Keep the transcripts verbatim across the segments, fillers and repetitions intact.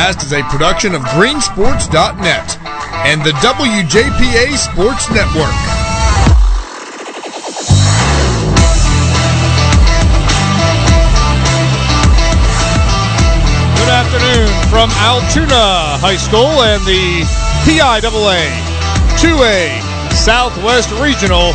podcast is a production of green sports dot net and the W J P A Sports Network. Good afternoon from Altoona High School and the P I A A two A Southwest Regional.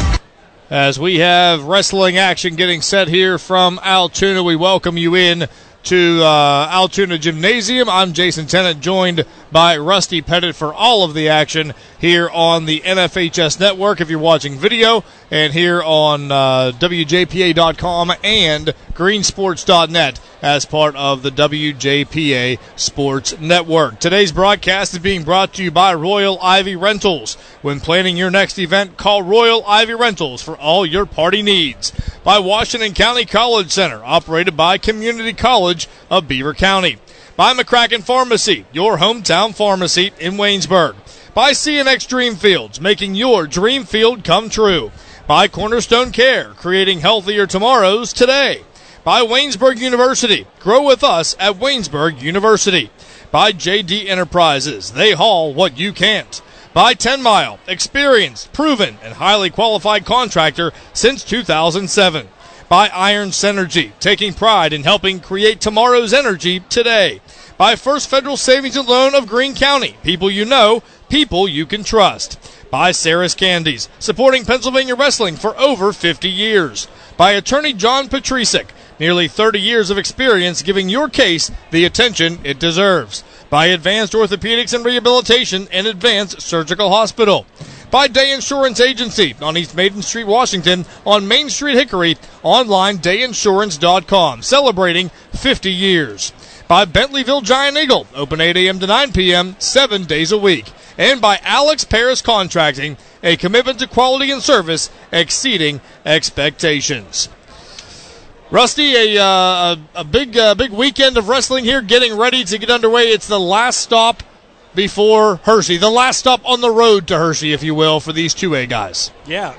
As we have wrestling action getting set here from Altoona, we welcome you in to uh, Altoona Gymnasium. I'm Jason Tennant, joined by Rusty Pettit for all of the action here on the N F H S Network if you're watching video, and here on uh, W J P A dot com and green sports dot net as part of the W J P A Sports Network. Today's broadcast is being brought to you by Royal Ivy Rentals. When planning your next event, call Royal Ivy Rentals for all your party needs. By Washington County College Center, operated by Community College of Beaver County. By McCracken Pharmacy, your hometown pharmacy in Waynesburg. By C N X Dreamfields, making your dream field come true. By Cornerstone Care, creating healthier tomorrows today. By Waynesburg University, grow with us at Waynesburg University. By J D Enterprises, they haul what you can't. By ten mile, experienced, proven, and highly qualified contractor since two thousand seven. By Iron Synergy, taking pride in helping create tomorrow's energy today. By First Federal Savings and Loan of Greene County, people you know, people you can trust. By Sarah's Candies, supporting Pennsylvania wrestling for over fifty years. By Attorney John Patricic, nearly thirty years of experience giving your case the attention it deserves. By Advanced Orthopedics and Rehabilitation and Advanced Surgical Hospital. By Day Insurance Agency on East Maiden Street, Washington, on Main Street, Hickory, online day insurance dot com, celebrating fifty years. By Bentleyville Giant Eagle, open eight a.m. to nine p.m., seven days a week. And by Alex Paris Contracting, a commitment to quality and service exceeding expectations. Rusty, a, uh, a big uh, big weekend of wrestling here, getting ready to get underway. It's the last stop before Hershey, the last stop on the road to Hershey, if you will, for these two A guys. Yeah.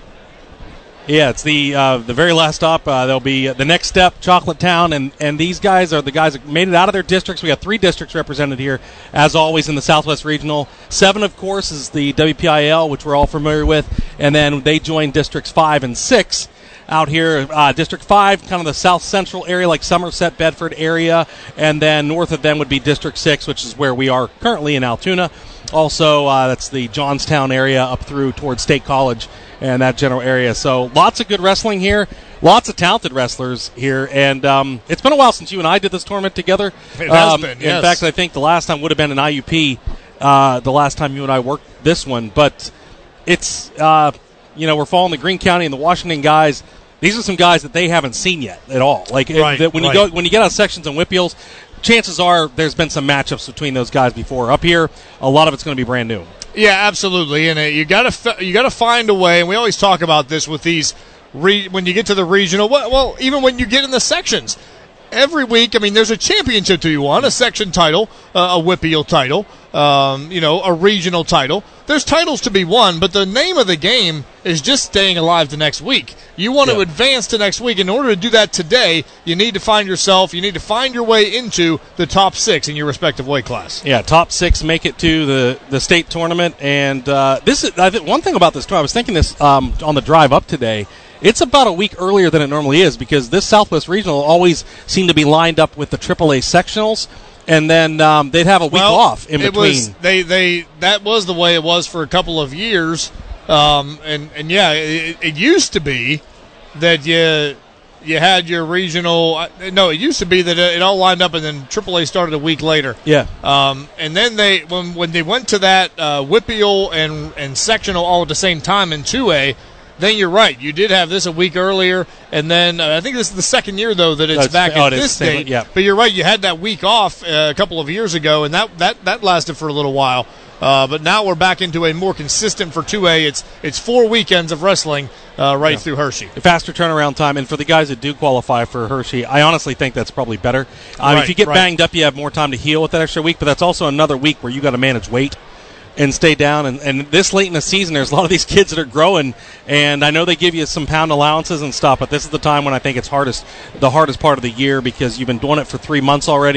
Yeah, it's the uh, the very last stop. Uh, there'll be uh, the next step, Chocolate Town, and, and these guys are the guys that made it out of their districts. We got three districts represented here, as always, in the Southwest Regional. Seven, of course, is the W P I L, which we're all familiar with, and then they joined districts five and six. Out here, uh, District five, kind of the south central area, like Somerset, Bedford area, and then north of them would be District six, which is where we are currently in Altoona. Also, uh, that's the Johnstown area up through towards State College and that general area. So lots of good wrestling here, lots of talented wrestlers here, and um, it's been a while since you and I did this tournament together. It has um, been, yes. In fact, I think the last time would have been an I U P, uh, the last time you and I worked this one, but it's... Uh, You know, we're following the Greene County and the Washington guys. These are some guys that they haven't seen yet at all. Like right, it, when right. you go when you get out of sections and Whippeals, chances are there's been some matchups between those guys before. Up here, a lot of it's going to be brand new. Yeah, absolutely. And uh, you got to you got to find a way. And we always talk about this with these re- when you get to the regional. Well, well, even when you get in the sections. Every week, I mean, there's a championship to you won, a section title, uh, a Whippeal title, um, you know, a regional title. There's titles to be won, but the name of the game is just staying alive to next week. You want yeah. to advance to next week. In order to do that today, you need to find yourself, you need to find your way into the top six in your respective weight class. Yeah, top six make it to the, the state tournament. And uh, this is I think one thing about this tournament, I was thinking this um, on the drive up today. It's about a week earlier than it normally is because this Southwest Regional always seemed to be lined up with the triple A sectionals, and then um, they'd have a week well, off in it between. Was, they, they, that was the way it was for a couple of years, um, and, and yeah, it, it used to be that you you had your regional. No, it used to be that it all lined up, and then triple A started a week later. Yeah, um, and then they when when they went to that uh, Whippeal and and sectional all at the same time in two A. Then you're right. You did have this a week earlier, and then uh, I think this is the second year, though, that it's That's, back oh, at it this date. Yeah. But you're right. You had that week off uh, a couple of years ago, and that, that, that lasted for a little while. Uh, but now we're back into a more consistent for two A. It's it's four weekends of wrestling uh, right yeah. through Hershey. Faster turnaround time, and for the guys that do qualify for Hershey, I honestly think that's probably better. Um, right, if you get right. banged up, you have more time to heal with that extra week, but that's also another week where you got to manage weight and stay down. And, and this late in the season, there's a lot of these kids that are growing, and I know they give you some pound allowances and stuff, but this is the time when I think it's hardest, the hardest part of the year because you've been doing it for three months already,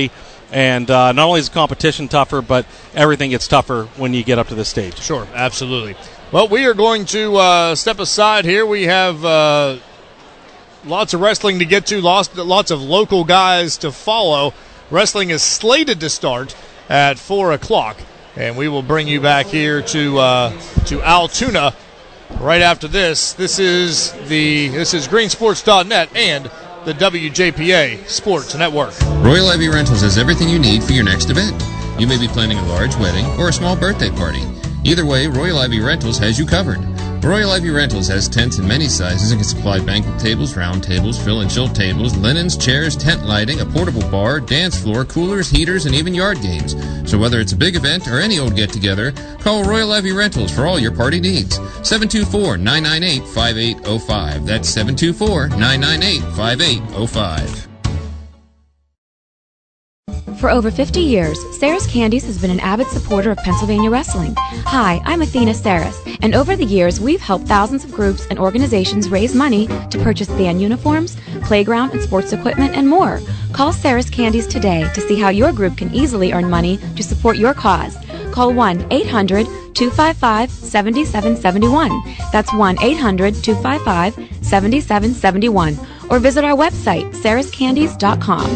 And uh, not only is the competition tougher, but everything gets tougher when you get up to this stage. Sure, absolutely. Well, we are going to uh, step aside here. We have uh, lots of wrestling to get to, lots, lots of local guys to follow. Wrestling is slated to start at four o'clock, and we will bring you back here to uh, to Altoona right after this. This is the this is green sports dot net and the W J P A Sports Network. Royal Ivy Rentals has everything you need for your next event. You may be planning a large wedding or a small birthday party. Either way, Royal Ivy Rentals has you covered. Royal Ivy Rentals has tents in many sizes and can supply banquet tables, round tables, fill and chill tables, linens, chairs, tent lighting, a portable bar, dance floor, coolers, heaters, and even yard games. So whether it's a big event or any old get-together, call Royal Ivy Rentals for all your party needs. seven two four, nine nine eight, five eight zero five. That's seven two four, nine nine eight, five eight zero five. For over fifty years, Sarah's Candies has been an avid supporter of Pennsylvania wrestling. Hi, I'm Athena Saris, and over the years, we've helped thousands of groups and organizations raise money to purchase band uniforms, playground and sports equipment, and more. Call Sarah's Candies today to see how your group can easily earn money to support your cause. Call one eight hundred, two five five, seven seven seven one. That's one eight hundred, two five five, seven seven seven one. Or visit our website, saras candies dot com.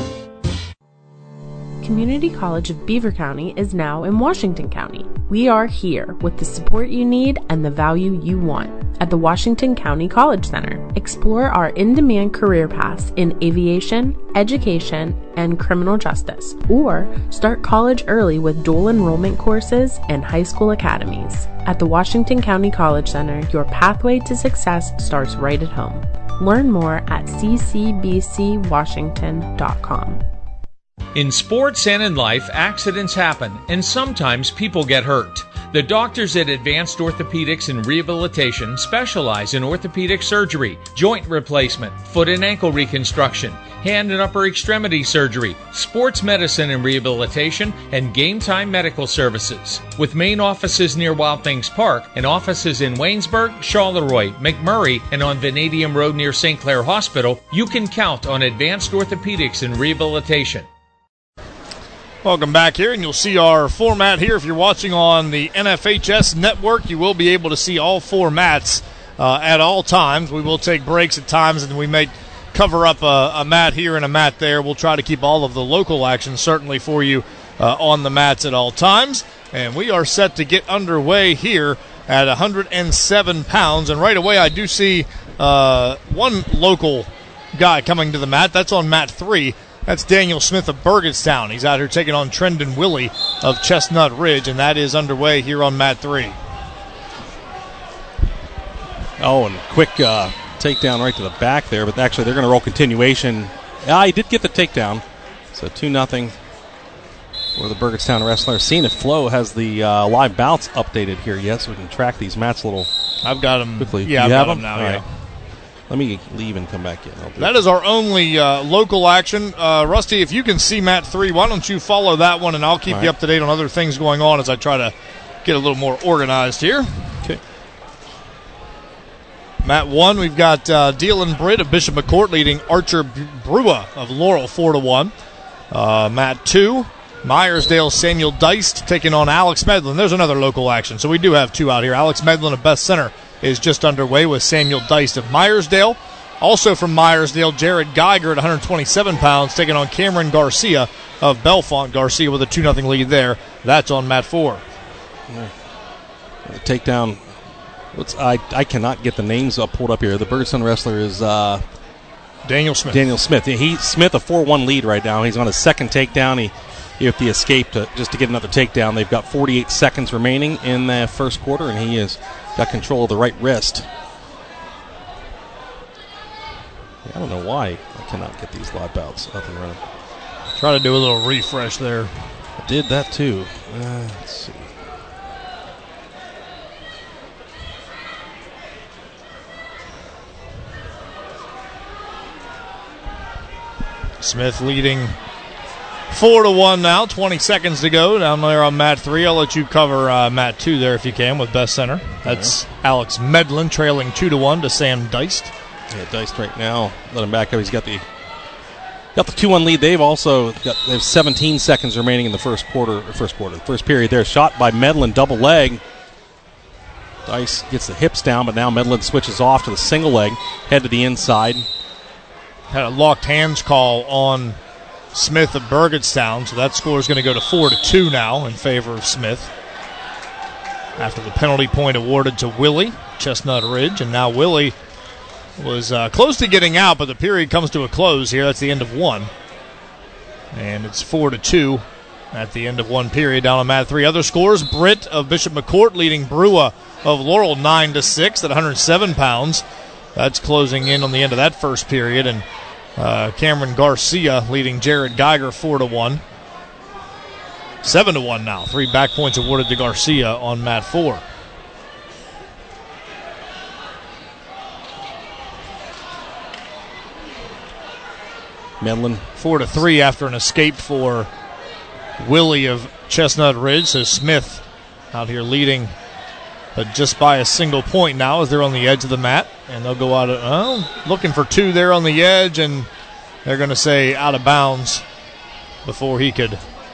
Community College of Beaver County is now in Washington County. We are here with the support you need and the value you want. At the Washington County College Center, explore our in-demand career paths in aviation, education, and criminal justice, or start college early with dual enrollment courses and high school academies. At the Washington County College Center, your pathway to success starts right at home. Learn more at c c b c washington dot com. In sports and in life, accidents happen, and sometimes people get hurt. The doctors at Advanced Orthopedics and Rehabilitation specialize in orthopedic surgery, joint replacement, foot and ankle reconstruction, hand and upper extremity surgery, sports medicine and rehabilitation, and game time medical services. With main offices near Wild Things Park and offices in Waynesburg, Charleroi, McMurray, and on Vanadium Road near Saint Clair Hospital, you can count on Advanced Orthopedics and Rehabilitation. Welcome back here, and you'll see our format here. If you're watching on the N F H S network, you will be able to see all four mats uh, at all times. We will take breaks at times, and we may cover up a, a mat here and a mat there. We'll try to keep all of the local action certainly for you uh, on the mats at all times. And we are set to get underway here at one hundred seven pounds. And right away I do see uh, one local guy coming to the mat. That's on mat three. That's Daniel Smith of Burgettstown. He's out here taking on Trendon Willie of Chestnut Ridge, and that is underway here on mat three. Oh, and quick uh, takedown right to the back there, but actually they're going to roll continuation. Ah, he did get the takedown. So two nothing for the Burgettstown wrestler. Seeing if Flo has the uh, live bounce updated here yet, so we can track these mats a little I've got them quickly. Yeah, you I've have got them them now, All yeah. right. Let me leave and come back in. I'll do That it. is our only uh, local action. Uh, Rusty, if you can see mat three, why don't you follow that one, and I'll keep All you right. up to date on other things going on as I try to get a little more organized here. Okay. Mat one, we've got uh, Dylan Britt of Bishop McCourt leading Archer Brewer of Laurel four to one. Uh, mat two, Myersdale Samuel Deist taking on Alex Medlin. There's another local action, so we do have two out here. Alex Medlin of Best Center is just underway with Samuel Deist of Myersdale. Also from Myersdale, Jared Geiger at one hundred twenty-seven pounds taking on Cameron Garcia of Bellefonte. Garcia with a two nothing lead there. That's on mat four. The takedown. What's I I cannot get the names up pulled up here. The Burgettstown wrestler is uh, Daniel Smith. Daniel Smith. He Smith a four one lead right now. He's on his second takedown. He he with the escape to just to get another takedown. They've got forty-eight seconds remaining in the first quarter, and he has got control of the right wrist. I don't know why I cannot get these live bouts up and running. Try to do a little refresh there. I did that too. Uh, let's see. Smith leading four to one now. Twenty seconds to go down there on mat three. I'll let you cover uh, mat two there if you can with Best Center. That's right. Alex Medlin trailing two to one to Sam Deist. Yeah, Deist right now. Let him back up. He's got the got the two one lead. They've also got they have seventeen seconds remaining in the first quarter, or first quarter, first period there. Shot by Medlin, double leg. Dice gets the hips down, but now Medlin switches off to the single leg, head to the inside. Had a locked hands call on Smith of Burgettstown, so that score is going to go to four to two now in favor of Smith. After the penalty point awarded to Willie, Chestnut Ridge, and now Willie was uh, close to getting out, but the period comes to a close here. That's the end of one. And it's four to two at the end of one period down on mat three. Other scores, Britt of Bishop McCourt leading Brewer of Laurel nine to six at one hundred seven pounds. That's closing in on the end of that first period. And uh, Cameron Garcia leading Jared Geiger four to one. seven to one now. Three back points awarded to Garcia on mat four. Medlin four to three after an escape for Willie of Chestnut Ridge. So Smith out here leading, but just by a single point now as they're on the edge of the mat. And they'll go out of, oh, looking for two there on the edge, and they're going to say out of bounds before he could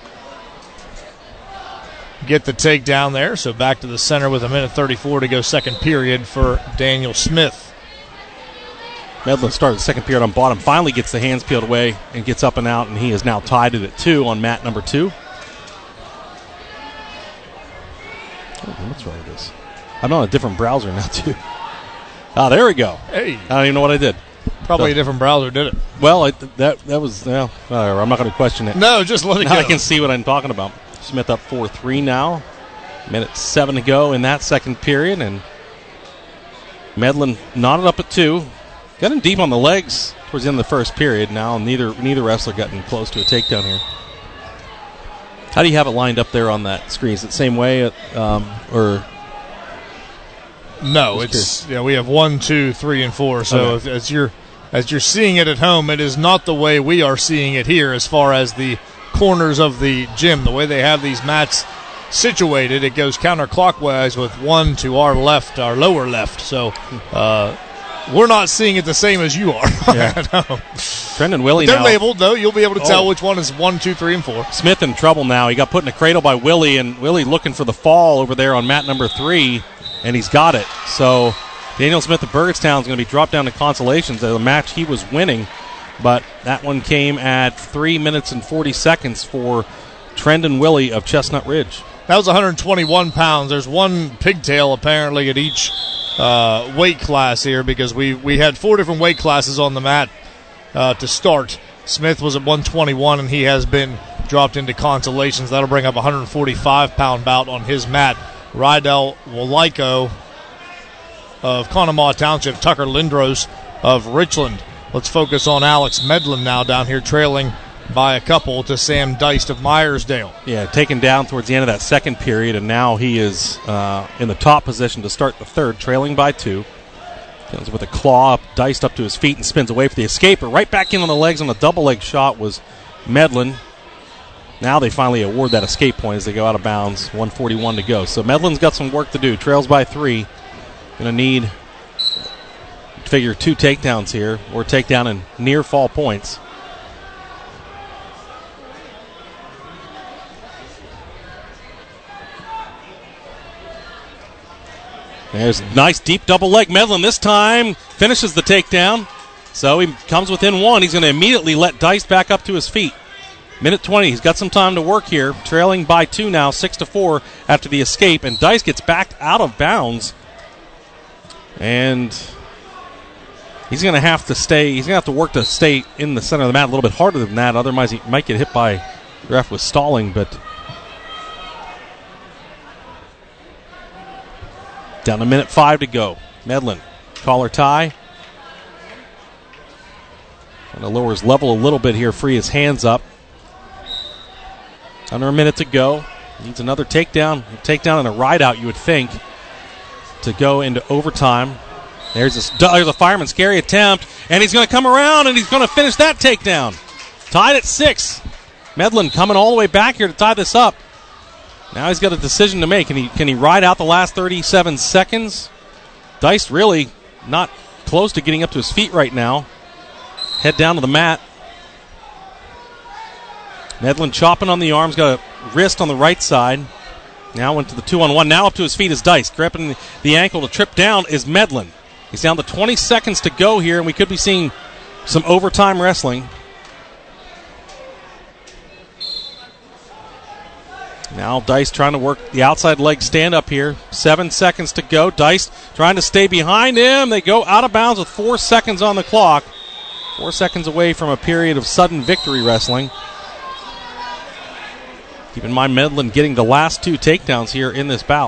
get the takedown there. So back to the center with a minute thirty-four to go, second period for Daniel Smith. Medlin started the second period on bottom, finally gets the hands peeled away and gets up and out, and he is now tied it at two on mat number two. Oh, what's wrong with this? I'm on a different browser now, too. Ah, there we go. Hey. I don't even know what I did. Probably so, a different browser did it. Well, it, that that was, well, whatever. I'm not going to question it. No, just let it now go. I can see what I'm talking about. Smith up four three now. Minute seven to go in that second period, and Medlin knotted up at two. Got him deep on the legs towards the end of the first period. Now neither neither wrestler gotten close to a takedown here. How do you have it lined up there on that screen? Is it the same way, um, or no? It's yeah. We have one, two, three, and four. So Okay. as you're as you're seeing it at home, it is not the way we are seeing it here. As far as the corners of the gym, the way they have these mats situated, it goes counterclockwise with one to our left, our lower left. So. Uh, We're not seeing it the same as you are. Yeah. No. Brendan Willie They're now. labeled, though. You'll be able to Oh. tell which one is one, two, three, and four. Smith in trouble now. He got put in a cradle by Willie, and Willie looking for the fall over there on mat number three, and he's got it. So Daniel Smith of Burgettstown is going to be dropped down to consolations. The match he was winning, but that one came at three minutes and forty seconds for Trendon Willie of Chestnut Ridge. That was one hundred twenty-one pounds. There's one pigtail apparently at each uh, weight class here because we, we had four different weight classes on the mat uh, to start. Smith was at one twenty-one, and he has been dropped into consolations. That'll bring up a one hundred forty-five pound bout on his mat. Rydell Waliko of Conemaugh Township, Tucker Lindros of Richland. Let's focus on Alex Medlin now down here, trailing by a couple to Sam Deist of Myersdale. Yeah, taken down towards the end of that second period, and now he is uh, in the top position to start the third, trailing by two. Comes with a claw up, Deist up to his feet and spins away for the escape, but right back in on the legs on the double leg shot was Medlin. Now they finally award that escape point as they go out of bounds, one forty-one to go. So Medlin's got some work to do, trails by three. Going to need to figure two takedowns here, or takedown and near fall points. There's a nice deep double leg. Medlin this time finishes the takedown. So he comes within one. He's going to immediately let Deist back up to his feet. Minute twenty. He's got some time to work here. Trailing by two now, six to four after the escape. And Deist gets backed out of bounds. And he's going to have to stay. He's going to have to work to stay in the center of the mat a little bit harder than that. Otherwise, he might get hit by the ref with stalling. But down to minute five to go. Medlin, collar tie. Trying to lower his level a little bit here, free his hands up. Under a minute to go. Needs another takedown. A takedown and a ride out, you would think, to go into overtime. There's a, there's a fireman, scary attempt, and he's going to come around and he's going to finish that takedown. Tied at six. Medlin coming all the way back here to tie this up. Now he's got a decision to make. Can he can he ride out the last thirty-seven seconds? Deist really not close to getting up to his feet right now. Head down to the mat. Medlin chopping on the arms, got a wrist on the right side. Now went to the two-on-one. Now up to his feet is Dice. Gripping the ankle to trip down is Medlin. He's down to twenty seconds to go here, and we could be seeing some overtime wrestling. Now Dice trying to work the outside leg stand-up here. Seven seconds to go. Dice trying to stay behind him. They go out of bounds with four seconds on the clock. Four seconds away from a period of sudden victory wrestling. Keep in mind, Medlin getting the last two takedowns here in this bout.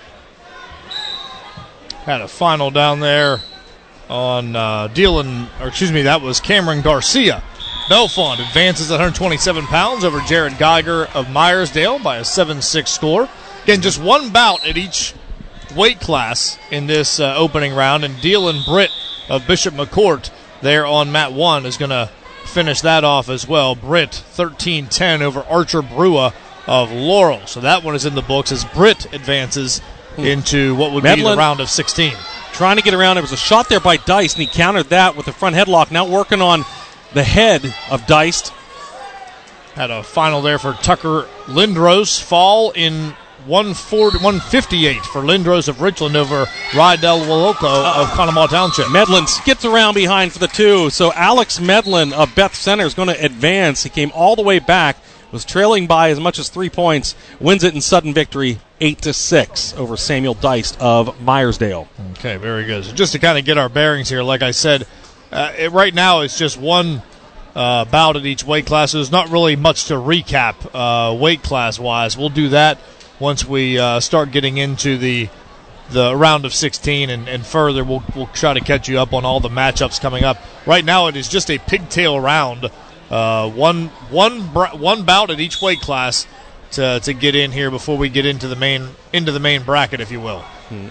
Had a final down there on uh, Dylan, or excuse me, that was Cameron Garcia. Belfont advances at one hundred twenty-seven pounds over Jared Geiger of Myersdale by a seven six score. Again, just one bout at each weight class in this uh, opening round, and Dylan Britt of Bishop McCourt there on mat one is going to finish that off as well. Britt thirteen ten over Archer Brua of Laurel. So that one is in the books as Britt advances into what would Medlin be the round of sixteen. Trying to get around. There was a shot there by Dice, and he countered that with the front headlock. Now working on the head of Dice. Had a final there for Tucker Lindros. Fall in one fifty-eight for Lindros of Richland over Rydell Woloco of Conemaugh Township. Medlin skips around behind for the two. So Alex Medlin of Beth Center is going to advance. He came all the way back, was trailing by as much as three points, wins it in sudden victory, eight to six over Samuel Dice of Myersdale. Okay, very good. So just to kind of get our bearings here, like I said, uh, it, right now it's just one uh, bout at each weight class. So there's not really much to recap uh, weight class-wise. We'll do that once we uh, start getting into the the round of sixteen and, and further. We'll, we'll try to catch you up on all the matchups coming up. Right now it is just a pigtail round. Uh, one one one bout at each weight class to to get in here before we get into the main into the main bracket, if you will. Hmm.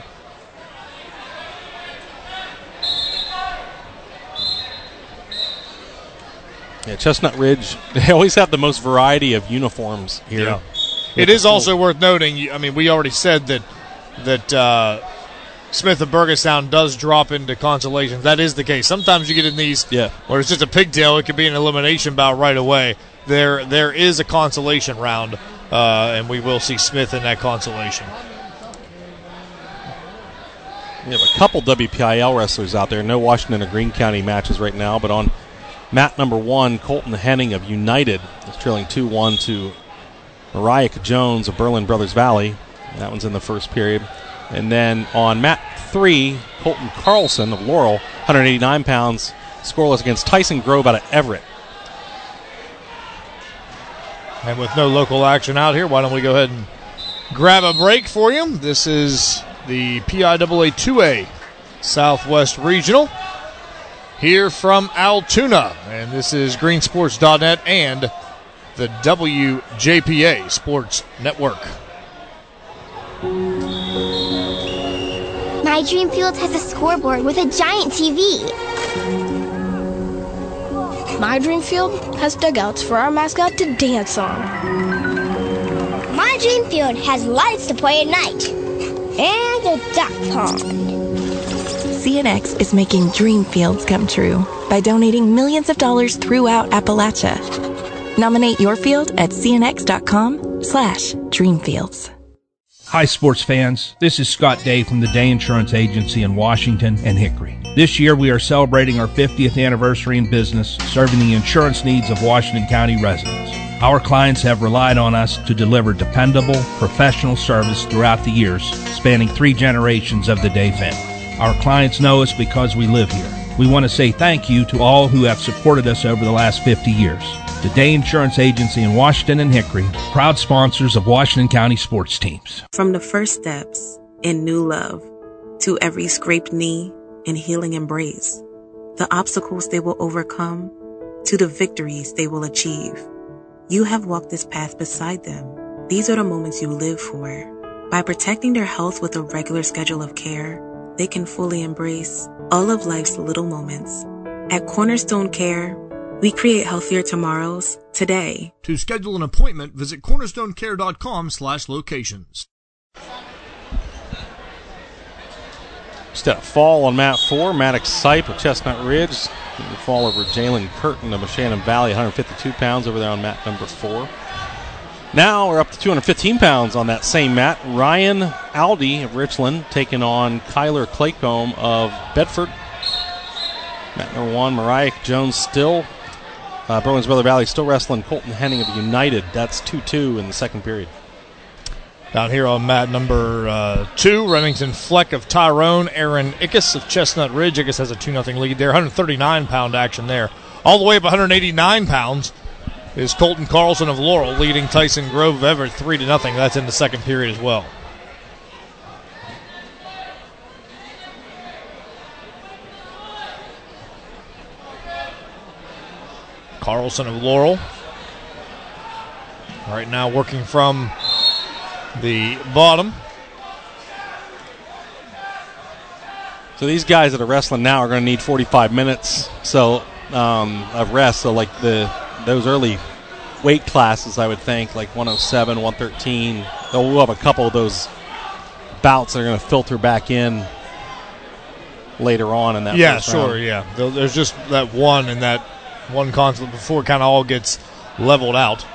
Yeah, Chestnut Ridge, they always have the most variety of uniforms here. Yeah. It is also worth noting, I mean, we already said that that uh, Smith of Burgestown does drop into consolations. That is the case. Sometimes you get in these yeah. where it's just a pigtail. It could be an elimination bout right away. There, There is a consolation round, uh, and we will see Smith in that consolation. We have a couple W P I L wrestlers out there. No Washington or Greene County matches right now, but on mat number one, Colton Henning of United is trailing two one to Mariah Jones of Berlin Brothers Valley. That one's in the first period. And then on mat three, Colton Carlson of Laurel, one hundred eighty-nine pounds, scoreless against Tyson Grove out of Everett. And with no local action out here, why don't we go ahead and grab a break for you. This is the P I A A two A Southwest Regional here from Altoona. And this is green sports dot net and the W J P A Sports Network. My Dream Field has a scoreboard with a giant T V. My Dream Field has dugouts for our mascot to dance on. My Dream Field has lights to play at night. And a duck pond. C N X is making dream fields come true by donating millions of dollars throughout Appalachia. Nominate your field at cnx.com slash dreamfields. Hi, sports fans. This is Scott Day from the Day Insurance Agency in Washington and Hickory. This year, we are celebrating our fiftieth anniversary in business, serving the insurance needs of Washington County residents. Our clients have relied on us to deliver dependable, professional service throughout the years, spanning three generations of the Day family. Our clients know us because we live here. We want to say thank you to all who have supported us over the last fifty years. The Day Insurance Agency in Washington and Hickory, proud sponsors of Washington County sports teams. From the first steps in new love to every scraped knee and healing embrace, the obstacles they will overcome to the victories they will achieve. You have walked this path beside them. These are the moments you live for. By protecting their health with a regular schedule of care, they can fully embrace all of life's little moments. At Cornerstone Care, we create healthier tomorrows today. To schedule an appointment, visit cornerstonecare.com slash locations. Step fall on mat four. Maddox Sipe of Chestnut Ridge. Fall over Jalen Curtin of Shannon Valley, one hundred fifty-two pounds over there on mat number four. Now we're up to two hundred fifteen pounds on that same mat. Ryan Aldi of Richland taking on Kyler Claycomb of Bedford. Mat number one, Mariah Jones still. Uh, Berlin's Brother Valley still wrestling Colton Henning of United. That's two two in the second period. Down here on mat number uh, two, Remington Fleck of Tyrone, Aaron Ickes of Chestnut Ridge. Ickes has a two nothing lead there. one hundred thirty-nine pound action there. All the way up one hundred eighty-nine pounds is Colton Carlson of Laurel, leading Tyson Grove of Everett three to nothing. That's in the second period as well. Carlson of Laurel right now working from the bottom. So these guys that are wrestling now are going to need forty-five minutes so um, of rest. So like the those early weight classes, I would think, like one oh seven, one thirteen, they'll have a couple of those bouts that are going to filter back in later on in that yeah, first sure, round. yeah. There's just that one and that one conflict before it kind of all gets leveled out.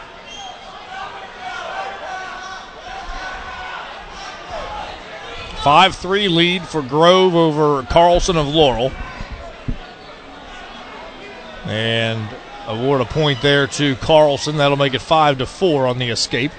five three lead for Grove over Carlson of Laurel. And award a point there to Carlson. That'll make it five to four on the escape.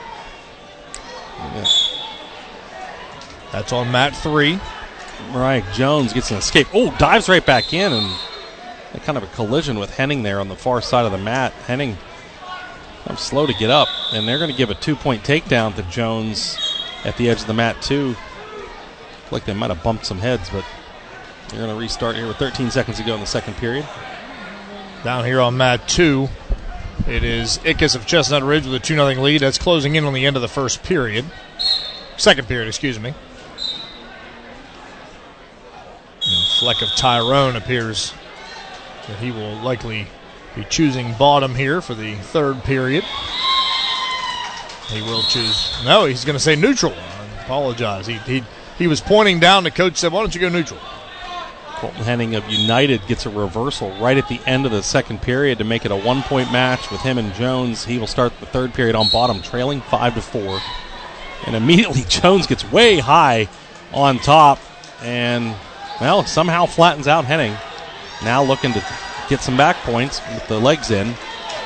Yeah. That's on mat three. Mariah Jones gets an escape. Oh, dives right back in, and kind of a collision with Henning there on the far side of the mat. Henning kind of slow to get up, and they're going to give a two-point takedown to Jones at the edge of the mat, too. Like they might have bumped some heads, but they're going to restart here with thirteen seconds to go in the second period. Down here on mat two, it is Ickes of Chestnut Ridge with a two nothing lead. That's closing in on the end of the first period. Second period, excuse me. And Fleck of Tyrone appears that he will likely be choosing bottom here for the third period. He will choose. No, he's going to say neutral. I apologize. He, he he was pointing down. The coach said, "Why don't you go neutral?" Colton Henning of United gets a reversal right at the end of the second period to make it a one-point match with him and Jones. He will start the third period on bottom, trailing five to four, and immediately Jones gets way high on top, and well, somehow flattens out Henning. Now looking to get some back points with the legs in.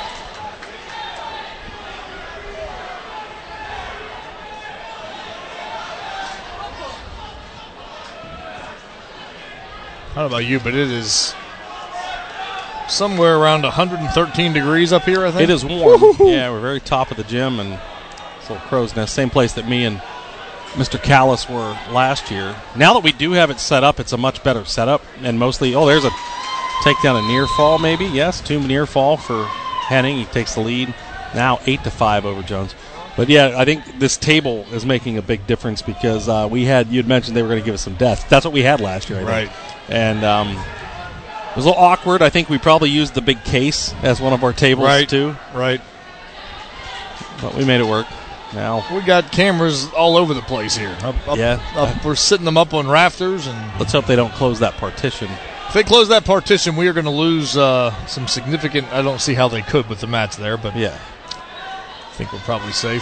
I don't know about you, but it is somewhere around one hundred thirteen degrees up here, I think. It is warm. Woo-hoo. Yeah, we're very top of the gym, and it's a little crow's nest. Same place that me and Mister Callis were last year. Now that we do have it set up, it's a much better setup, and mostly, oh, there's a takedown, a near fall maybe. Yes, two near fall for Henning. He takes the lead. Now eight to five over Jones. But yeah, I think this table is making a big difference because uh, we had, you'd mentioned they were going to give us some depth. That's what we had last year, I right. think. And um, it was a little awkward. I think we probably used the big case as one of our tables, right. too. Right. But we made it work. Now we got cameras all over the place here. Up, up, yeah. Up, we're sitting them up on rafters. And let's hope they don't close that partition. If they close that partition, we are going to lose uh, some significant, I don't see how they could with the mats there, but yeah. I think we're probably safe.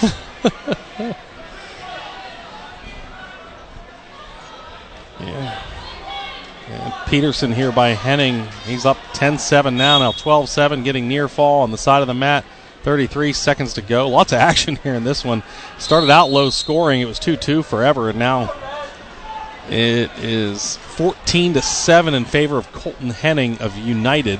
Yeah. And Peterson here by Henning. He's up ten seven now. Now twelve seven, getting near fall on the side of the mat. thirty-three seconds to go. Lots of action here in this one. Started out low scoring. It was two two forever, and now it is fourteen to seven in favor of Colton Henning of United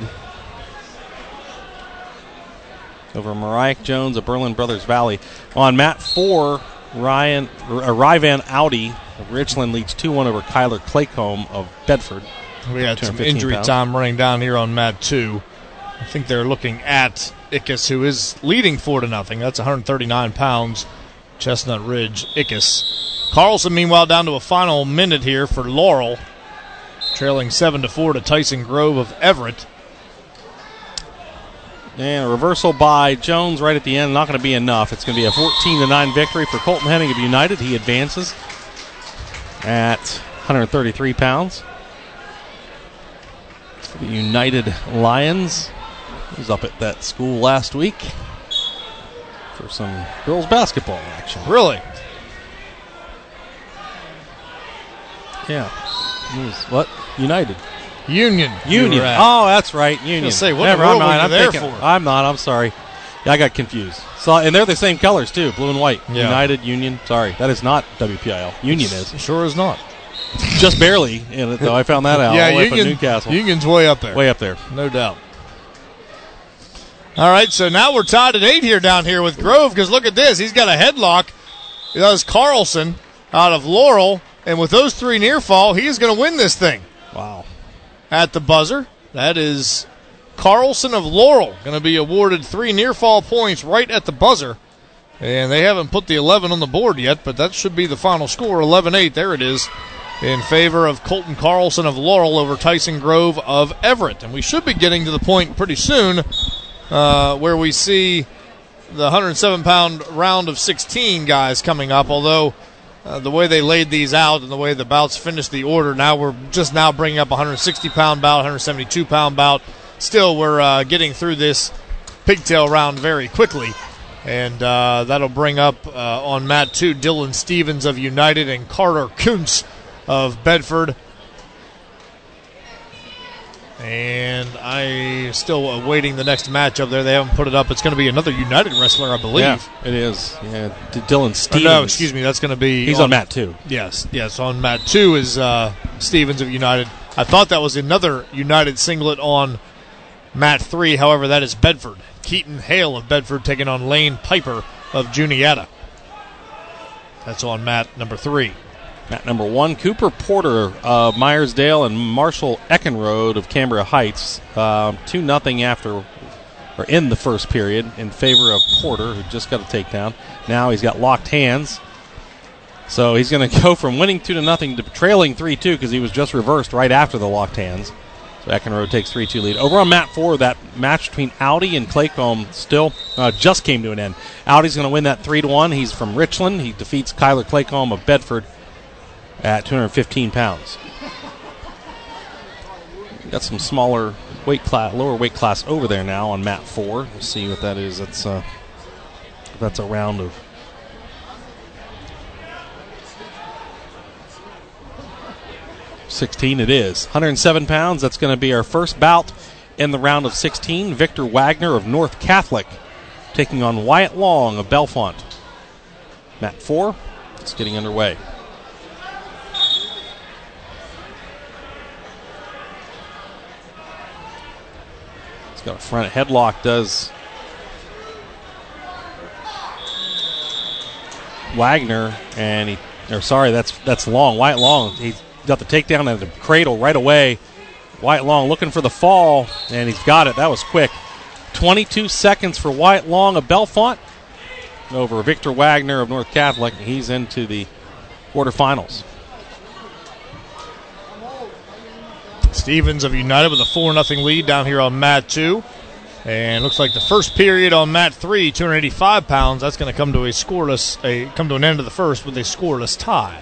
over Mariah Jones of Berlin Brothers Valley. On mat four, Ryan uh, Ryvan Audi of Richland leads two one over Kyler Claycomb of Bedford. We had some injury pounds. time running down here on mat two. I think they're looking at Ickes, who is leading four to nothing. That's one hundred thirty-nine pounds. Chestnut Ridge, Ickes. Carlson, meanwhile, down to a final minute here for Laurel, trailing seven to four to Tyson Grove of Everett. And a reversal by Jones right at the end. Not going to be enough. It's going to be a fourteen to nine victory for Colton Henning of United. He advances at hundred thirty-three pounds. The United Lions. He was up at that school last week for some girls basketball action. Really? Yeah. He was, what? United. Union. Union. Oh, that's right. Union. Say, what Never, the I'm world not. were I'm you there thinking, for? I'm not. I'm sorry. Yeah, I got confused. So, and they're the same colors too, blue and white. Yeah. United, Union. Sorry, that is not W P I L. Union is. Sure is not. Just barely in it, though. I found that out. Yeah, all the way from Union, Newcastle. Union's way up there. Way up there. No doubt. All right, so now we're tied at eight here down here with Grove, because look at this. He's got a headlock. That's Carlson out of Laurel, and with those three near fall, he is going to win this thing. Wow. At the buzzer, that is Carlson of Laurel, going to be awarded three near fall points right at the buzzer. And they haven't put the eleven on the board yet, but that should be the final score, eleven eight. There it is, in favor of Colton Carlson of Laurel over Tyson Grove of Everett. And we should be getting to the point pretty soon uh, where we see the one hundred seven pound round of sixteen guys coming up, although uh, the way they laid these out and the way the bouts finished the order, now we're just now bringing up a one hundred sixty pound bout, one hundred seventy-two pound bout. Still, we're uh, getting through this pigtail round very quickly. And uh, that'll bring up uh, on mat two Dylan Stevens of United and Carter Kuntz of Bedford. And I still awaiting the next matchup there. They haven't put it up. It's going to be another United wrestler, I believe. Yeah, it is. Yeah, D- Dylan Stevens. Or no, excuse me. That's going to be. He's on, on mat two. Yes, yes. On mat two is uh, Stevens of United. I thought that was another United singlet on mat three. However, that is Bedford. Keaton Hale of Bedford taking on Lane Piper of Juniata. That's on mat number three. Mat number one, Cooper Porter of Myersdale and Marshall Eckenrode of Cambria Heights. Um, two nothing after, or in the first period, in favor of Porter, who just got a takedown. Now he's got locked hands. So he's going to go from winning two to nothing to trailing three two because he was just reversed right after the locked hands. So Eckenrode takes three two lead. Over on mat four, that match between Audi and Claycomb still uh, just came to an end. Audi's going to win that three to one. He's from Richland. He defeats Kyler Claycomb of Bedford at two hundred fifteen pounds. Got some smaller weight class, lower weight class over there now on mat four. We'll see what that is. That's uh, that's a round of sixteen. It is one hundred seven pounds. That's going to be our first bout in the round of sixteen. Victor Wagner of North Catholic taking on Wyatt Long of Bellefonte. Mat four. It's getting underway. He's got a front headlock. Does Wagner and he? Or sorry, that's that's Long. Wyatt Long. He's got the takedown and the cradle right away. Wyatt Long looking for the fall, and he's got it. That was quick. twenty-two seconds for Wyatt Long of Bellefonte over Victor Wagner of North Catholic. He's into the quarterfinals. Stevens of United with a four nothing lead down here on mat two. And looks like the first period on mat three, two hundred eighty-five pounds, that's going to come to a scoreless, a come to an end of the first with a scoreless tie.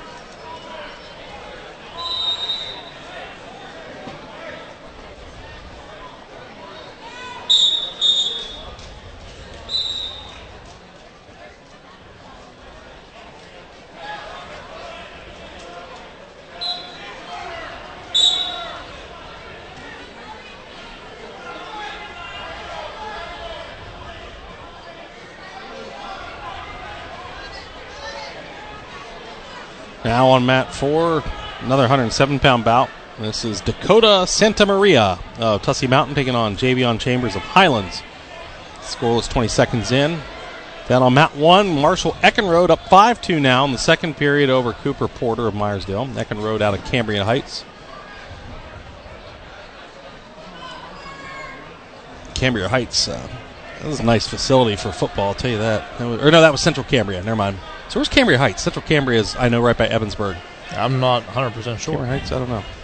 Now on mat four, another one hundred seven pound bout. This is Dakota Santa Maria of Tussey Mountain taking on Javion Chambers of Highlands. Scoreless twenty seconds in. Down on mat one, Marshall Eckenrode up five two now in the second period over Cooper Porter of Myersdale. Eckenrode out of Cambria Heights. Cambria Heights, uh, that was a nice facility for football, I'll tell you that. that was, or no, that was Central Cambria, never mind. So where's Cambria Heights? Central Cambria is, I know, right by Evansburg. I'm not one hundred percent sure. Cambria Heights, I don't know.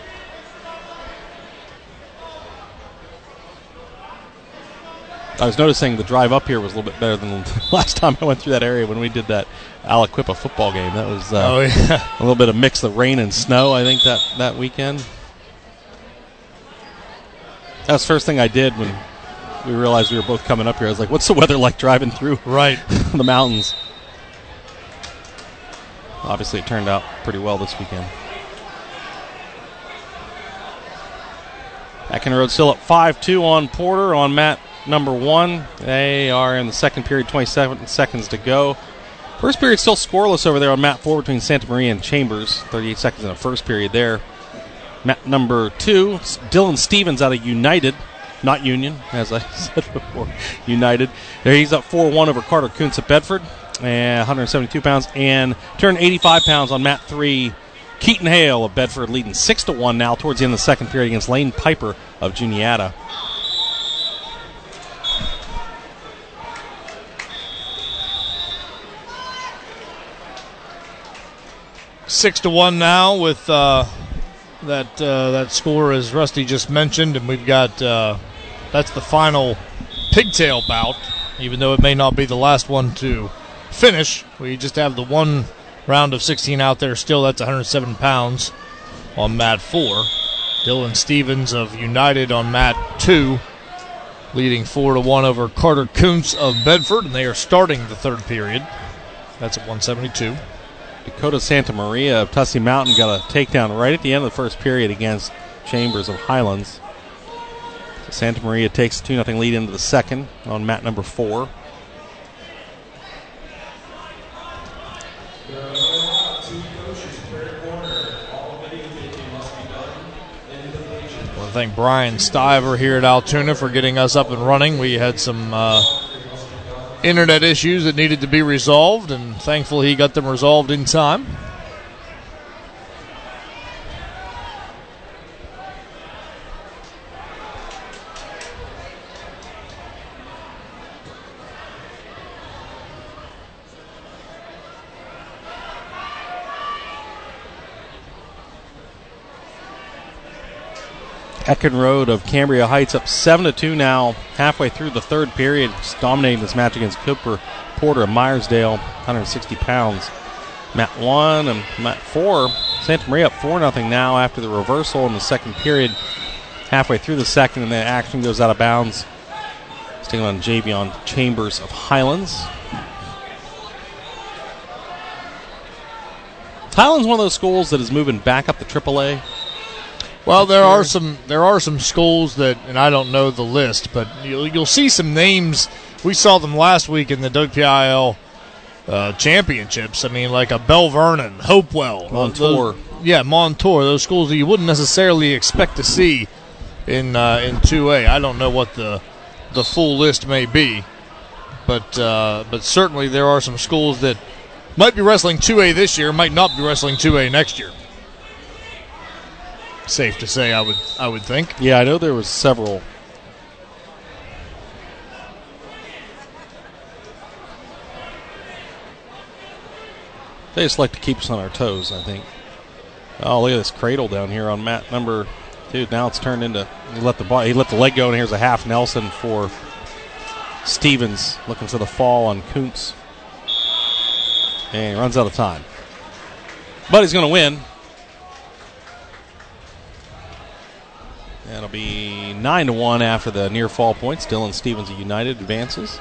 I was noticing the drive up here was a little bit better than last time I went through that area when we did that Aliquippa football game. That was uh, oh, yeah. a little bit of mix of rain and snow, I think, that, that weekend. That was the first thing I did when we realized we were both coming up here. I was like, what's the weather like driving through right the mountains? Obviously, it turned out pretty well this weekend. Ecken Road still up five two on Porter on mat number one. They are in the second period, twenty-seven seconds to go. First period still scoreless over there on mat four between Santa Maria and Chambers. thirty-eight seconds in the first period there. Mat number two, Dylan Stevens out of United. Not Union, as I said before. United. There he's up four one over Carter Kuntz at Bedford. And one hundred seventy-two pounds. And turned eighty-five pounds on mat three. Keaton Hale of Bedford leading six to one now towards the end of the second period against Lane Piper of Juniata. Six to one now with uh, that uh, that score, as Rusty just mentioned, and we've got uh, that's the final pigtail bout. Even though it may not be the last one to finish, we just have the one round of sixteen out there. Still, that's one hundred seven pounds on mat four. Dylan Stevens of United on mat two, leading four to one over Carter Kuntz of Bedford, and they are starting the third period. That's at one seventy-two. Dakota Santa Maria of Tussey Mountain got a takedown right at the end of the first period against Chambers of Highlands. So Santa Maria takes a two nothing lead into the second on mat number four. I want to thank Brian Stiver here at Altoona for getting us up and running. We had some uh, internet issues that needed to be resolved, and thankfully he got them resolved in time. Ecken Road of Cambria Heights up seven to two now, halfway through the third period, just dominating this match against Cooper Porter of Myersdale, one hundred sixty pounds. Mat one and mat four, Santa Maria up four nothing now after the reversal in the second period, halfway through the second, and then action goes out of bounds. Sticking on Javion Chambers of Highlands. Highlands one of those schools that is moving back up the triple A. Well, there are some there are some schools that, and I don't know the list, but you'll, you'll see some names. We saw them last week in the W P I L uh, championships. I mean, like a Bell Vernon, Hopewell, Montour. Those, yeah, Montour. Those schools that you wouldn't necessarily expect to see in uh, in two A. I don't know what the the full list may be, but uh, but certainly there are some schools that might be wrestling two A this year, might not be wrestling two A next year. Safe to say, I would I would think. Yeah, I know there was several. They just like to keep us on our toes, I think. Oh, look at this cradle down here on mat number two. Now it's turned into he let the ball, he let the leg go, and here's a half Nelson for Stevens, looking for the fall on Kuntz, and he runs out of time. But he's going to win. That'll be nine to one after the near fall points. Dylan Stevens of United advances.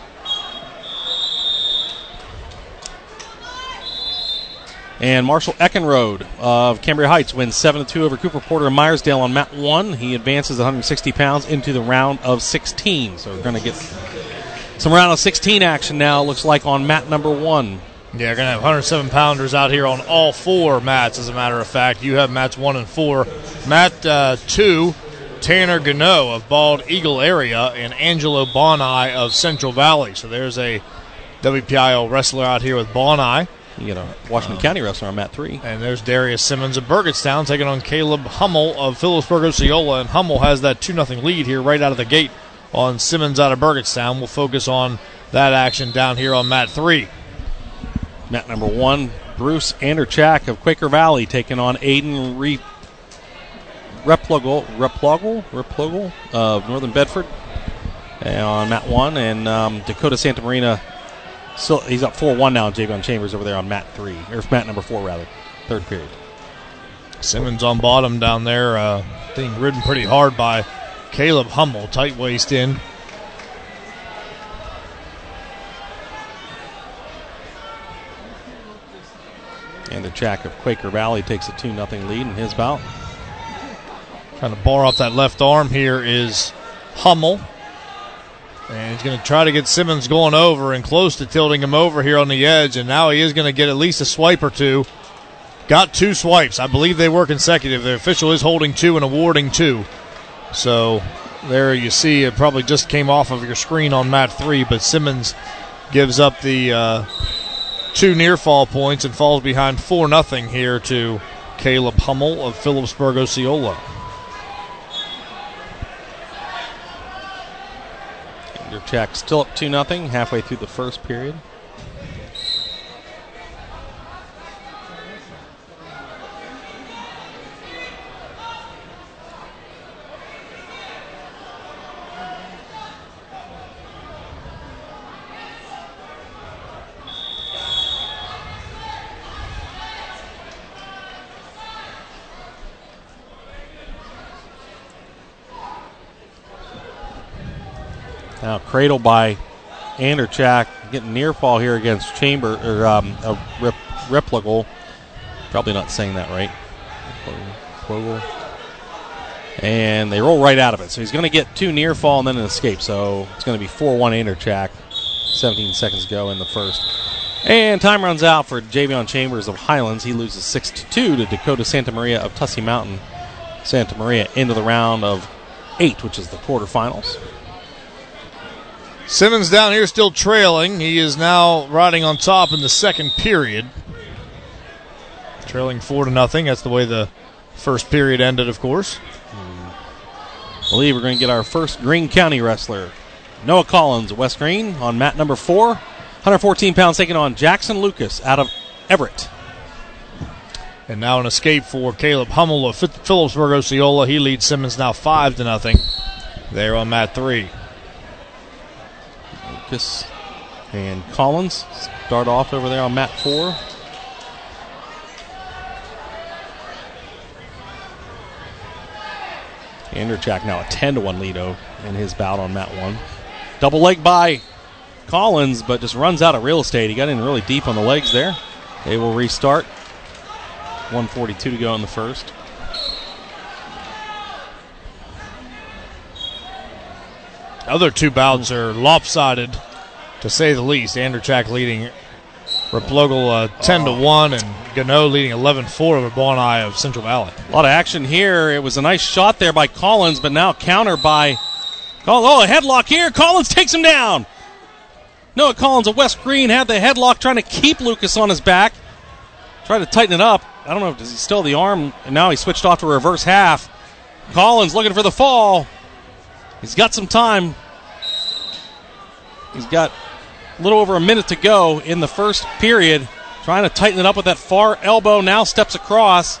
And Marshall Eckenrode of Cambria Heights wins seven to two over Cooper Porter of Myersdale on mat one. He advances one hundred sixty pounds into the round of sixteen. So we're going to get some round of sixteen action now, looks like, on mat number one. Yeah, we're going to have one hundred seven pounders out here on all four mats, as a matter of fact. You have mats one and four. Mat uh, two, Tanner Gano of Bald Eagle area and Angelo Bonai of Central Valley. So there's a W P I L wrestler out here with Bonai. You got a Washington uh, County wrestler on mat three. And there's Darius Simmons of Burgettstown taking on Caleb Hummel of Phillipsburg Osceola. And Hummel has that two nothing lead here right out of the gate on Simmons out of Burgettstown. We'll focus on that action down here on mat three. Mat number one, Bruce Anderchak of Quaker Valley taking on Aiden Re- Replogle, Replogle, Replogle of Northern Bedford. on mat one, and um, Dakota Santa Marina, so he's up four one now. Javion Chambers over there on mat three, or mat number four rather, third period. Simmons on bottom down there, uh, being ridden pretty hard by Caleb Hummel, tight waist in. And the Jack of Quaker Valley takes a two nothing lead in his bout. Trying to bar off that left arm here is Hummel. And he's going to try to get Simmons going over and close to tilting him over here on the edge. And now he is going to get at least a swipe or two. Got two swipes. I believe they were consecutive. The official is holding two and awarding two. So there you see it probably just came off of your screen on mat three, but Simmons gives up the uh, two near fall points and falls behind four nothing here to Caleb Hummel of Phillipsburg Osceola. Check still up two nothing halfway through the first period. Now cradle by Anderchak, getting near fall here against Chamber or um, a rip, Replogle. Probably not saying that right. Replogle. And they roll right out of it. So he's going to get two near fall and then an escape. So it's going to be four one Anderchak. seventeen seconds ago in the first. And time runs out for Javion Chambers of Highlands. He loses six to two to Dakota Santa Maria of Tussey Mountain. Santa Maria into the round of eight, which is the quarterfinals. Simmons down here still trailing. He is now riding on top in the second period. Trailing four to nothing. That's the way the first period ended, of course. I believe we're going to get our first Greene County wrestler. Noah Collins of West Greene on mat number four. one fourteen pounds taking on Jackson Lucas out of Everett. And now an escape for Caleb Hummel of Phillipsburg Osceola. He leads Simmons now five to nothing. There on mat three. Lucas and Collins start off over there on mat four. Anderchak now a ten to one lead in his bout on mat one. Double leg by Collins, but just runs out of real estate. He got in really deep on the legs there. They will restart. one forty-two to go in the first. Other two bouts are lopsided, to say the least. Anderchak leading Replogle uh, ten to one, and Gano leading eleven four over Bonai of Central Valley. A lot of action here. It was a nice shot there by Collins, but now counter by Collins. Oh, a headlock here. Collins takes him down. Noah Collins of West Greene had the headlock, trying to keep Lucas on his back. Tried to tighten it up. I don't know if he's still the arm, and now he switched off to reverse half. Collins looking for the fall. He's got some time. He's got a little over a minute to go in the first period. Trying to tighten it up with that far elbow. Now steps across.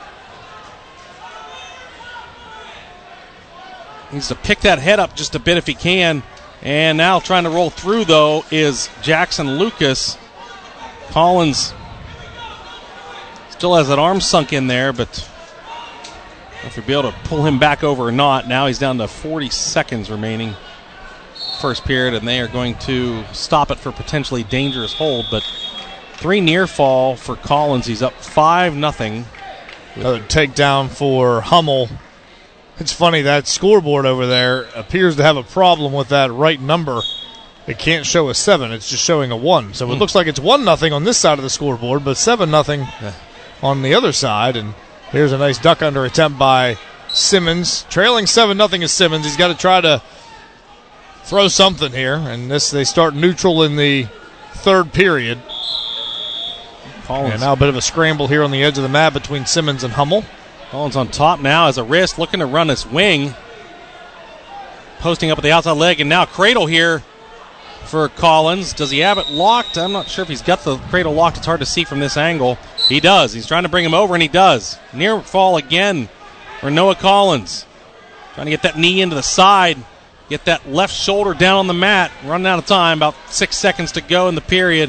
Needs to pick that head up just a bit if he can. And now trying to roll through, though, is Jackson Lucas. Collins still has that arm sunk in there, but if we'll be able to pull him back over or not. Now he's down to forty seconds remaining first period, and they are going to stop it for potentially dangerous hold. But three near fall for Collins. He's up five nothing. Another takedown for Hummel. It's funny, that scoreboard over there appears to have a problem with that right number. It can't show a seven, it's just showing a one. So it Mm. looks like it's one nothing on this side of the scoreboard, but seven nothing Yeah. on the other side. And here's a nice duck under attempt by Simmons. Trailing seven nothing is Simmons. He's got to try to throw something here. And this they start neutral in the third period. Collins. And now a bit of a scramble here on the edge of the mat between Simmons and Hummel. Collins on top now as a wrist, looking to run his wing. Posting up at the outside leg, and now cradle here for Collins. Does he have it locked? I'm not sure if he's got the cradle locked. It's hard to see from this angle. He does. He's trying to bring him over, and he does. Near fall again for Noah Collins. Trying to get that knee into the side get that left shoulder down on the mat. Running out of time, about six seconds to go in the period.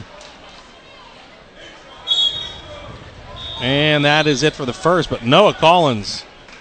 And that is it for the first. But Noah Collins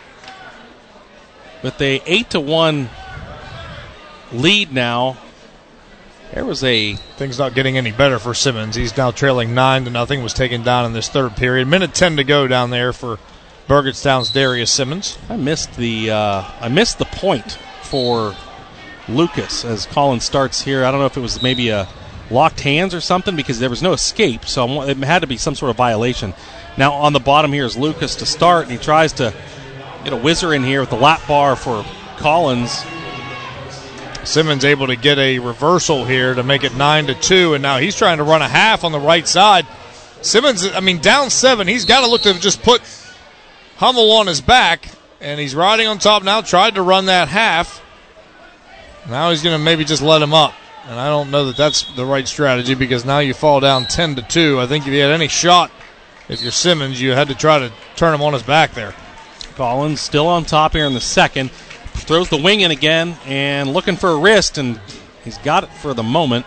with a eight to one lead now. There was a things not getting any better for Simmons. He's now trailing nine to nothing. Was taken down in this third period. Minute ten to go down there for Burgettstown's Darius Simmons. I missed the uh, I missed the point for Lucas as Collins starts here. I don't know if it was maybe a locked hands or something because there was no escape, so it had to be some sort of violation. Now on the bottom here is Lucas to start, and he tries to get a whizzer in here with the lap bar for Collins. Simmons able to get a reversal here to make it nine to two, and now he's trying to run a half on the right side. Simmons, I mean, down seven. He's got to look to just put Hummel on his back, and he's riding on top now. Tried to run that half. Now he's going to maybe just let him up, and I don't know that that's the right strategy because now you fall down ten to two. I think if you had any shot, if you're Simmons, you had to try to turn him on his back there. Collins still on top here in the second. Throws the wing in again and looking for a wrist, and he's got it for the moment.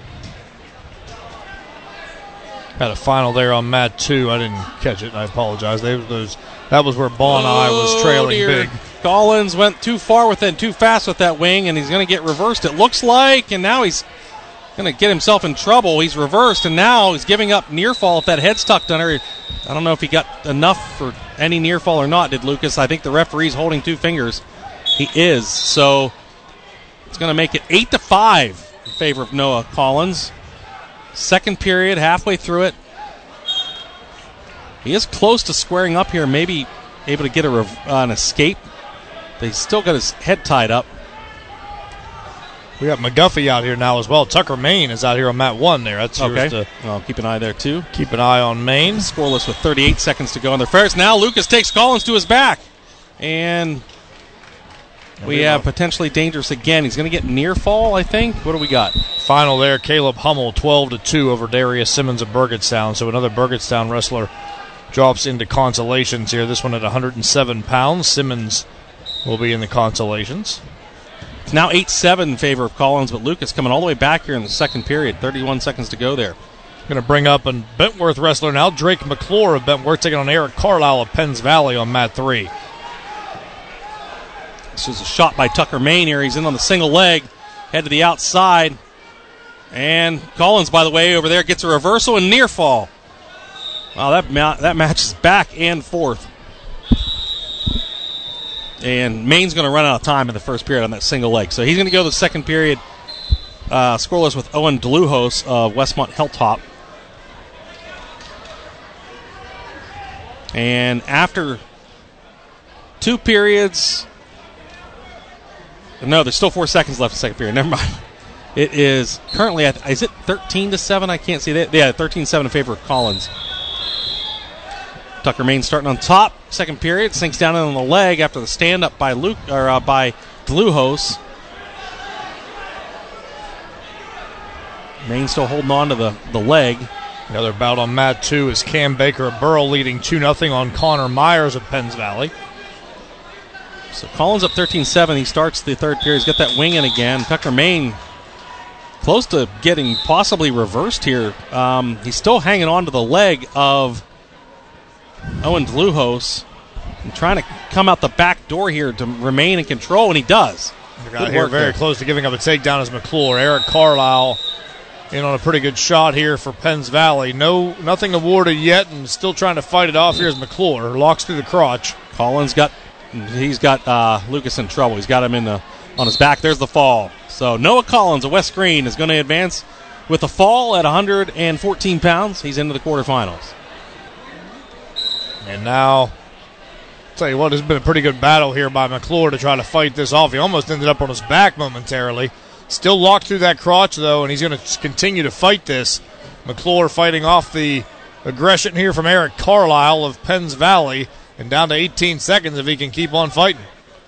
Had a final there on mat two. I didn't catch it. I apologize. They, those, that was where Ball and I was trailing dear. big. Collins went too far with it, too fast with that wing, and he's going to get reversed, it looks like, and now he's going to get himself in trouble. He's reversed, and now he's giving up near fall if that head's tucked under. I don't know if he got enough for any near fall or not, did Lucas? I think the referee's holding two fingers. He is, so it's going to make it eight to five in favor of Noah Collins. Second period, halfway through it. He is close to squaring up here, maybe able to get a rev- uh, an escape. They still got his head tied up. We got McGuffey out here now as well. Tucker Main is out here on mat one there. That's yours okay. to well, keep an eye there, too. Keep an eye on Main. Scoreless with thirty-eight seconds to go on their first. Now Lucas takes Collins to his back. And we have potentially dangerous again. He's going to get near fall, I think. What do we got? Final there, Caleb Hummel, twelve to two over Darius Simmons of Burgettstown. So another Burgettstown wrestler drops into consolations here. This one at one hundred seven pounds. Simmons will be in the consolations. It's now eight seven in favor of Collins, but Lucas coming all the way back here in the second period. thirty-one seconds to go there. Going to bring up a Bentworth wrestler now. Drake McClure of Bentworth taking on Eric Carlisle of Penns Valley on mat three. This is a shot by Tucker Main here. He's in on the single leg. Head to the outside. And Collins, by the way, over there gets a reversal and near fall. Wow, that, ma- that match is back and forth. And Maine's going to run out of time in the first period on that single leg. So he's going to go to the second period uh, scoreless with Owen DeLuhos of Westmont Hilltop. And after two periods... No, there's still four seconds left in the second period. Never mind. It is currently at, is it thirteen to seven? I can't see that. Yeah, thirteen seven in favor of Collins. Tucker Main starting on top. Second period, sinks down on the leg after the stand up by Luke or uh, by DeLuhos. Main still holding on to the, the leg. Another bout on mat two is Cam Baker of Burrell leading two nothing on Connor Myers of Penns Valley. So Collins up thirteen seven. He starts the third period. He's got that wing in again. Tucker Main close to getting possibly reversed here. Um, he's still hanging on to the leg of Owen DeLuhos and trying to come out the back door here to remain in control, and he does. The guy here very there. Close to giving up a takedown is McClure. Eric Carlisle in on a pretty good shot here for Penns Valley. No, nothing awarded yet, and still trying to fight it off here is McClure. Locks through the crotch. Collins got... He's got uh, Lucas in trouble. He's got him in the on his back. There's the fall. So Noah Collins of West Green is going to advance with a fall at one hundred fourteen pounds. He's into the quarterfinals. And now, I'll tell you what, it's been a pretty good battle here by McClure to try to fight this off. He almost ended up on his back momentarily. Still locked through that crotch, though, and he's going to continue to fight this. McClure fighting off the aggression here from Eric Carlisle of Penns Valley. And down to eighteen seconds if he can keep on fighting.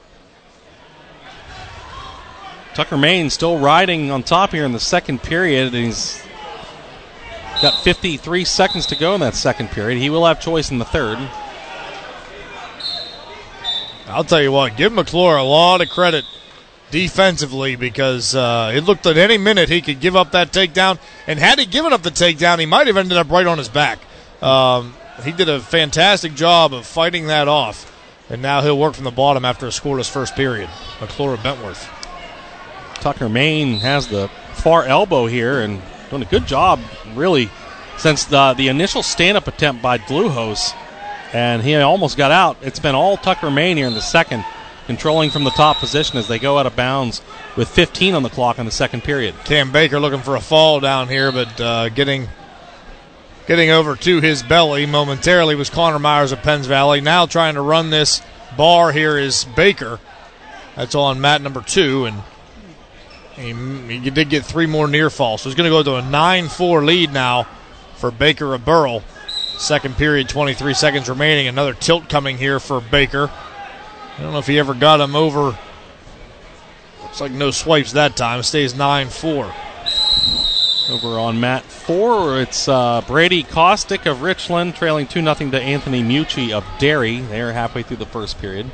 Tucker Main still riding on top here in the second period. And he's got fifty-three seconds to go in that second period. He will have choice in the third. I'll tell you what, give McClure a lot of credit defensively because uh, it looked at any minute he could give up that takedown. And had he given up the takedown, he might have ended up right on his back. Um, he did a fantastic job of fighting that off. And now he'll work from the bottom after a scoreless first period. McClure of Bentworth. Tucker Main has the far elbow here and doing a good job, really, since the, the initial stand-up attempt by Dluhos. And he almost got out. It's been all Tucker Main here in the second, controlling from the top position as they go out of bounds with fifteen on the clock in the second period. Cam Baker looking for a fall down here, but uh, getting getting over to his belly momentarily was Connor Myers of Penns Valley. Now trying to run this bar here is Baker. That's on mat number two, and he, he did get three more near falls. So he's going to go to a nine four lead now for Baker of Burrell. Second period, twenty-three seconds remaining. Another tilt coming here for Baker. I don't know if he ever got him over. Looks like no swipes that time. It stays nine four. Over on mat four, it's uh, Brady Kostick of Richland trailing two nothing to Anthony Mucci of Derry. They're halfway through the first period.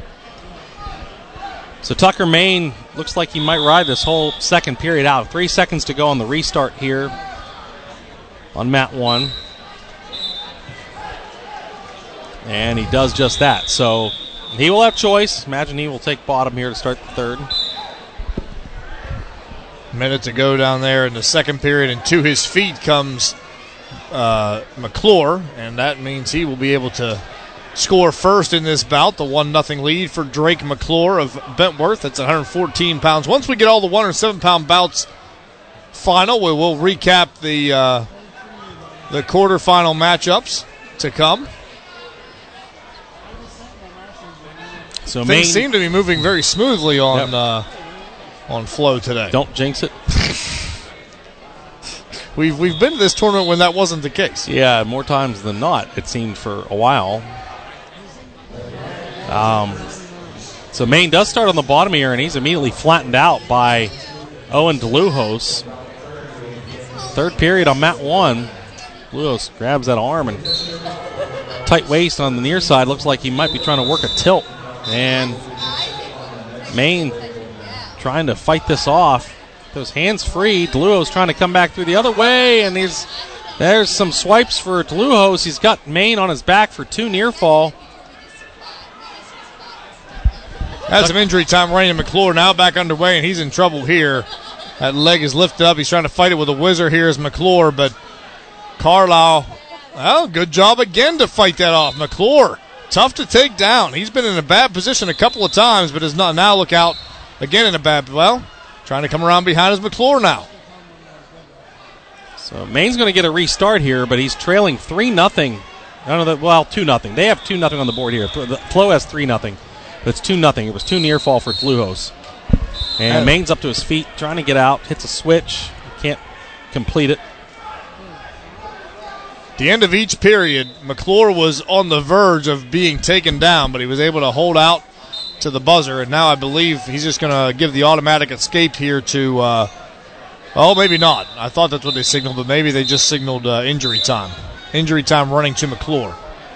So Tucker Main looks like he might ride this whole second period out. Three seconds to go on the restart here on mat one. And he does just that. So he will have choice. Imagine he will take bottom here to start the third. Minute to go down there in the second period, and to his feet comes uh, McClure, and that means he will be able to score first in this bout. The one nothing lead for Drake McClure of Bentworth. That's one hundred fourteen pounds. Once we get all the one hundred seven pound bouts final, we will recap the uh, the quarterfinal matchups to come. So Things Maine, seem to be moving very smoothly on yep. uh, on flow today. Don't jinx it. we've we've been to this tournament when that wasn't the case. Yeah, more times than not, it seemed, for a while. Um, so Maine does start on the bottom here, and he's immediately flattened out by Owen DeLujos. Third period on mat one. DeLujos grabs that arm and tight waist on the near side. Looks like he might be trying to work a tilt. And Maine trying to fight this off. Those hands free. DeLujos trying to come back through the other way, and he's, there's some swipes for DeLujos. He's got Maine on his back for two near fall. Had some injury time. Raymond McClure now back underway, and he's in trouble here. That leg is lifted up. He's trying to fight it with a whizzer here as McClure, but Carlisle, well, good job again to fight that off. McClure, tough to take down. He's been in a bad position a couple of times, but is not now look out again in a bad, well, trying to come around behind his McClure now. So Maine's going to get a restart here, but he's trailing three nothing. I don't know that, well, two nothing. They have two nothing on the board here. Flo has three nothing, but it's two nothing. It was two near fall for DeLujos. And And- Maine's up to his feet, trying to get out, hits a switch, can't complete it. The end of each period, McClure was on the verge of being taken down, but he was able to hold out to the buzzer, and now I believe he's just going to give the automatic escape here to, uh, oh, maybe not. I thought that's what they signaled, but maybe they just signaled uh, injury time. Injury time running to McClure.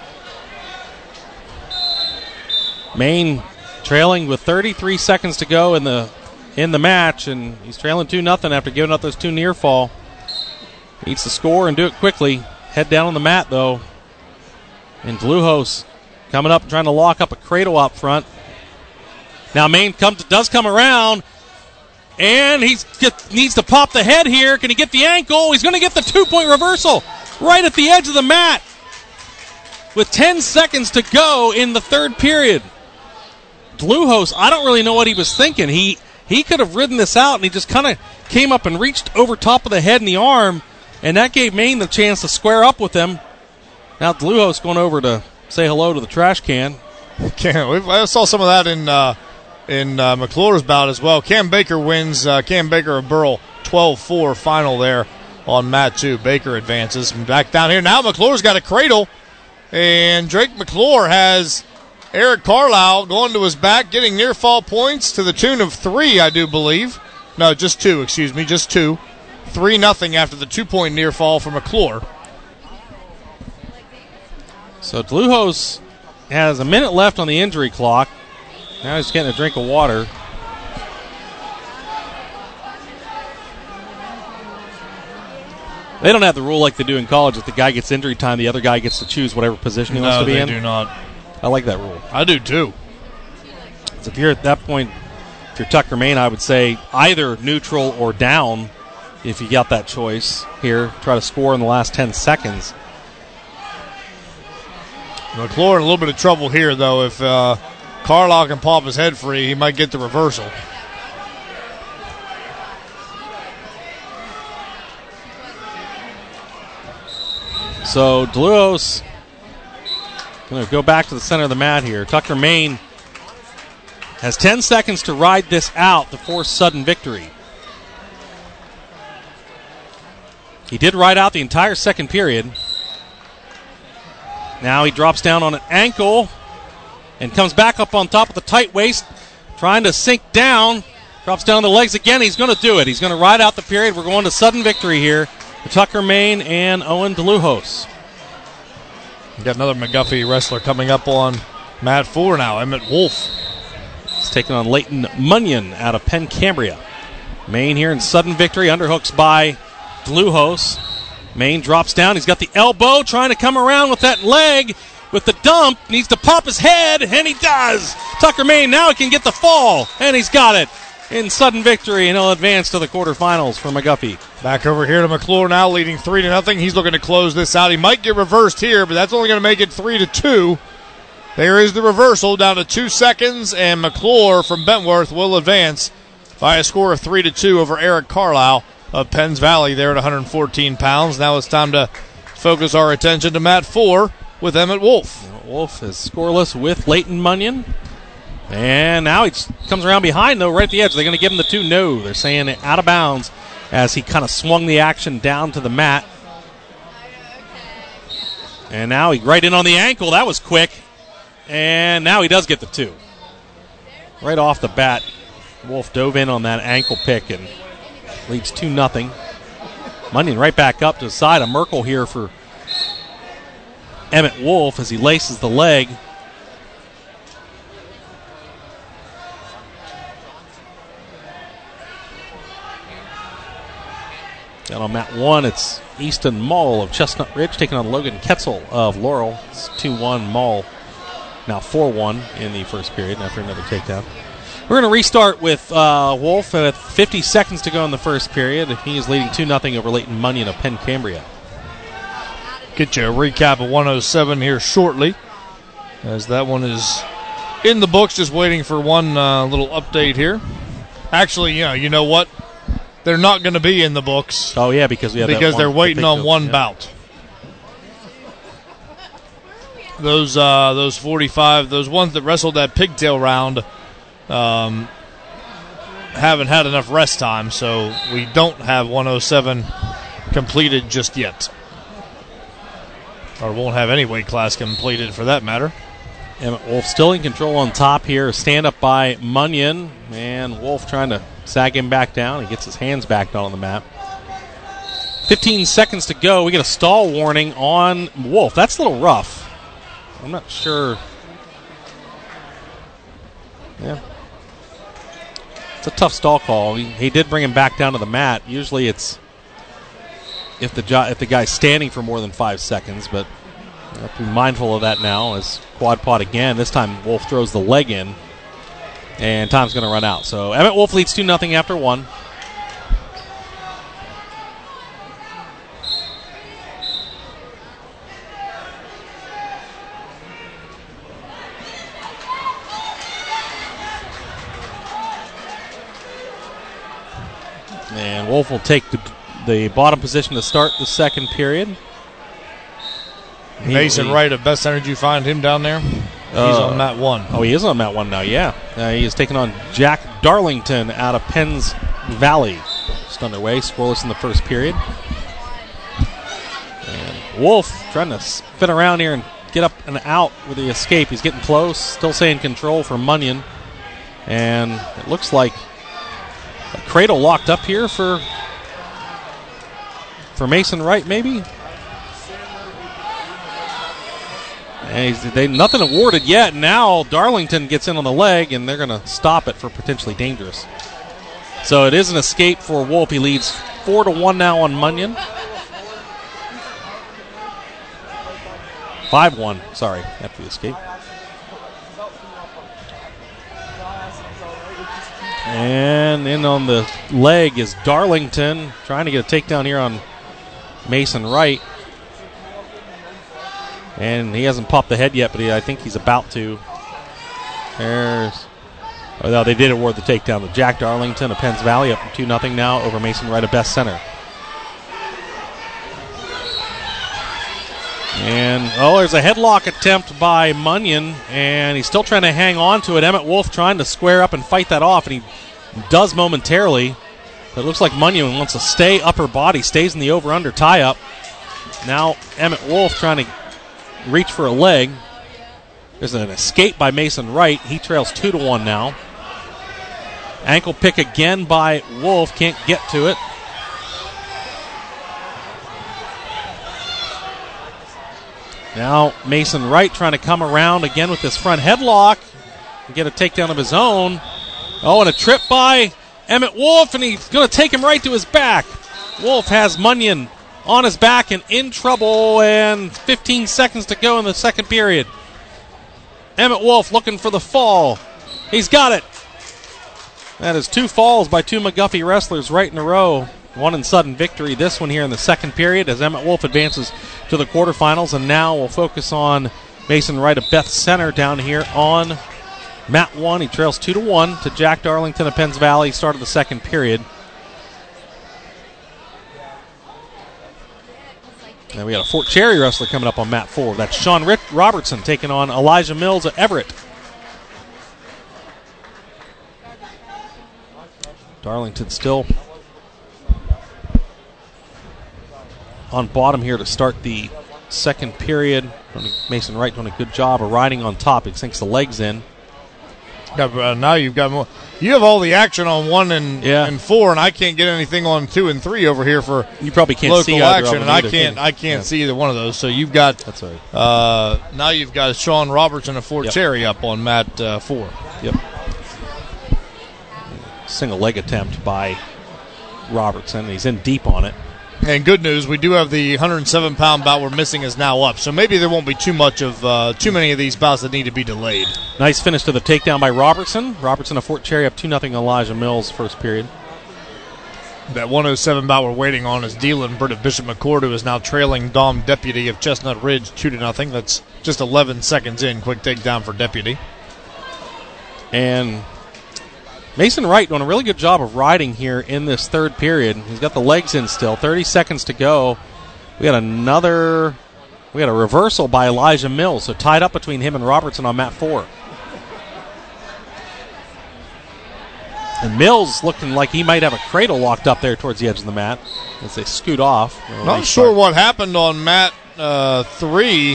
Maine trailing with thirty-three seconds to go in the in the match, and he's trailing two nothing after giving up those two near fall. Needs to score and do it quickly. Head down on the mat, though. And DeLujos coming up and trying to lock up a cradle up front. Now Maine comes, does come around, and he needs to pop the head here. Can he get the ankle? He's going to get the two-point reversal right at the edge of the mat with ten seconds to go in the third period. DeLujos, I don't really know what he was thinking. He he could have ridden this out, and he just kind of came up and reached over top of the head and the arm, and that gave Maine the chance to square up with him. Now DeLujos going over to say hello to the trash can. Cam, I saw some of that in uh, in uh, McClure's bout as well. Cam Baker wins. Uh, Cam Baker of Burrell, twelve four final there on mat two. Baker advances. Back down here. Now McClure's got a cradle, and Drake McClure has Eric Carlisle going to his back, getting near fall points to the tune of three, I do believe. No, just two, excuse me, just two. Three nothing after the two-point near fall for McClure. So DeLujos has a minute left on the injury clock. Now he's getting a drink of water. They don't have the rule like they do in college. If the guy gets injury time, the other guy gets to choose whatever position he no, wants to be they in. do not. I like that rule. I do too. So if you're at that point, if you're Tucker Main, I would say either neutral or down if you got that choice here. Try to score in the last ten seconds. McClure in a little bit of trouble here, though. If uh, Carlisle can pop his head free, he might get the reversal. So DeLuos going to go back to the center of the mat here. Tucker Main has ten seconds to ride this out to force sudden victory. He did ride out the entire second period. Now he drops down on an ankle and comes back up on top of the tight waist, trying to sink down. Drops down the legs again. He's going to do it. He's going to ride out the period. We're going to sudden victory here for Tucker Main and Owen DeLujos. We've got another McGuffey wrestler coming up on mat four now, Emmett Wolf. He's taking on Leighton Munyon out of Penn Cambria. Main here in sudden victory. Underhooks by DeLujos. Main drops down. He's got the elbow, trying to come around with that leg with the dump. Needs to pop his head, and he does. Tucker Main now can get the fall, and he's got it in sudden victory, and he'll advance to the quarterfinals for McGuffey. Back over here to McClure now, leading three to nothing. He's looking to close this out. He might get reversed here, but that's only going to make it three to two. There is the reversal down to two seconds, and McClure from Bentworth will advance by a score of three to two over Eric Carlisle of Penns Valley there at one hundred fourteen pounds. Now it's time to focus our attention to mat four with Emmett Wolf. Emmett Wolf is scoreless with Leighton Munyon. And now he comes around behind, though, right at the edge. They're going to give him the two. No, they're saying it out of bounds as he kind of swung the action down to the mat. And now he right in on the ankle. That was quick. And now he does get the two. Right off the bat, Wolf dove in on that ankle pick and leads two nothing. Munyon right back up to the side of Merkel here for Emmett Wolf as he laces the leg. Down on mat one, it's Easton Mull of Chestnut Ridge taking on Logan Ketzel of Laurel. It's two one Mull, now four one in the first period after another takedown. We're going to restart with uh, Wolf with fifty seconds to go in the first period. He is leading two nothing over Leighton Munyon of Penn Cambria. Get you a recap of one oh seven here shortly, as that one is in the books, just waiting for one uh, little update here. Actually, you know, you know what? They're not going to be in the books. Oh, yeah, because we have because that they're one waiting on one yeah. bout. Those uh, those forty-five, those ones that wrestled that pigtail round, um, haven't had enough rest time, so we don't have one oh seven completed just yet. Or won't have any weight class completed for that matter. Emmett Wolf still in control on top here. Stand up by Munyon. And Wolf trying to sag him back down. He gets his hands back down on the mat. fifteen seconds to go. We get a stall warning on Wolf. That's a little rough. I'm not sure. Yeah. It's a tough stall call. He, he did bring him back down to the mat. Usually it's if the jo- if the guy's standing for more than five seconds, but you have to be mindful of that now as quad pod again. This time Wolf throws the leg in, and time's going to run out. So Emmett Wolf leads two nothing after one. And Wolf will take the, the bottom position to start the second period. Mason he, Wright of Best Energy, find him down there. He's uh, on mat one. Oh, he is on mat one now, yeah. Uh, he is taking on Jack Darlington out of Penns Valley. Just underway, scoreless in the first period. And Wolf trying to spin around here and get up and out with the escape. He's getting close, still saying control for Munyon. And it looks like a cradle locked up here for, for Mason Wright, maybe? And he's, they nothing awarded yet. Now Darlington gets in on the leg, and they're going to stop it for potentially dangerous. So it is an escape for Wolf. He leads four to one now on Munyon. five one, sorry, after the escape. And in on the leg is Darlington, trying to get a takedown here on Mason Wright. And he hasn't popped the head yet, but he, I think he's about to. There's, oh no, they did award the takedown to Jack Darlington of Penns Valley, up two nothing now over Mason Wright of Best Center. And, oh, there's a headlock attempt by Munyon, and he's still trying to hang on to it. Emmett Wolf trying to square up and fight that off, and he does momentarily. But it looks like Munyon wants to stay upper body, stays in the over-under tie-up. Now Emmett Wolf trying to reach for a leg. There's an escape by Mason Wright. He trails two to one now. Ankle pick again by Wolf. Can't get to it. Now Mason Wright trying to come around again with his front headlock and get a takedown of his own. Oh, and a trip by Emmett Wolf, and he's going to take him right to his back. Wolf has Munyon on his back and in trouble, and fifteen seconds to go in the second period. Emmett Wolf looking for the fall. He's got it. That is two falls by two McGuffey wrestlers right in a row. One in sudden victory. This one here in the second period as Emmett Wolf advances to the quarterfinals. And now we'll focus on Mason Wright of Beth Center down here on mat one. He trails two to one to Jack Darlington of Penns Valley. Start of the second period. And we got a Fort Cherry wrestler coming up on mat four. That's Sean Rick Robertson taking on Elijah Mills of Everett. Darlington still on bottom here to start the second period. Mason Wright doing a good job of riding on top. He sinks the legs in. Yeah, uh, now you've got more. You have all the action on one and, yeah. and four, and I can't get anything on two and three over here for you probably can't local see action, and I either, can't. can I can't yeah. see either one of those. So you've got that's right. Uh, now you've got Sean Robertson of Fort yep. Cherry up on mat uh, four. Yep. Single leg attempt by Robertson. He's in deep on it. And good news, we do have the one hundred seven pound bout we're missing is now up. So maybe there won't be too much of uh, too many of these bouts that need to be delayed. Nice finish to the takedown by Robertson. Robertson of Fort Cherry up two nothing Elijah Mills first period. That one oh seven bout we're waiting on is Dealin Britt of Bishop McCord, who is now trailing Dom Deputy of Chestnut Ridge two to nothing. That's just eleven seconds in. Quick takedown for Deputy. And Mason Wright doing a really good job of riding here in this third period. He's got the legs in still. thirty seconds to go. We got another, we got a reversal by Elijah Mills. So tied up between him and Robertson on mat four. And Mills looking like he might have a cradle locked up there towards the edge of the mat as they scoot off. Not sure what happened on mat uh, three.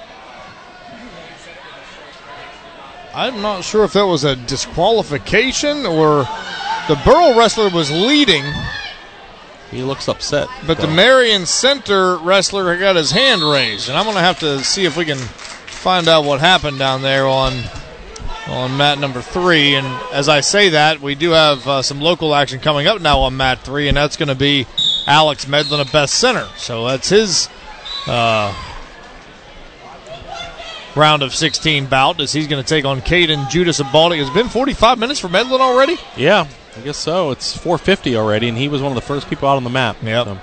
I'm not sure if that was a disqualification or the Burrell wrestler was leading. He looks upset. But though. The Marion Center wrestler got his hand raised. And I'm going to have to see if we can find out what happened down there on on mat number three. And as I say that, we do have uh, some local action coming up now on mat three, and that's going to be Alex Medlin of Best Center. So that's his uh, round of sixteen bout as he's going to take on Caden Judas of Baldy. It's been forty-five minutes for Medlin already? Yeah, I guess so. It's four fifty already, and he was one of the first people out on the map. Yep. So.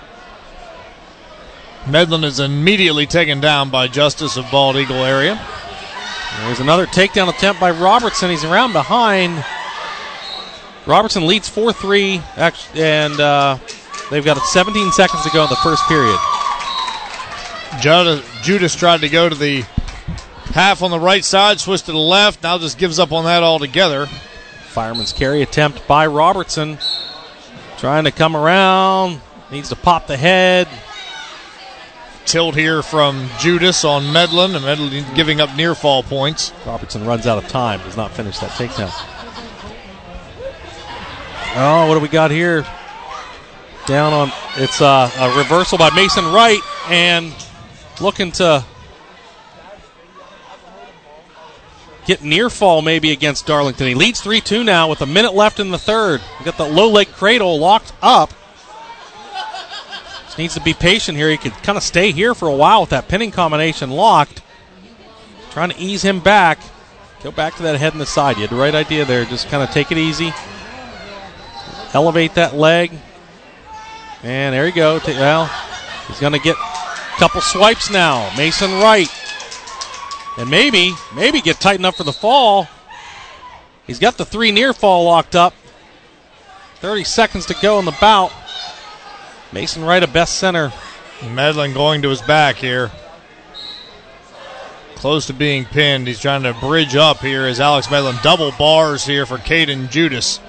Medlin is immediately taken down by Justice of Bald Eagle area. There's another takedown attempt by Robertson. He's around behind. Robertson leads four three, and uh, they've got seventeen seconds to go in the first period. Judas tried to go to the half on the right side, switched to the left, now just gives up on that altogether. Fireman's carry attempt by Robertson. Trying to come around, needs to pop the head. Tilt here from Judas on Medlin, and Medlin giving up near fall points. Robertson runs out of time, does not finish that takedown. Oh, what do we got here? Down on, it's uh, a reversal by Mason Wright, and looking to get near fall maybe against Darlington. He leads three two now with a minute left in the third. We got the low leg cradle locked up. He's needs to be patient here. He could kind of stay here for a while with that pinning combination locked. Trying to ease him back. Go back to that head and the side. You had the right idea there. Just kind of take it easy. Elevate that leg. And there you go. Well, he's going to get a couple swipes now. Mason Wright. And maybe, maybe get tight enough for the fall. He's got the three near fall locked up. thirty seconds to go in the bout. Mason Wright, a best center. Medlin going to his back here. Close to being pinned. He's trying to bridge up here as Alex Medlin double bars here for Caden Judas.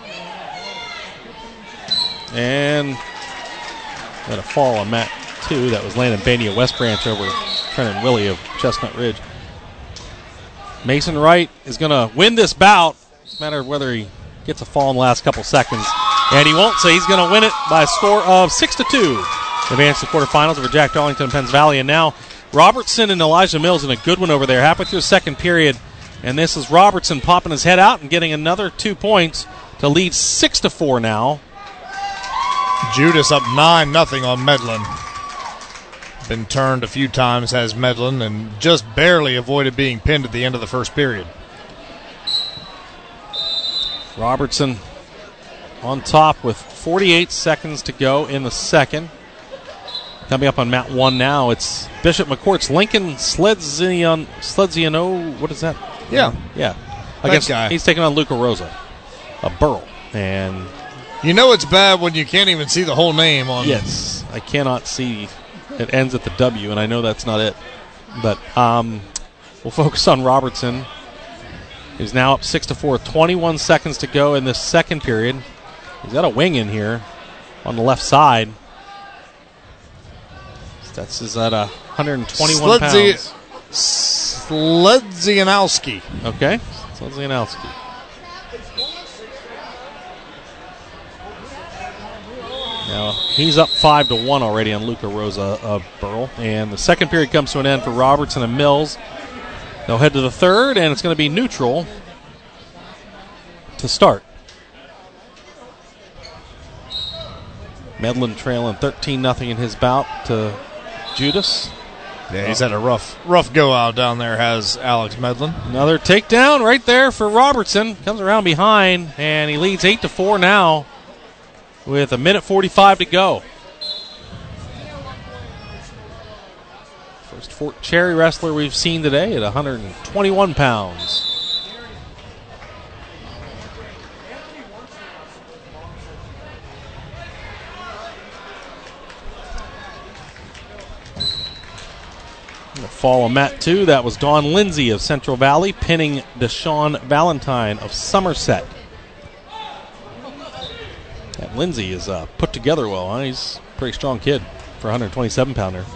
And got a fall on Matt, too. That was Landon Bainey of West Branch over Trenton Willie of Chestnut Ridge. Mason Wright is going to win this bout. It's a matter of whether he gets a fall in the last couple seconds. And he won't, so he's going to win it by a score of six to two. Advance to quarterfinals over Jack Darlington and Penns Valley. And now Robertson and Elijah Mills in a good one over there. Halfway through the second period. And this is Robertson popping his head out and getting another two points to lead six to four now. Judas up nine nothing on Medlin. Been turned a few times, has Medlin, and just barely avoided being pinned at the end of the first period. Robertson on top with forty-eight seconds to go in the second. Coming up on mat one now, it's Bishop McCourt's Lincoln Sledziano. Sledziano, what is that? Yeah. Yeah. That Against, guy. He's taking on Luca Rosa, a Burl. And you know it's bad when you can't even see the whole name on. Yes, I cannot see. It ends at the W, and I know that's not it. But um, we'll focus on Robertson. He's now up six to four. twenty-one seconds to go in this second period. He's got a wing in here on the left side. That's is at one hundred twenty-one Sledzi- pounds. Sledzianowski. Okay, Sledzianowski. Now, he's up five to one already on Luca Rosa of Burl. And the second period comes to an end for Robertson and Mills. They'll head to the third, and it's going to be neutral to start. Medlin trailing thirteen nothing in his bout to Judas. Yeah, he's had a rough rough go out down there, has Alex Medlin. Another takedown right there for Robertson. Comes around behind, and he leads eight to four now with a minute forty-five to go. First Fort Cherry wrestler we've seen today at one hundred twenty-one pounds. The fall on mat two, that was Dawn Lindsay of Central Valley pinning Deshaun Valentine of Somerset. That Lindsay is uh, put together well. Huh? He's a pretty strong kid for a one hundred twenty-seven pounder.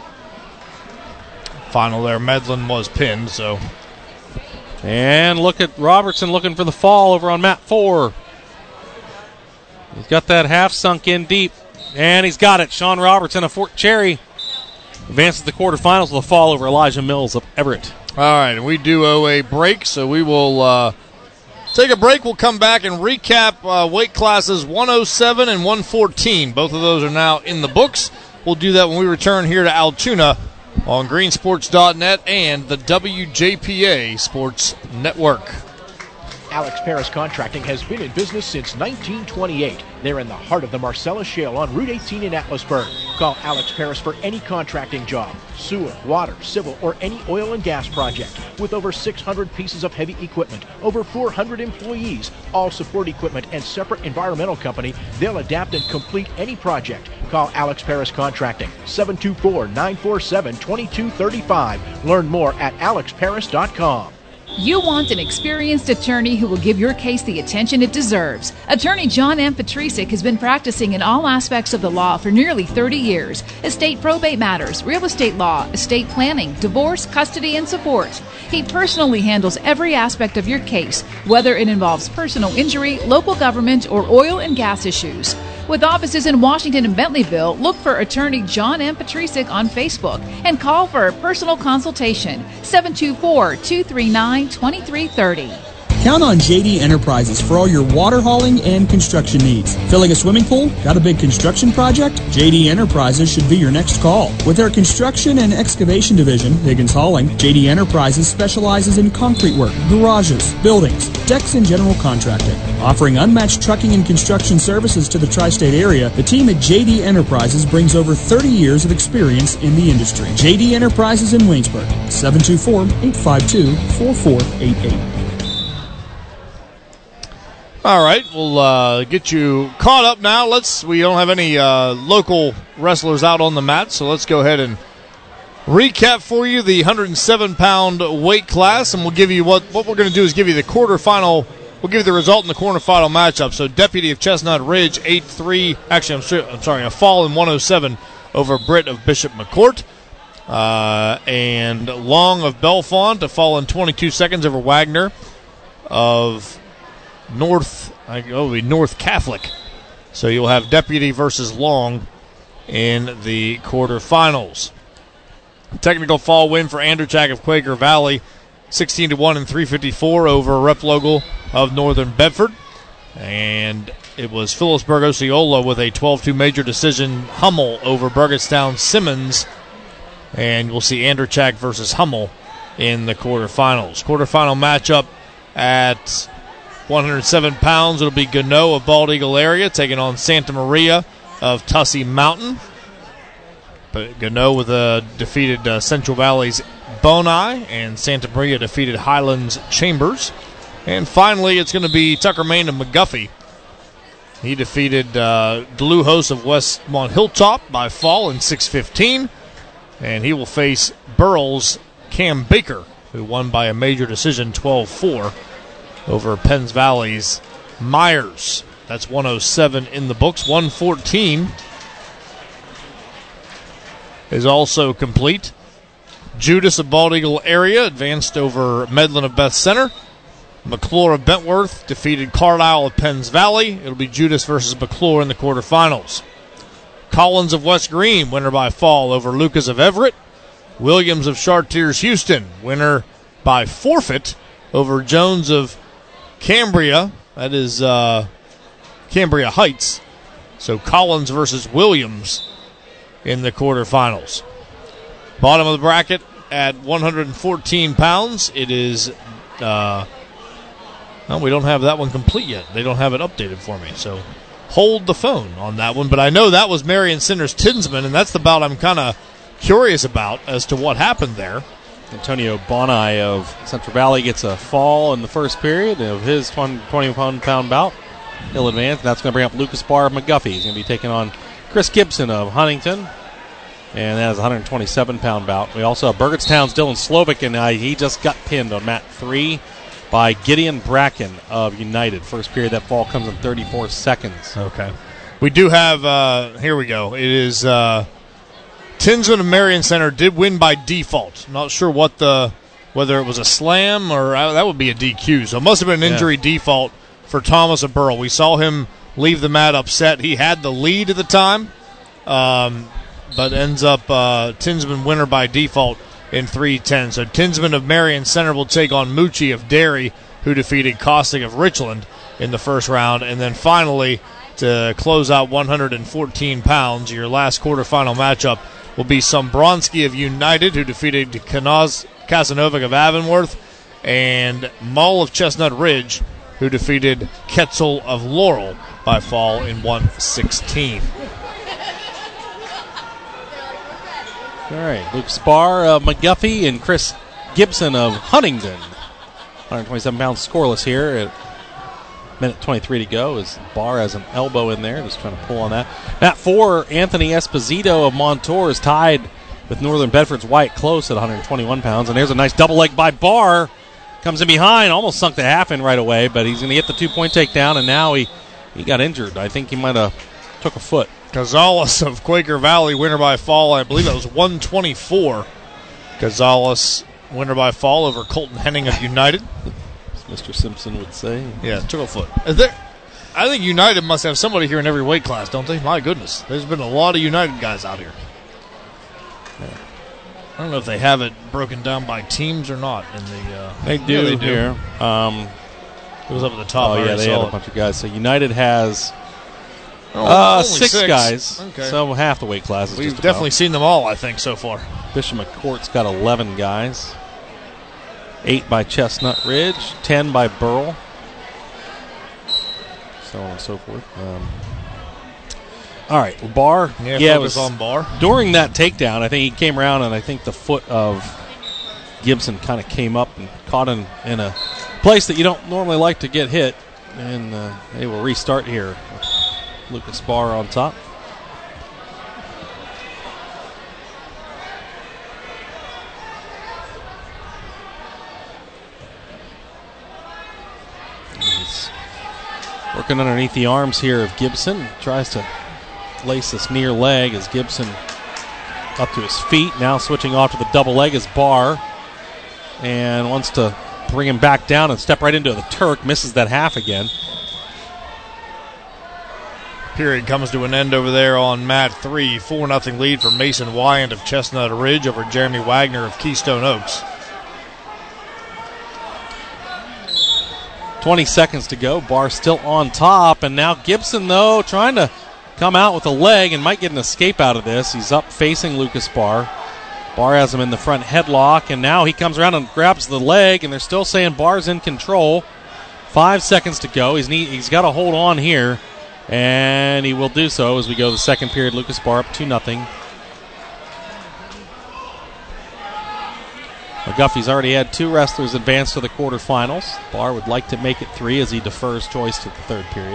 Final there, Medlin was pinned, so. And look at Robertson looking for the fall over on mat four. He's got that half sunk in deep, and he's got it. Sean Robertson of Fort Cherry advances to the quarterfinals with a fall over Elijah Mills of Everett. All right, and we do owe a break, so we will uh, take a break. We'll come back and recap uh, weight classes one oh seven and one fourteen. Both of those are now in the books. We'll do that when we return here to Altoona on green sports dot net and the W J P A Sports Network. Alex Paris Contracting has been in business since nineteen twenty-eight. They're in the heart of the Marcellus Shale on Route eighteen in Atlasburg. Call Alex Paris for any contracting job, sewer, water, civil, or any oil and gas project. With over six hundred pieces of heavy equipment, over four hundred employees, all support equipment, and separate environmental company, they'll adapt and complete any project. Call Alex Paris Contracting, seven two four, nine four seven, two two three five. Learn more at alex paris dot com. You want an experienced attorney who will give your case the attention it deserves. Attorney John M. Patricic has been practicing in all aspects of the law for nearly thirty years. Estate probate matters, real estate law, estate planning, divorce, custody, and support. He personally handles every aspect of your case, whether it involves personal injury, local government, or oil and gas issues. With offices in Washington and Bentleyville, look for Attorney John M. Patricic on Facebook and call for a personal consultation, seven two four, two three nine, two three three zero. Count on J D Enterprises for all your water hauling and construction needs. Filling a swimming pool? Got a big construction project? J D Enterprises should be your next call. With their construction and excavation division, Higgins Hauling, J D Enterprises specializes in concrete work, garages, buildings, decks, and general contracting. Offering unmatched trucking and construction services to the tri-state area, the team at J D Enterprises brings over thirty years of experience in the industry. J D Enterprises in Waynesburg, seven two four, eight five two, four four eight eight. All right, we'll uh, get you caught up now. Let's. We don't have any uh, local wrestlers out on the mat, so let's go ahead and recap for you the one hundred seven pound weight class, and we'll give you what what we're going to do is give you the quarterfinal. We'll give you the result in the quarterfinal matchup. So Deputy of Chestnut Ridge eight three. Actually, I'm, sure, I'm sorry, a fall in one oh seven over Britt of Bishop McCourt, uh, and Long of Bellefonte a fall in twenty-two seconds over Wagner of North, I oh, be North Catholic. So you'll have Deputy versus Long in the quarterfinals. Technical fall win for Anderchak of Quaker Valley, sixteen to one and three fifty-four over Replogle of Northern Bedford. And it was Phillipsburg Osceola with a twelve two major decision, Hummel over Burgettstown Simmons. And we'll see Anderchak versus Hummel in the quarterfinals. Quarterfinal matchup at one hundred seven pounds, it'll be Gano of Bald Eagle area taking on Santa Maria of Tussey Mountain. But Gano with a defeated uh, Central Valley's Bonai, and Santa Maria defeated Highlands Chambers. And finally, it's going to be Tucker Main of McGuffey. He defeated uh, Dluhos of Westmont Hilltop by fall in six fifteen. And he will face Burrell's Cam Baker, who won by a major decision twelve four. Over Penns Valley's Myers. That's one oh seven in the books. one fourteen is also complete. Judas of Bald Eagle area advanced over Medlin of Beth Center. McClure of Bentworth defeated Carlisle of Penns Valley. It'll be Judas versus McClure in the quarterfinals. Collins of West Green, winner by fall over Lucas of Everett. Williams of Chartiers Houston, winner by forfeit over Jones of Cambria, that is uh, Cambria Heights. So Collins versus Williams in the quarterfinals. Bottom of the bracket at one hundred fourteen pounds. It is, uh, well, we don't have that one complete yet. They don't have it updated for me. So hold the phone on that one. But I know that was Marion Center's Tinsman, and that's the bout I'm kind of curious about as to what happened there. Antonio Bonai of Central Valley gets a fall in the first period of his twenty-one pound bout. He'll advance, and that's going to bring up Lucas Barr of McGuffey. He's going to be taking on Chris Gibson of Huntington, and that is a one hundred twenty-seven pound bout. We also have Burgettstown's Dylan Slovic, and uh, he just got pinned on mat three by Gideon Bracken of United. First period, that fall comes in thirty-four seconds. Okay. We do have, uh, here we go. It is uh, Tinsman of Marion Center did win by default. Not sure what the, whether it was a slam or uh, that would be a D Q. So it must have been an injury yeah. default for Thomas of Burrell. We saw him leave the mat upset. He had the lead at the time, um, but ends up uh, Tinsman winner by default in three ten. So Tinsman of Marion Center will take on Mucci of Derry, who defeated Cossack of Richland in the first round. And then finally, to close out one hundred fourteen pounds, your last quarterfinal matchup will be Sombronsky of United, who defeated Kanaz Kasanovic of Avonworth, and Mull of Chestnut Ridge, who defeated Ketzel of Laurel by fall in one sixteen. All right, Luke Spar of McGuffey and Chris Gibson of Huntington. one hundred twenty-seven pounds scoreless here at minute twenty-three to go as Barr has an elbow in there, just trying to pull on that. Mat four, Anthony Esposito of Montour is tied with Northern Bedford's White Close at one hundred twenty-one pounds. And there's a nice double leg by Barr. Comes in behind, almost sunk the half in right away, but he's going to get the two-point takedown, and now he, he got injured. I think he might have took a foot. Gonzalez of Quaker Valley, winner by fall. I believe that was one twenty-four. Gonzalez, winner by fall over Colton Henning of United. As Mister Simpson would say. Yeah, took a foot. Is there, I think United must have somebody here in every weight class, don't they? My goodness. There's been a lot of United guys out here. Yeah. I don't know if they have it broken down by teams or not. In the uh, They do, yeah, they do. here. Um, It was up at the top. Oh, I yeah, they saw had it. a bunch of guys. So United has Oh, uh, only six, six. guys. Okay. So half the weight classes. We've just about. definitely seen them all, I think, so far. Bishop McCourt's got eleven guys. Eight by Chestnut Ridge. Ten by Burrell. So on and so forth. Um, all right, Barr. Yeah, yeah it focus was on Barr. During that takedown, I think he came around, and I think the foot of Gibson kind of came up and caught him in a place that you don't normally like to get hit. And uh, they will restart here with Lucas Barr on top. He's working underneath the arms here of Gibson. Tries to lace this near leg as Gibson up to his feet. Now switching off to the double leg as Barr. And wants to bring him back down and step right into the Turk. Misses that half again. Period comes to an end over there on mat three. four nothing lead for Mason Wyand of Chestnut Ridge over Jeremy Wagner of Keystone Oaks. twenty seconds to go. Barr still on top. And now Gibson, though, trying to come out with a leg and might get an escape out of this. He's up facing Lucas Barr. Barr has him in the front headlock. And now he comes around and grabs the leg. And they're still saying Barr's in control. Five seconds to go. He's, need, he's got to hold on here. And he will do so as we go to the second period. Lucas Barr up two nothing. McGuffey's already had two wrestlers advance to the quarterfinals. Barr would like to make it three as he defers choice to the third period.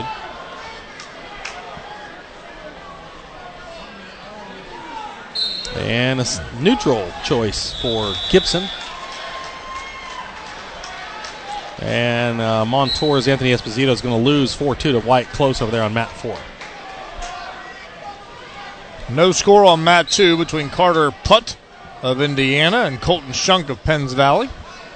And a neutral choice for Gibson. And uh, Montour's Anthony Esposito is going to lose four two to White Close over there on mat four. No score on mat two between Carter Putt of Indiana and Colton Shunk of Penns Valley.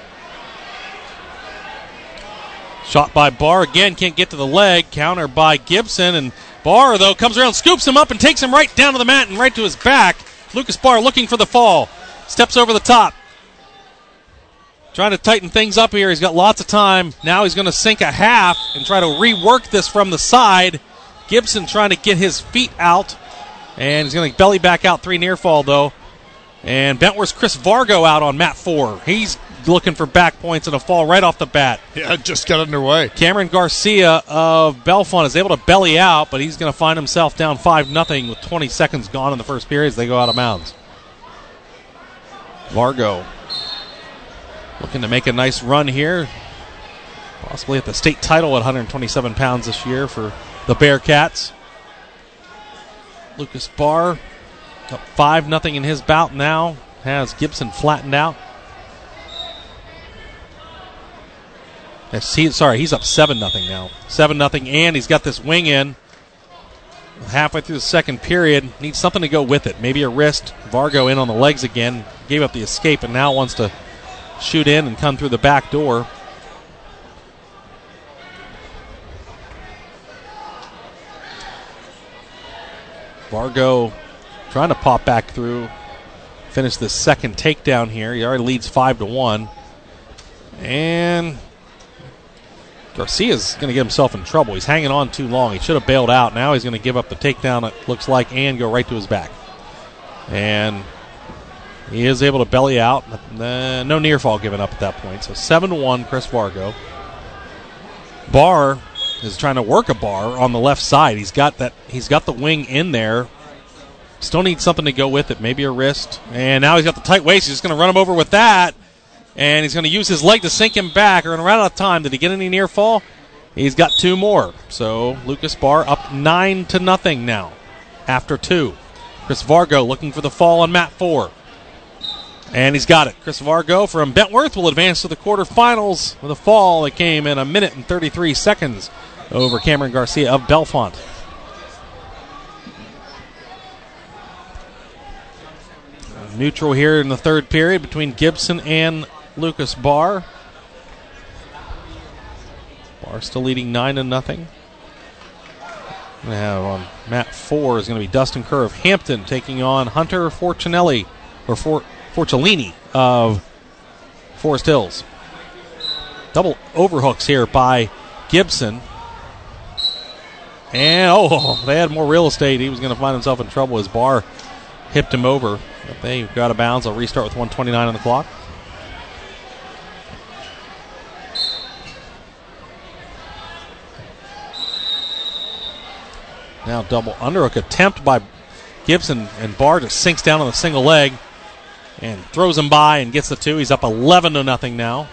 Shot by Barr again, can't get to the leg. Counter by Gibson, and Barr, though, comes around, scoops him up, and takes him right down to the mat and right to his back. Lucas Barr looking for the fall. Steps over the top. Trying to tighten things up here. He's got lots of time. Now he's going to sink a half and try to rework this from the side. Gibson trying to get his feet out. And he's going to belly back out. Three near fall, though. And Bentworth's Chris Vargo out on mat four. He's looking for back points and a fall right off the bat. Yeah, it just got underway. Cameron Garcia of Bellefonte is able to belly out, but he's going to find himself down five nothing with twenty seconds gone in the first period as they go out of bounds. Vargo looking to make a nice run here. Possibly at the state title at one twenty-seven pounds this year for the Bearcats. Lucas Barr up five nothing in his bout now. Has Gibson flattened out. He, sorry, he's up seven nothing now. seven nothing, and he's got this wing in. Halfway through the second period. Needs something to go with it. Maybe a wrist. Vargo in on the legs again. Gave up the escape and now wants to shoot in and come through the back door. Vargo trying to pop back through. Finish the second takedown here. He already leads five to one. And Garcia's going to get himself in trouble. He's hanging on too long. He should have bailed out. Now he's going to give up the takedown, it looks like, and go right to his back. And he is able to belly out. Uh, no near fall given up at that point. So seven to one, Chris Vargo. Barr is trying to work a bar on the left side. He's got that. He's got the wing in there. Still needs something to go with it. Maybe a wrist. And now he's got the tight waist. He's just going to run him over with that. And he's going to use his leg to sink him back. We're going to run out of time. Did he get any near fall? He's got two more. So Lucas Barr up nine to nothing now after two. Chris Vargo looking for the fall on mat four. And he's got it. Chris Vargo from Bentworth will advance to the quarterfinals with a fall that came in a minute and thirty-three seconds over Cameron Garcia of Bellefonte. Neutral here in the third period between Gibson and Lucas Barr. Barr still leading nine to nothing. Now on mat four is going to be Dustin Kerr of Hampton taking on Hunter Fortunelli or For, Forcellini of Forest Hills. Double overhooks here by Gibson. And, oh, they had more real estate. He was going to find himself in trouble as Barr hipped him over. But they got out of bounds. They'll restart with one twenty-nine on the clock. Now double underhook attempt by Gibson, and Barr just sinks down on the single leg and throws him by and gets the two. He's up eleven to nothing now.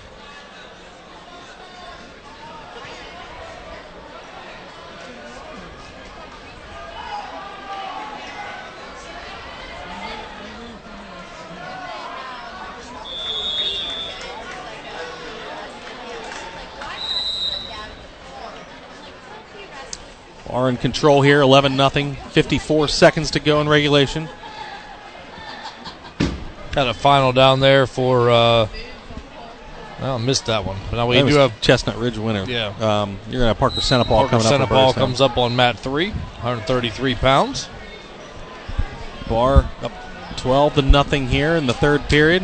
Are in control here, eleven nothing, fifty-four seconds to go in regulation. Got a final down there for, uh, well, I missed that one. But now we that do have Chestnut Ridge winner. Yeah. Um, you're going to have Parker Senapal Parker coming up. Senapal comes up on mat three, one thirty-three pounds. Barr up twelve to nothing here in the third period.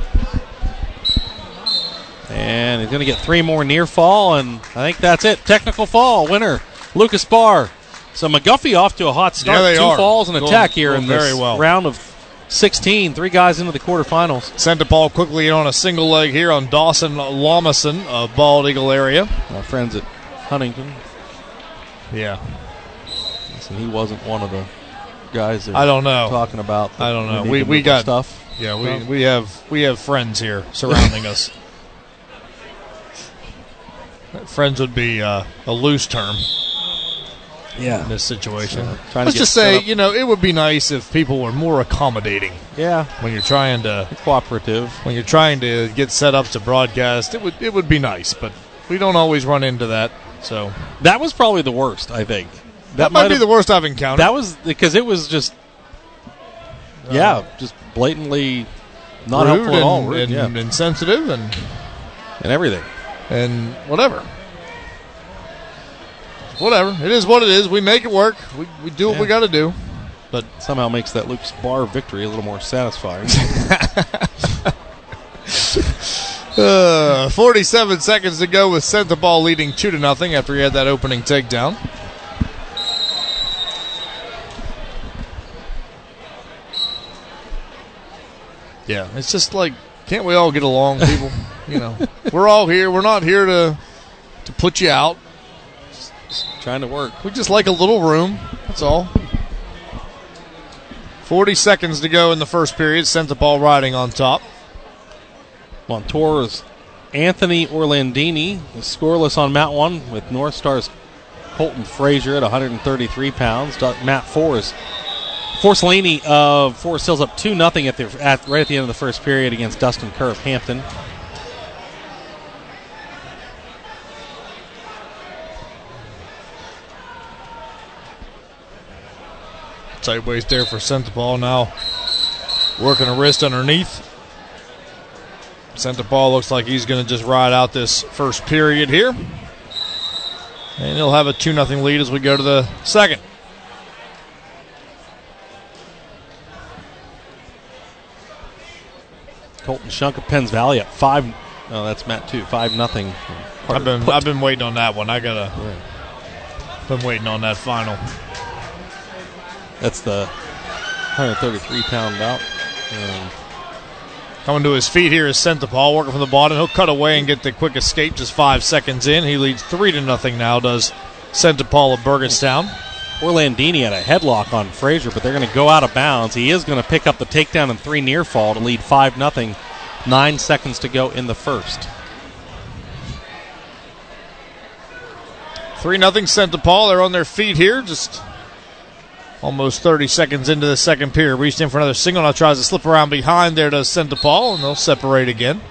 And he's going to get three more near fall, and I think that's it. Technical fall winner, Lucas Barr. So McGuffey off to a hot start. Yeah, they Two are. falls and a Going- tack here going in this very well. round of sixteen. Three guys into the quarterfinals. Centerpol quickly in on a single leg here on Dawson Lawmason of Bald Eagle area. Our friends at Huntington. Yeah. Listen, he wasn't one of the guys that I don't know. talking about. I don't know. need We to we move got stuff. Yeah, we, Well, we have we have friends here surrounding us. Friends would be uh, a loose term. Yeah. In this situation. So, trying to Let's get just set say, up. you know, it would be nice if people were more accommodating. Yeah. When you're trying to cooperative. When you're trying to get set up to broadcast, it would it would be nice, but we don't always run into that. So that was probably the worst, I think. That, might be have- the worst I've encountered. That was because it was just, yeah, just blatantly not Rude helpful at all. and, Rude, and yeah. insensitive and and everything. And whatever. Whatever. It is what it is. We make it work. We, we do what Yeah. we got to do. But somehow makes that Lucas Barr victory a little more satisfying. uh, forty-seven seconds to go with Center Ball leading two to nothing after he had that opening takedown. Yeah, it's just like, can't we all get along, people? You know, we're all here. We're not here to to put you out. Trying to work. We just like a little room. That's all. forty seconds to go in the first period. Center Ball riding on top. Montour's Anthony Orlandini is scoreless on mat one with North Star's Colton Frazier at one thirty-three pounds. Mat four is Forcellini of Forest Hills up two nothing at the at right at the end of the first period against Dustin Kerr of Hampton. Tight waist there for Center Ball now. Working a wrist underneath. Center Ball looks like he's going to just ride out this first period here. And he'll have a two nothing lead as we go to the second. Colton Shunk of Penns Valley at five. Oh, that's Matt two. Five nothing. I've been I've been waiting on that one. I gotta. Yeah. Been waiting on that final. That's the one thirty-three pound bout. Um, Coming to his feet here is Center Ball working from the bottom. He'll cut away and get the quick escape just five seconds in. He leads three to nothing now. Does Center Ball of Burgettstown. Orlandini had a headlock on Frazier, but they're going to go out of bounds. He is going to pick up the takedown and three near fall to lead five nothing. Nine seconds to go in the first. three nothing Center Ball. They're on their feet here. Just almost thirty seconds into the second period. Reached in for another single. Now tries to slip around behind there to Center Ball, and they'll separate again.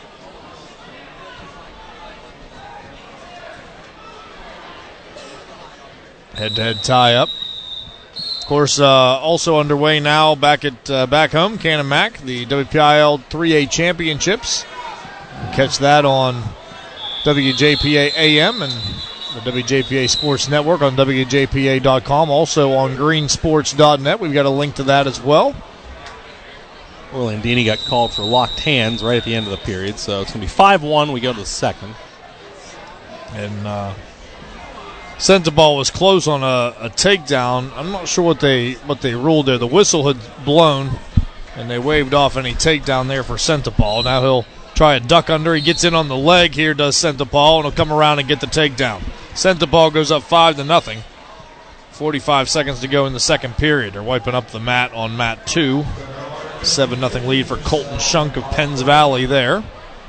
Head-to-head tie-up. Of course, uh, also underway now back at uh, back home, Cannon Mac, the W P I L three A Championships. Catch that on W J P A A M and the W J P A Sports Network on W J P A dot com. Also on green sports dot net. We've got a link to that as well. Orlandini got called for locked hands right at the end of the period, so it's going to be five one. We go to the second. And uh, Sentaball was close on a, a takedown. I'm not sure what they what they ruled there. The whistle had blown, and they waved off any takedown there for Sentaball. Now he'll try a duck under. He gets in on the leg here, does Sentaball, and he'll come around and get the takedown. Sentaball goes up five to nothing. forty-five seconds to go in the second period. They're wiping up the mat on mat two. seven nothing lead for Colton Shunk of Penns Valley there.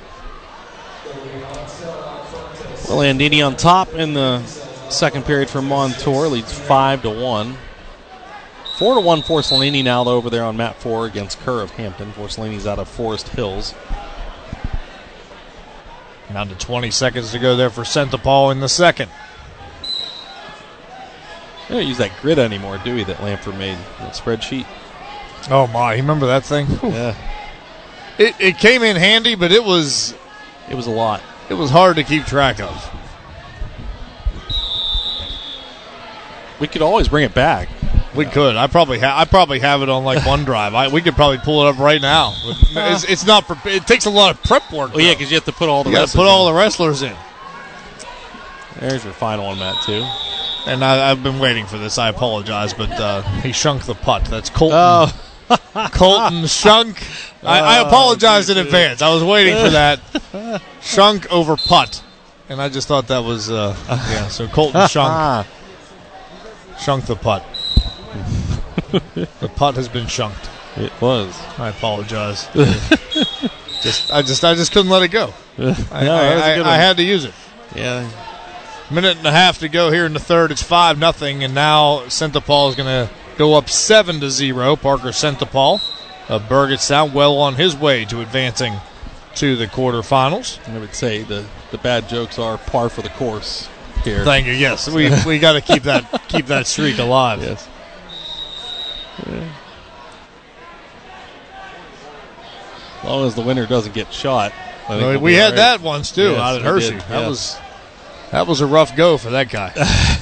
Landini on top in the second period for Montour, leads five to one. Four to one Forcellini now over there on mat four against Kerr of Hampton. Forcellini's out of Forest Hills. Down to twenty seconds to go there for Sentaball in the second. They don't use that grid anymore, do we, that Lamford made, that spreadsheet? Oh, my. You remember that thing? Whew. Yeah. It, it came in handy, but it was... It was a lot. It was hard to keep track of. We could always bring it back. We yeah. could. I probably ha- I probably have it on like OneDrive. I, we could probably pull it up right now. It's, it's not. Pre- it takes a lot of prep work. Oh yeah, because you have to put all the. You got to put all the wrestlers in. There's your final on Matt too. And I, I've been waiting for this. I apologize, but uh, he shunk the putt. That's Colton. Oh. Colton Shunk. I, I apologize oh, in advance. I was waiting for that. Shunk over putt, and I just thought that was uh, yeah. So Colton Shunk. Shunk the putt. The putt has been shunked. It was. I apologize. just, I just, I just couldn't let it go. I, no, I, I, I had to use it. Yeah. Minute and a half to go here in the third. It's five nothing, and now Sentaball is going to go up seven to zero. Parker Sentaball of Burgettstown, well on his way to advancing to the quarterfinals. I would say the the bad jokes are par for the course here. Thank you. Yes, we we got to keep that keep that streak alive. Yes. Yeah. As long as the winner doesn't get shot. I think well, we had right. that once too yes, out at Hershey. Did, that yes. was that was a rough go for that guy.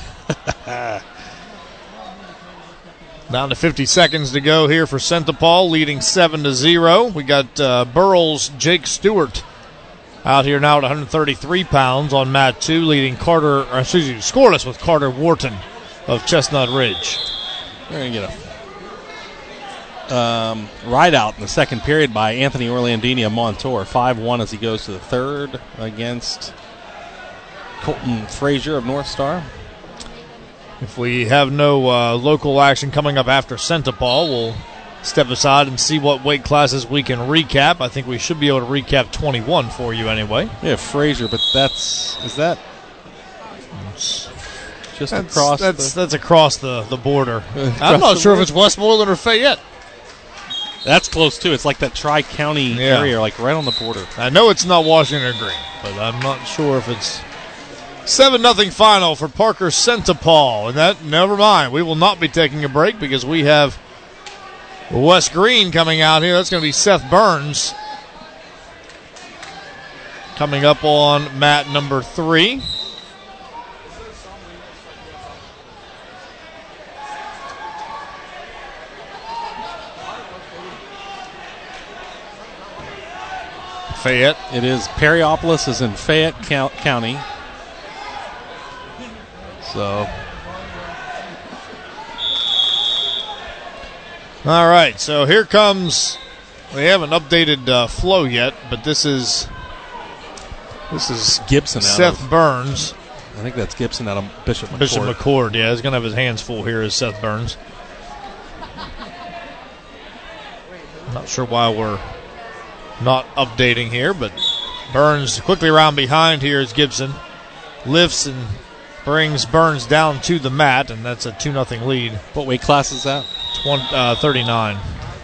Down to fifty seconds to go here for Sentaball, leading seven to zero. We got uh, Burrell's Jake Stewart out here now at one thirty-three pounds on mat two, leading Carter, or excuse me, scoreless with Carter Wharton of Chestnut Ridge. We're going to get a um, ride out in the second period by Anthony Orlandini of Montour. five one as he goes to the third against Colton Frazier of North Star. If we have no uh, local action coming up after Sentaball, we'll step aside and see what weight classes we can recap. I think we should be able to recap twenty-one for you anyway. Yeah, Frazier, but that's is that it's, just that's, across? That's the, that's across the the border. I'm not sure border? if it's Westmoreland or Fayette. That's close too. It's like that tri-county yeah. area, like right on the border. I know it's not Washington or Green, but I'm not sure if it's. seven nothing final for Parker Sentaball. And that, never mind, we will not be taking a break because we have West Green coming out here. That's going to be Seth Burns coming up on mat number three. Fayette. It is. Perryopolis is in Fayette County. So, all right. So here comes. We haven't updated uh, flow yet, but this is this is Gibson. Seth out of, Burns. I think that's Gibson out of Bishop McCord. Bishop McCord. Yeah, he's gonna have his hands full here. Is Seth Burns. I'm not sure why we're not updating here, but Burns quickly around behind here is Gibson. Lifts and brings Burns down to the mat, and that's a two nothing lead. What weight class is that? twenty, uh, thirty-nine.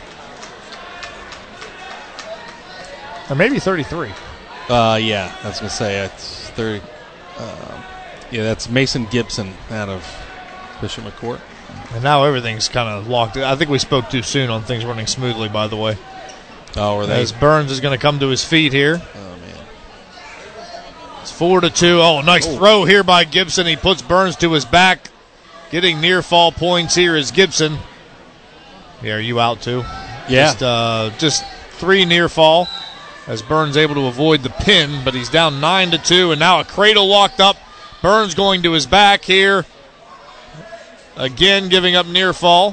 Or maybe thirty-three. Uh, yeah, I was going to say it's thirty. Uh, yeah, that's Mason Gibson out of Bishop McCourt. And now everything's kind of locked. I think we spoke too soon on things running smoothly, by the way. Oh, were they? As Burns is going to come to his feet here. Oh, man. It's four to two. Oh, nice oh. throw here by Gibson. He puts Burns to his back. Getting near fall points here is Gibson. Yeah, are you out too? Yeah. Just, uh, just three near fall as Burns able to avoid the pin, but he's down nine to two, and now a cradle locked up Burns going to his back here. Again, giving up near fall.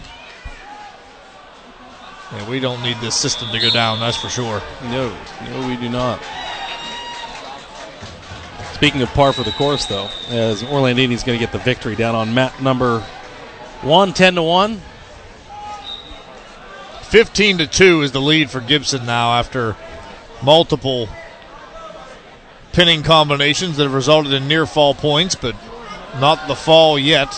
Yeah, we don't need this system to go down, that's for sure. No, no, we do not. Speaking of par for the course, though, as Orlandini's going to get the victory down on mat number one, ten to one. fifteen to two is the lead for Gibson now after multiple pinning combinations that have resulted in near fall points, but not the fall yet.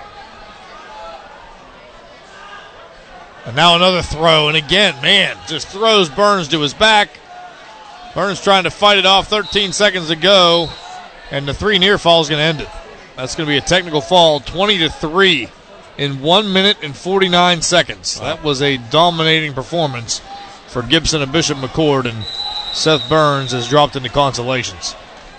And now another throw, and again, man, just throws Burns to his back. Burns trying to fight it off thirteen seconds to go, and the three near fall is going to end it. That's going to be a technical fall, twenty to three in one minute and forty-nine seconds. That was a dominating performance for Gibson and Bishop McCord, and Seth Burns has dropped into consolations.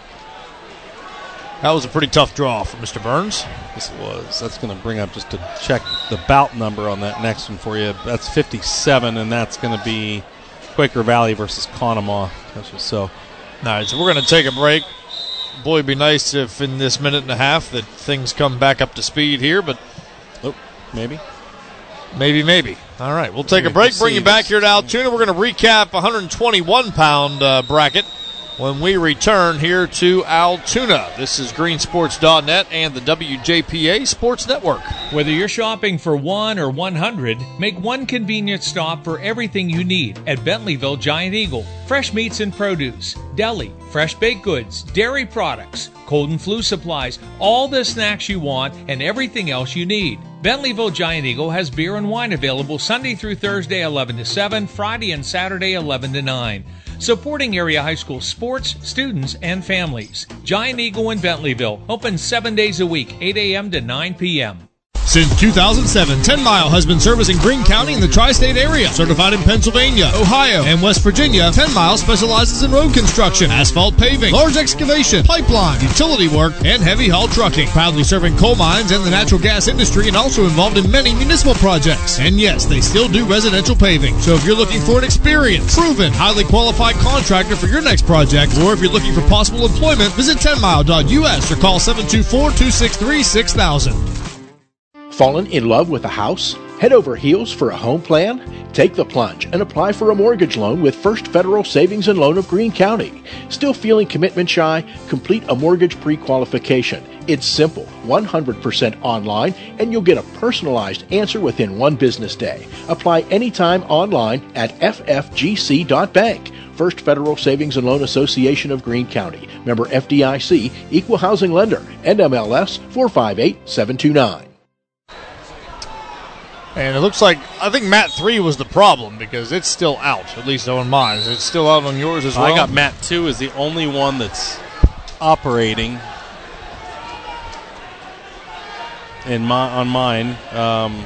That was a pretty tough draw for Mister Burns. Yes, it was. That's going to bring up, just to check the bout number on that next one for you. That's fifty-seven, and that's going to be Quaker Valley versus Conemaugh. So, all right, so we're going to take a break. Boy, it'd be nice if in this minute and a half that things come back up to speed here, but oh, maybe. Maybe, maybe. All right, we'll take maybe a break, we'll bring you back here to Altoona. We're going to recap one twenty-one pound uh, bracket when we return here to Altoona. This is green sports dot net and the W J P A Sports Network. Whether you're shopping for one or one hundred, make one convenient stop for everything you need at Bentleyville Giant Eagle. Fresh meats and produce, deli, fresh baked goods, dairy products, cold and flu supplies, all the snacks you want and everything else you need. Bentleyville Giant Eagle has beer and wine available Sunday through Thursday eleven to seven, Friday and Saturday eleven to nine. Supporting area high school sports, students, and families. Giant Eagle in Bentleyville, open seven days a week, eight a.m. to nine p.m. Since two thousand seven, ten mile has been servicing Greene County and the tri-state area. Certified in Pennsylvania, Ohio, and West Virginia, ten mile specializes in road construction, asphalt paving, large excavation, pipeline, utility work, and heavy haul trucking. Proudly serving coal mines and the natural gas industry, and also involved in many municipal projects. And yes, they still do residential paving. So if you're looking for an experienced, proven, highly qualified contractor for your next project, or if you're looking for possible employment, visit ten mile dot U S or call seven two four, two six three, six thousand. Fallen in love with a house? Head over heels for a home plan? Take the plunge and apply for a mortgage loan with First Federal Savings and Loan of Greene County. Still feeling commitment shy? Complete a mortgage pre-qualification. It's simple, one hundred percent online, and you'll get a personalized answer within one business day. Apply anytime online at f f g c dot bank. First Federal Savings and Loan Association of Greene County. Member F D I C, Equal Housing Lender, N M L S four five eight seven two nine. And it looks like, I think mat three was the problem because it's still out, at least on mine. Is it still out on yours as well? I got mat two is the only one that's operating in my on mine. Um,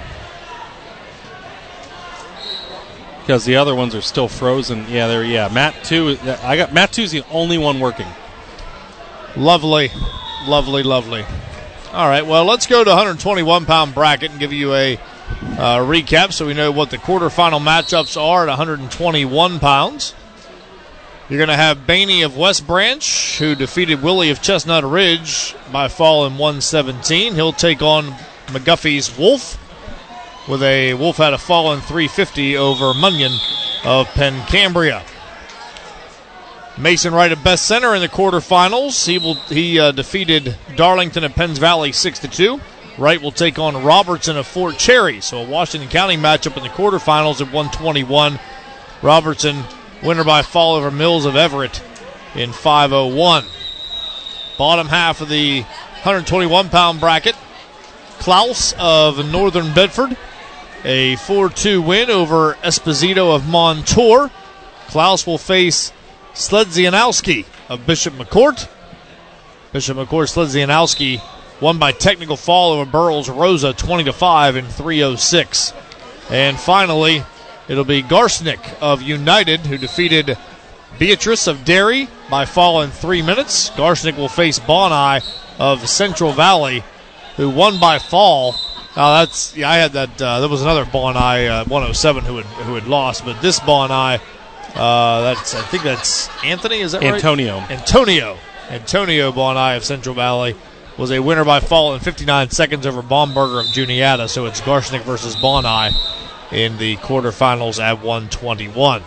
because the other ones are still frozen. Yeah, there. Yeah, mat two. I got mat two is the only one working. Lovely, lovely, lovely. All right, well, let's go to one twenty-one pound bracket and give you a uh, recap so we know what the quarterfinal matchups are at one twenty-one pounds. You're going to have Baney of West Branch, who defeated Willie of Chestnut Ridge by fall in one seventeen. He'll take on McGuffey's Wolf, with a Wolf had a fall in three fifty over Munyon of Pencambria. Mason Wright of Best Center in the quarterfinals. He will he uh, defeated Darlington of Penns Valley six to two. Wright will take on Robertson of Fort Cherry. So a Washington County matchup in the quarterfinals at one twenty-one. Robertson winner by fall over Mills of Everett in five oh one. Bottom half of the one twenty-one pound bracket. Klaus of Northern Bedford. A four two win over Esposito of Montour. Klaus will face Sledzianowski of Bishop McCourt. Bishop McCourt Sledzianowski won by technical fall over Burroughs Rosa twenty to five in three oh six. And finally, it'll be Garsnick of United, who defeated Beatrice of Derry by fall in three minutes. Garsnick will face Bonai of Central Valley, who won by fall. Now that's yeah, I had that. Uh, there was another Bonai uh, one oh seven who had who had lost, but this Bonai, uh, that's I think that's Anthony. Is that Antonio. right? Antonio. Antonio Bonai of Central Valley was a winner by fall in fifty-nine seconds over Baumberger of Juniata. So it's Garshnik versus Bonai in the quarterfinals at one twenty-one.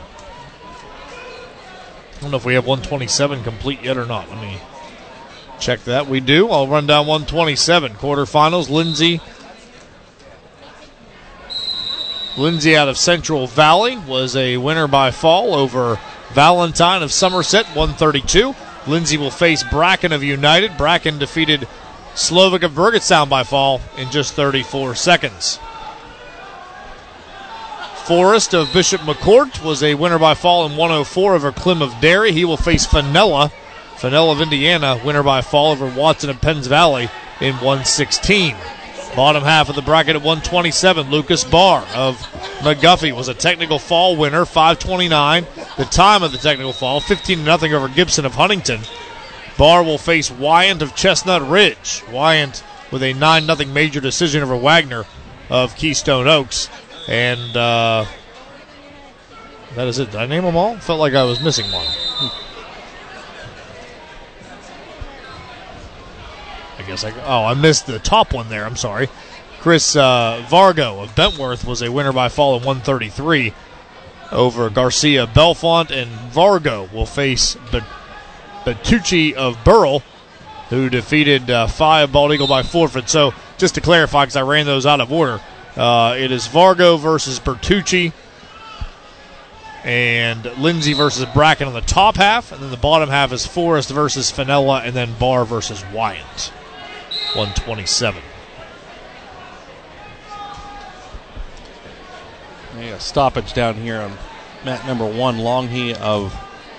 I don't know if we have one twenty-seven complete yet or not. Let me check that. We do. I'll run down one twenty-seven. Quarterfinals, Lindsay. Lindsay out of Central Valley was a winner by fall over Valentine of Somerset, one thirty-two. Lindsay will face Bracken of United. Bracken defeated Slovak of Burgettstown by fall in just thirty-four seconds. Forrest of Bishop McCourt was a winner by fall in one oh four over Klim of Derry. He will face Fenella. Fenella of Indiana, winner by fall over Watson of Penns Valley in one sixteen. Bottom half of the bracket at one twenty-seven, Lucas Barr of McGuffey was a technical fall winner, five twenty-nine. The time of the technical fall, fifteen to nothing over Gibson of Huntington. Barr will face Wyant of Chestnut Ridge. Wyant with a nine nothing major decision over Wagner of Keystone Oaks. And uh, that is it. Did I name them all? Felt like I was missing one. I guess I, oh, I missed the top one there. I'm sorry. Chris uh, Vargo of Bentworth was a winner by fall in one thirty-three over Garcia Belfont, and Vargo will face Bertucci of Burrell, who defeated uh, Five Bald Eagle by forfeit. So just to clarify, because I ran those out of order, uh, it is Vargo versus Bertucci and Lindsay versus Bracken on the top half, and then the bottom half is Forrest versus Fenella, and then Barr versus Wyant. one twenty-seven. A stoppage down here on mat number one. Longhe of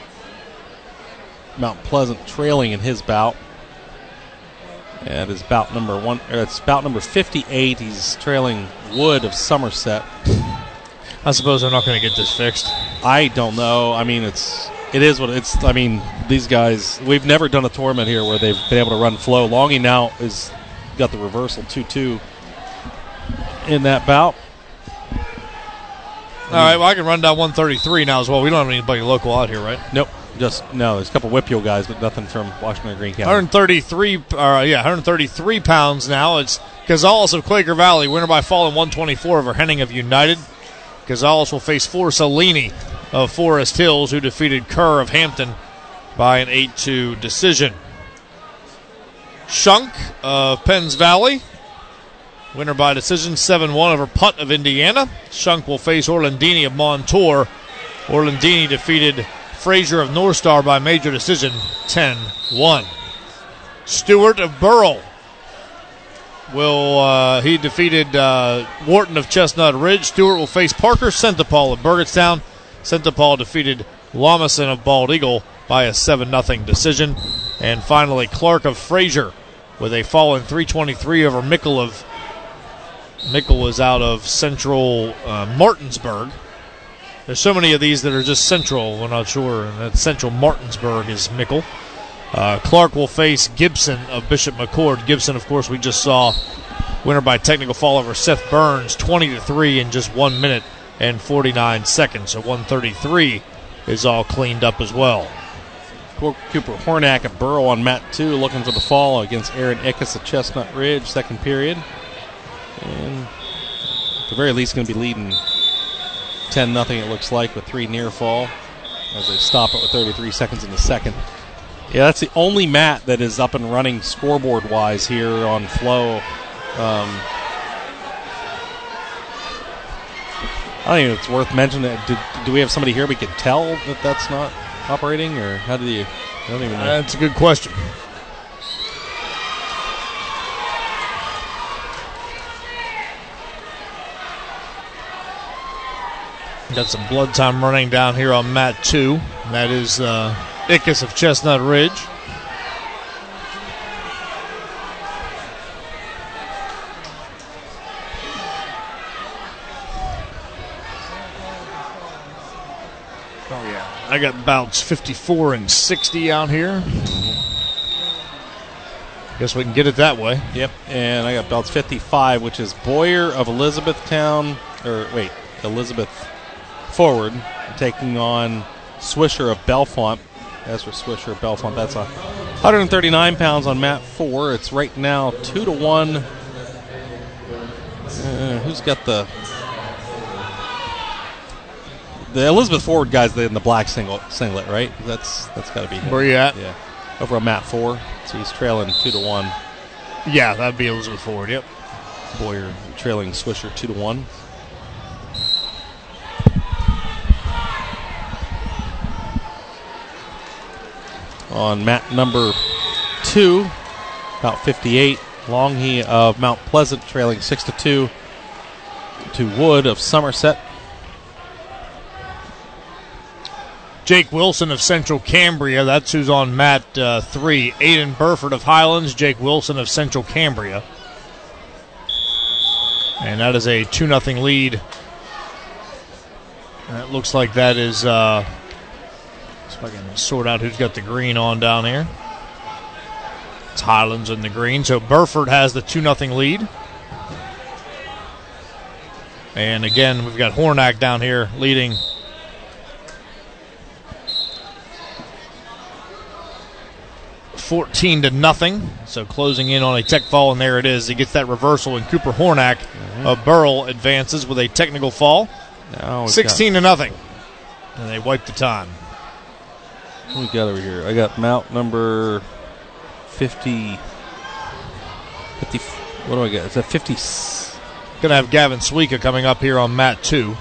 Mount Pleasant trailing in his bout. And his bout number one, or it's bout number fifty-eight. He's trailing Wood of Somerset. I suppose they're not going to get this fixed. I don't know. I mean, it's it is what it's. I mean, these guys. We've never done a tournament here where they've been able to run flow. Longhe now is got the reversal two two in that bout. All right, well, I can run down one thirty-three now as well. We don't have anybody local out here, right? Nope. Just no. There's a couple Whippeal guys, but nothing from Washington or Greene County. one thirty-three, uh, yeah, one thirty-three pounds now. It's Gonzalez of Quaker Valley, winner by fall in one twenty-four over Henning of United. Gonzalez will face Forsalini of Forest Hills, who defeated Kerr of Hampton by an eight two decision. Shunk of Penns Valley, winner by decision, seven one over Putt of Indiana. Shunk will face Orlandini of Montour. Orlandini defeated Frazier of North Star by major decision, ten one. Stewart of Burrell will, uh, he defeated uh, Wharton of Chestnut Ridge. Stewart will face Parker Centipal of Burgettstown. Centipal defeated Lamason of Bald Eagle by a seven nothing decision. And finally, Clark of Frazier with a fall in three twenty-three over Mickle of Mickle was out of Central uh, Martinsburg. There's so many of these that are just Central, we're not sure. And that Central Martinsburg is Mickle. Uh, Clark will face Gibson of Bishop McCord. Gibson, of course, we just saw winner by technical fall over Seth Burns, twenty to three in just one minute and forty-nine seconds. So one thirty-three is all cleaned up as well. Cooper Hornack of Burrow on mat two, looking for the fall against Aaron Eckes of Chestnut Ridge, second period. And at the very least, going to be leading ten nothing, it looks like, with three near fall as they stop it with thirty-three seconds in the second. Yeah, that's the only mat that is up and running scoreboard-wise here on Flow. Um, I don't even know if it's worth mentioning. Did, do we have somebody here we could tell that that's not operating, or how do you? I don't even know. That's a good question. Got some blood time running down here on mat two. That is uh, Ickes of Chestnut Ridge. Oh, yeah. I got bouts fifty-four and sixty out here. Guess we can get it that way. Yep, and I got bouts fifty-five, which is Boyer of Elizabethtown, or wait, Elizabeth forward, taking on Swisher of Belfont. As for Swisher of Belfont, that's a one thirty-nine pounds on mat four. It's right now two to one. Uh, who's got the the Elizabeth Ford guy's in the black singlet, singlet right? That's that's got to be him. Where you at? Yeah, over on mat four. So he's trailing two to one. Yeah, that'd be Elizabeth Ford. Yep. Boyer trailing Swisher two to one. On mat number two, about fifty-eight, Longhe of Mount Pleasant trailing six to two to Wood of Somerset. Jake Wilson of Central Cambria, that's who's on mat uh, three. Aiden Burford of Highlands, Jake Wilson of Central Cambria. And that is a two nothing lead. And it looks like that is... Uh, if I can sort out who's got the green on down here. It's Highlands in the green. So Burford has the two nothing lead. And again, we've got Hornack down here leading fourteen to nothing. So closing in on a tech fall, and there it is. He gets that reversal, and Cooper Hornack mm-hmm. of Burrell advances with a technical fall. Now sixteen to nothing. And they wipe the time. What we got over here? I got mount number fifty. fifty. What do I got? Is that fifty? Going to have Gavin Suika coming up here on mat two.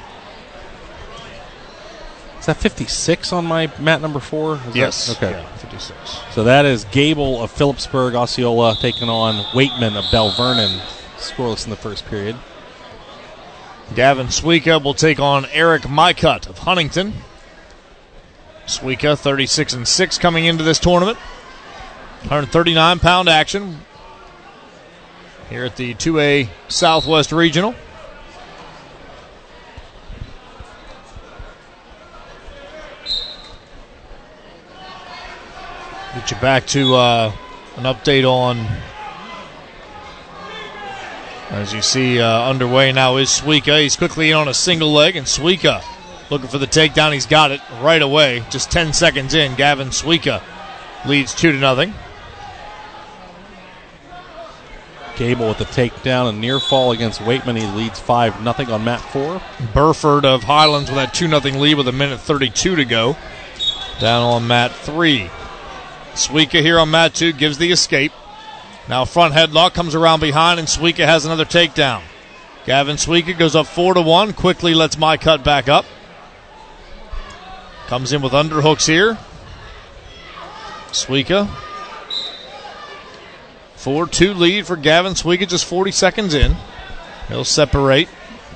Is that fifty-six on my mat number four? Is yes. That, okay. Yeah, fifty-six. So that is Gable of Phillipsburg, Osceola, taking on Waitman of Bell Vernon. Scoreless in the first period. Gavin Suika will take on Eric Mycutt of Huntington. Suika, thirty-six and six coming into this tournament. one thirty-nine pound action here at the two A Southwest Regional. Get you back to uh, an update on, as you see, uh, underway now is Suika. He's quickly in on a single leg, and Suika looking for the takedown. He's got it right away. Just ten seconds in, Gavin Suika leads two to nothing. Gable with the takedown and near fall against Waitman. He leads five nothing on mat four. Burford of Highlands with that two nothing lead with a minute thirty-two to go. Down on mat three. Suika here on mat two gives the escape. Now front headlock comes around behind, and Suika has another takedown. Gavin Suika goes up four to one. Quickly lets Mycutt back up. Comes in with underhooks here. Suika. four two lead for Gavin Suika, just forty seconds in. He'll separate.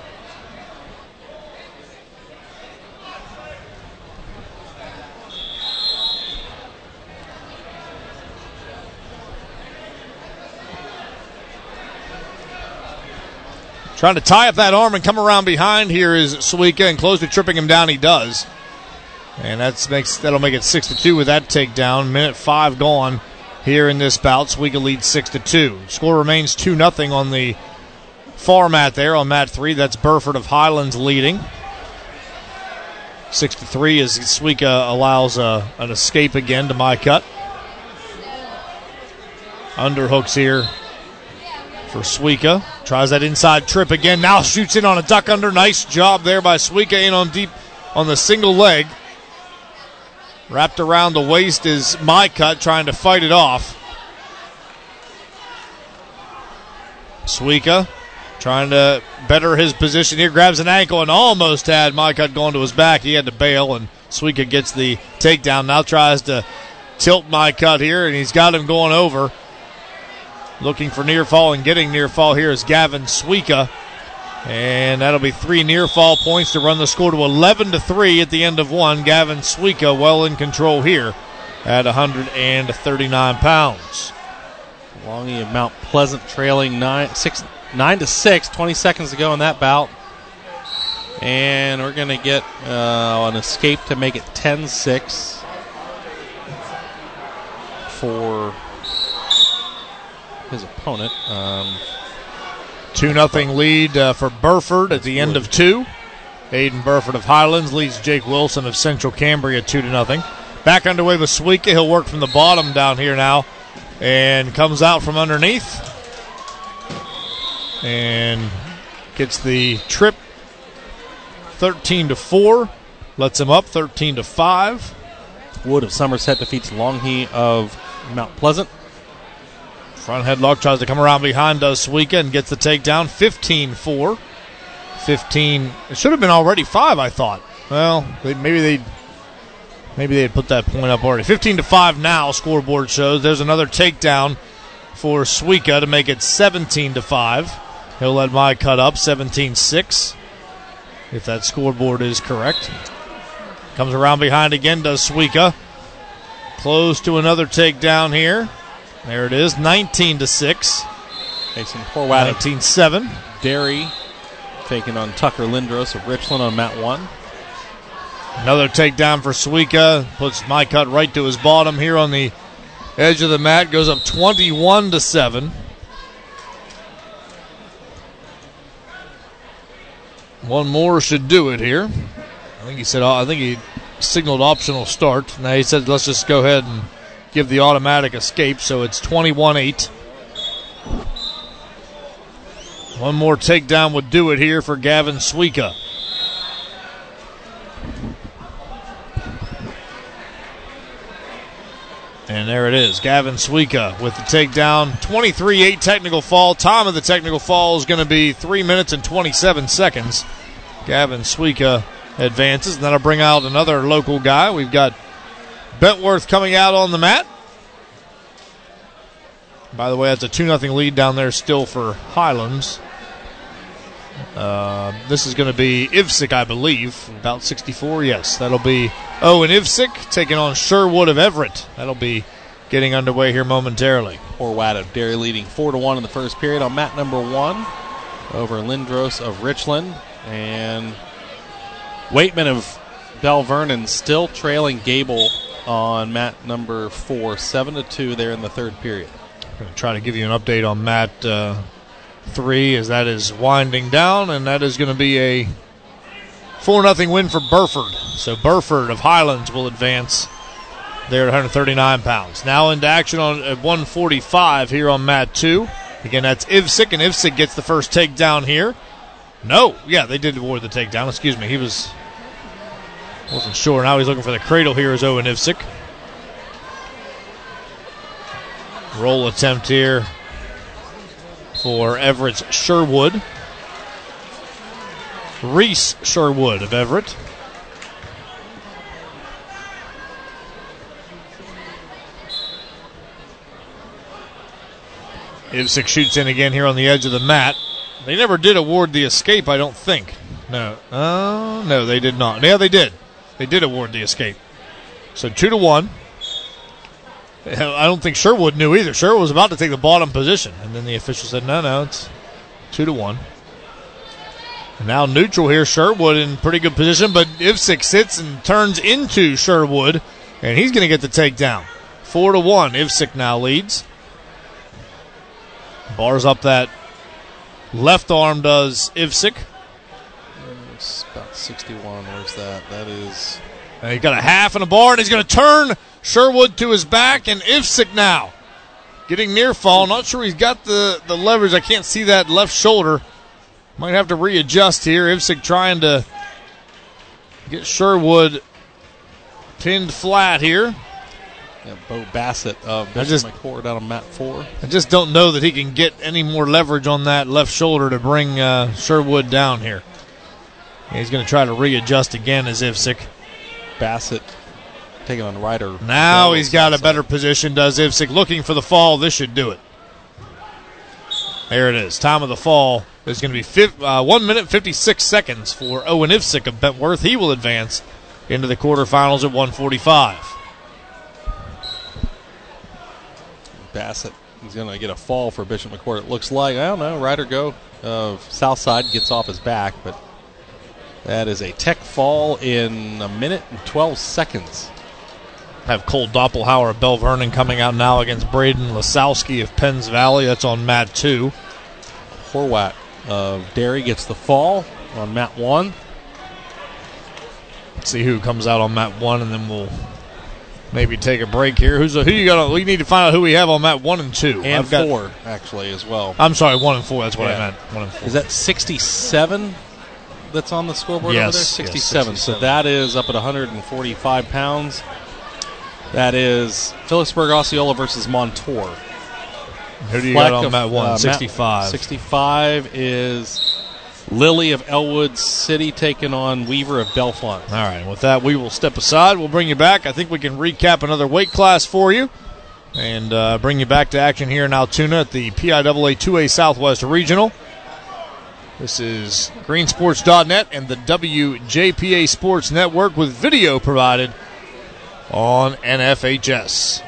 Trying to tie up that arm and come around behind here is Suika, and close to tripping him down he does. And that's makes that'll make it six to two with that takedown. Minute five gone here in this bout. Suika leads six to two. Score remains two nothing on the far mat there on mat three. That's Burford of Highlands leading. six to three as Suika allows uh, an escape again to Mycutt. Underhooks here for Suika. Tries that inside trip again. Now shoots in on a duck under. Nice job there by Suika in on deep on the single leg. Wrapped around the waist is Mycutt trying to fight it off. Suika trying to better his position here. Grabs an ankle and almost had Mycutt going to his back. He had to bail, and Suika gets the takedown. Now tries to tilt Mycutt here, and he's got him going over. Looking for near fall and getting near fall here is Gavin Suika. And that'll be three near fall points to run the score to eleven to three at the end of one. Gavin Suika well in control here at one thirty-nine pounds. Longhe of Mount Pleasant trailing nine, six, nine to six. twenty seconds to go in that bout. And we're going to get uh, an escape to make it ten six for his opponent. Um, two nothing lead uh, for Burford at the end of two. Aiden Burford of Highlands leads Jake Wilson of Central Cambria two to nothing. Back underway with Suika. He'll work from the bottom down here now and comes out from underneath and gets the trip. thirteen to four. Lets him up thirteen to five. Wood of Somerset defeats Longhe of Mount Pleasant. Front headlock tries to come around behind, does Suika, and gets the takedown. fifteen four. fifteen. It should have been already five, I thought. Well, they, maybe they maybe they had put that point up already. fifteen to five now, scoreboard shows. There's another takedown for Suika to make it seventeen to five. He'll let my cut up seventeen six, if that scoreboard is correct. Comes around behind again, does Suika. Close to another takedown here. There it is, nineteen to six. Mason Horwath. nineteen seven. Derry taking on Tucker Lindros of Richland on mat one. Another takedown for Suika. Puts my cut right to his bottom here on the edge of the mat. Goes up twenty-one to seven. One more should do it here. I think he said, I think he signaled optional start. Now he said, let's just go ahead and give the automatic escape. So it's twenty-one eight. One more takedown would do it here for Gavin Suika. And there it is, Gavin Suika with the takedown. twenty-three eight technical fall. Time of the technical fall is going to be three minutes and twenty-seven seconds. Gavin Suika advances, and that'll bring out another local guy. We've got Bentworth coming out on the mat. By the way, that's a two nothing lead down there still for Highlands. Uh, this is going to be Ivsick, I believe. About sixty-four, yes. That'll be Owen Ivsick taking on Sherwood of Everett. That'll be getting underway here momentarily. Horwath of Derry leading four to one in the first period on mat number one over Lindros of Richland. And Waitman of Bell Vernon still trailing Gable on mat number four, seven to two there in the third period. I'm going to try to give you an update on mat uh, three as that is winding down, and that is going to be a four nothing win for Burford. So Burford of Highlands will advance there at one thirty-nine pounds. Now into action on at one forty-five here on mat two. Again, that's Ivsick, and Ivsick gets the first takedown here. No, yeah, they did award the takedown. Excuse me, he was wasn't sure. Now he's looking for the cradle here is Owen Ivsick. Roll attempt here for Everett's Sherwood. Reese Sherwood of Everett. Ivsick shoots in again here on the edge of the mat. They never did award the escape, I don't think. No. Uh, no, they did not. Yeah, they did. They did award the escape. So two to one. I don't think Sherwood knew either. Sherwood was about to take the bottom position, and then the official said, no, no, it's two to one. And now neutral here, Sherwood in pretty good position, but Ivsick sits and turns into Sherwood, and he's going to get the takedown. Four to one. Ivsick now leads. Bars up that left arm does Ivsick. It's about sixty-one. Where's that? That is. And he's got a half and a bar, and he's going to turn Sherwood to his back, and Ivsick now getting near fall. Not sure he's got the, the leverage. I can't see that left shoulder. Might have to readjust here. Ivsick trying to get Sherwood pinned flat here. Yeah, Bo Bassett of Bishop just, McCord out on mat four. I just don't know that he can get any more leverage on that left shoulder to bring uh, Sherwood down here. He's going to try to readjust again as Ivsick. Bassett taking on Ryder. Now he's got a better position, does Ivsick. Looking for the fall. This should do it. There it is. Time of the fall is going to be five, uh, one minute fifty-six seconds for Owen Ivsick of Bentworth. He will advance into the quarterfinals at one forty-five. Bassett, he's going to get a fall for Bishop McCord. It looks like, I don't know, Ryder Go of Southside gets off his back, but that is a tech fall in a minute and twelve seconds. Have Cole Doppelhauer of Bell Vernon coming out now against Braden Lasowski of Penns Valley. That's on mat two. Horwath of Derry gets the fall on mat one. Let's see who comes out on mat one, and then we'll maybe take a break here. Who's a, who you got? On, we need to find out who we have on map one and two and I've got, four actually as well. I'm sorry, one and four. That's what yeah. I meant. One and four. Is that sixty-seven? That's on the scoreboard yes, over there? sixty-seven. Yes, so that is up at one hundred forty-five pounds. That is Phillipsburg Osceola versus Montour. Who do you Fleck got on of, that one? Uh, sixty-five. sixty-five is Lily of Elwood City taking on Weaver of Bellefonte. All right, with that, we will step aside. We'll bring you back. I think we can recap another weight class for you and uh, bring you back to action here in Altoona at the P I A A two A Southwest Regional. This is green sports dot net and the W J P A Sports Network with video provided on N F H S.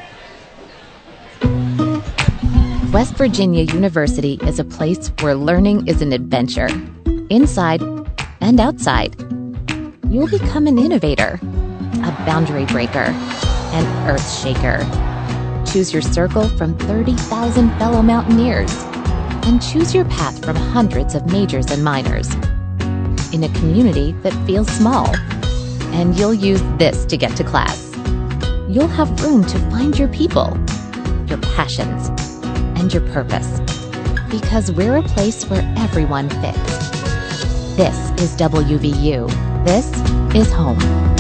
West Virginia University is a place where learning is an adventure, inside and outside. You'll become an innovator, a boundary breaker, an earth shaker. Choose your circle from thirty thousand fellow mountaineers, and choose your path from hundreds of majors and minors. In a community that feels small, and you'll use this to get to class. You'll have room to find your people, your passions, and your purpose. Because we're a place where everyone fits. This is W V U. This is home.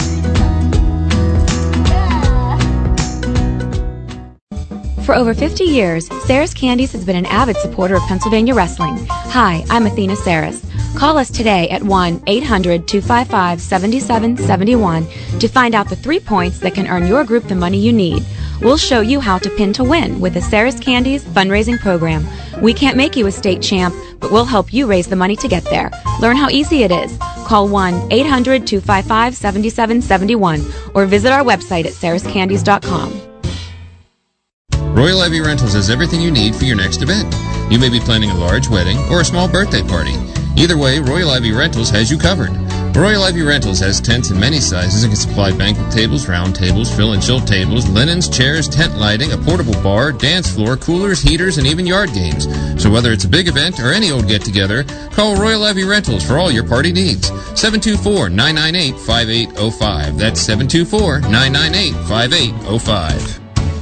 For over fifty years, Sarah's Candies has been an avid supporter of Pennsylvania wrestling. Hi, I'm Athena Saris. Call us today at one eight hundred two five five seven seven seven one to find out the three points that can earn your group the money you need. We'll show you how to pin to win with the Sarah's Candies fundraising program. We can't make you a state champ, but we'll help you raise the money to get there. Learn how easy it is. Call one eight hundred two five five seven seven seven one or visit our website at sarahs candies dot com. Royal Ivy Rentals has everything you need for your next event. You may be planning a large wedding or a small birthday party. Either way, Royal Ivy Rentals has you covered. Royal Ivy Rentals has tents in many sizes and can supply banquet tables, round tables, fill and chill tables, linens, chairs, tent lighting, a portable bar, dance floor, coolers, heaters, and even yard games. So whether it's a big event or any old get-together, call Royal Ivy Rentals for all your party needs. seven two four, nine nine eight, five eight zero five. That's seven two four, nine nine eight, five eight zero five.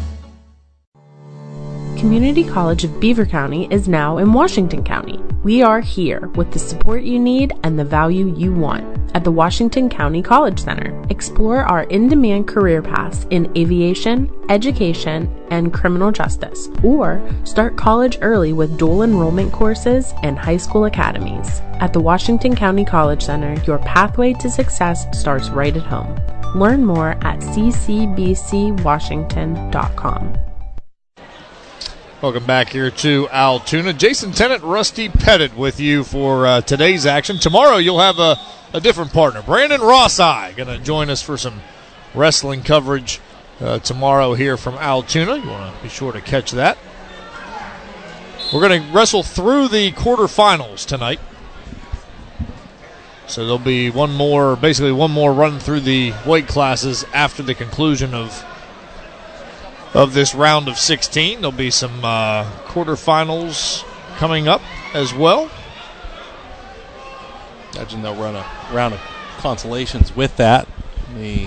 Community College of Beaver County is now in Washington County. We are here with the support you need and the value you want. At the Washington County College Center, explore our in-demand career paths in aviation, education, and criminal justice, or start college early with dual enrollment courses and high school academies. At the Washington County College Center, your pathway to success starts right at home. Learn more at c c b c washington dot com. Welcome back here to Altoona. Jason Tennant, Rusty Pettit with you for uh, today's action. Tomorrow you'll have a, a different partner. Brandon Rossi going to join us for some wrestling coverage uh, tomorrow here from Altoona. You want to be sure to catch that. We're going to wrestle through the quarterfinals tonight. So there'll be one more, basically one more run through the weight classes after the conclusion of of this round of sixteen. There'll be some uh, quarterfinals coming up as well. Imagine they'll run a round of consolations with that. The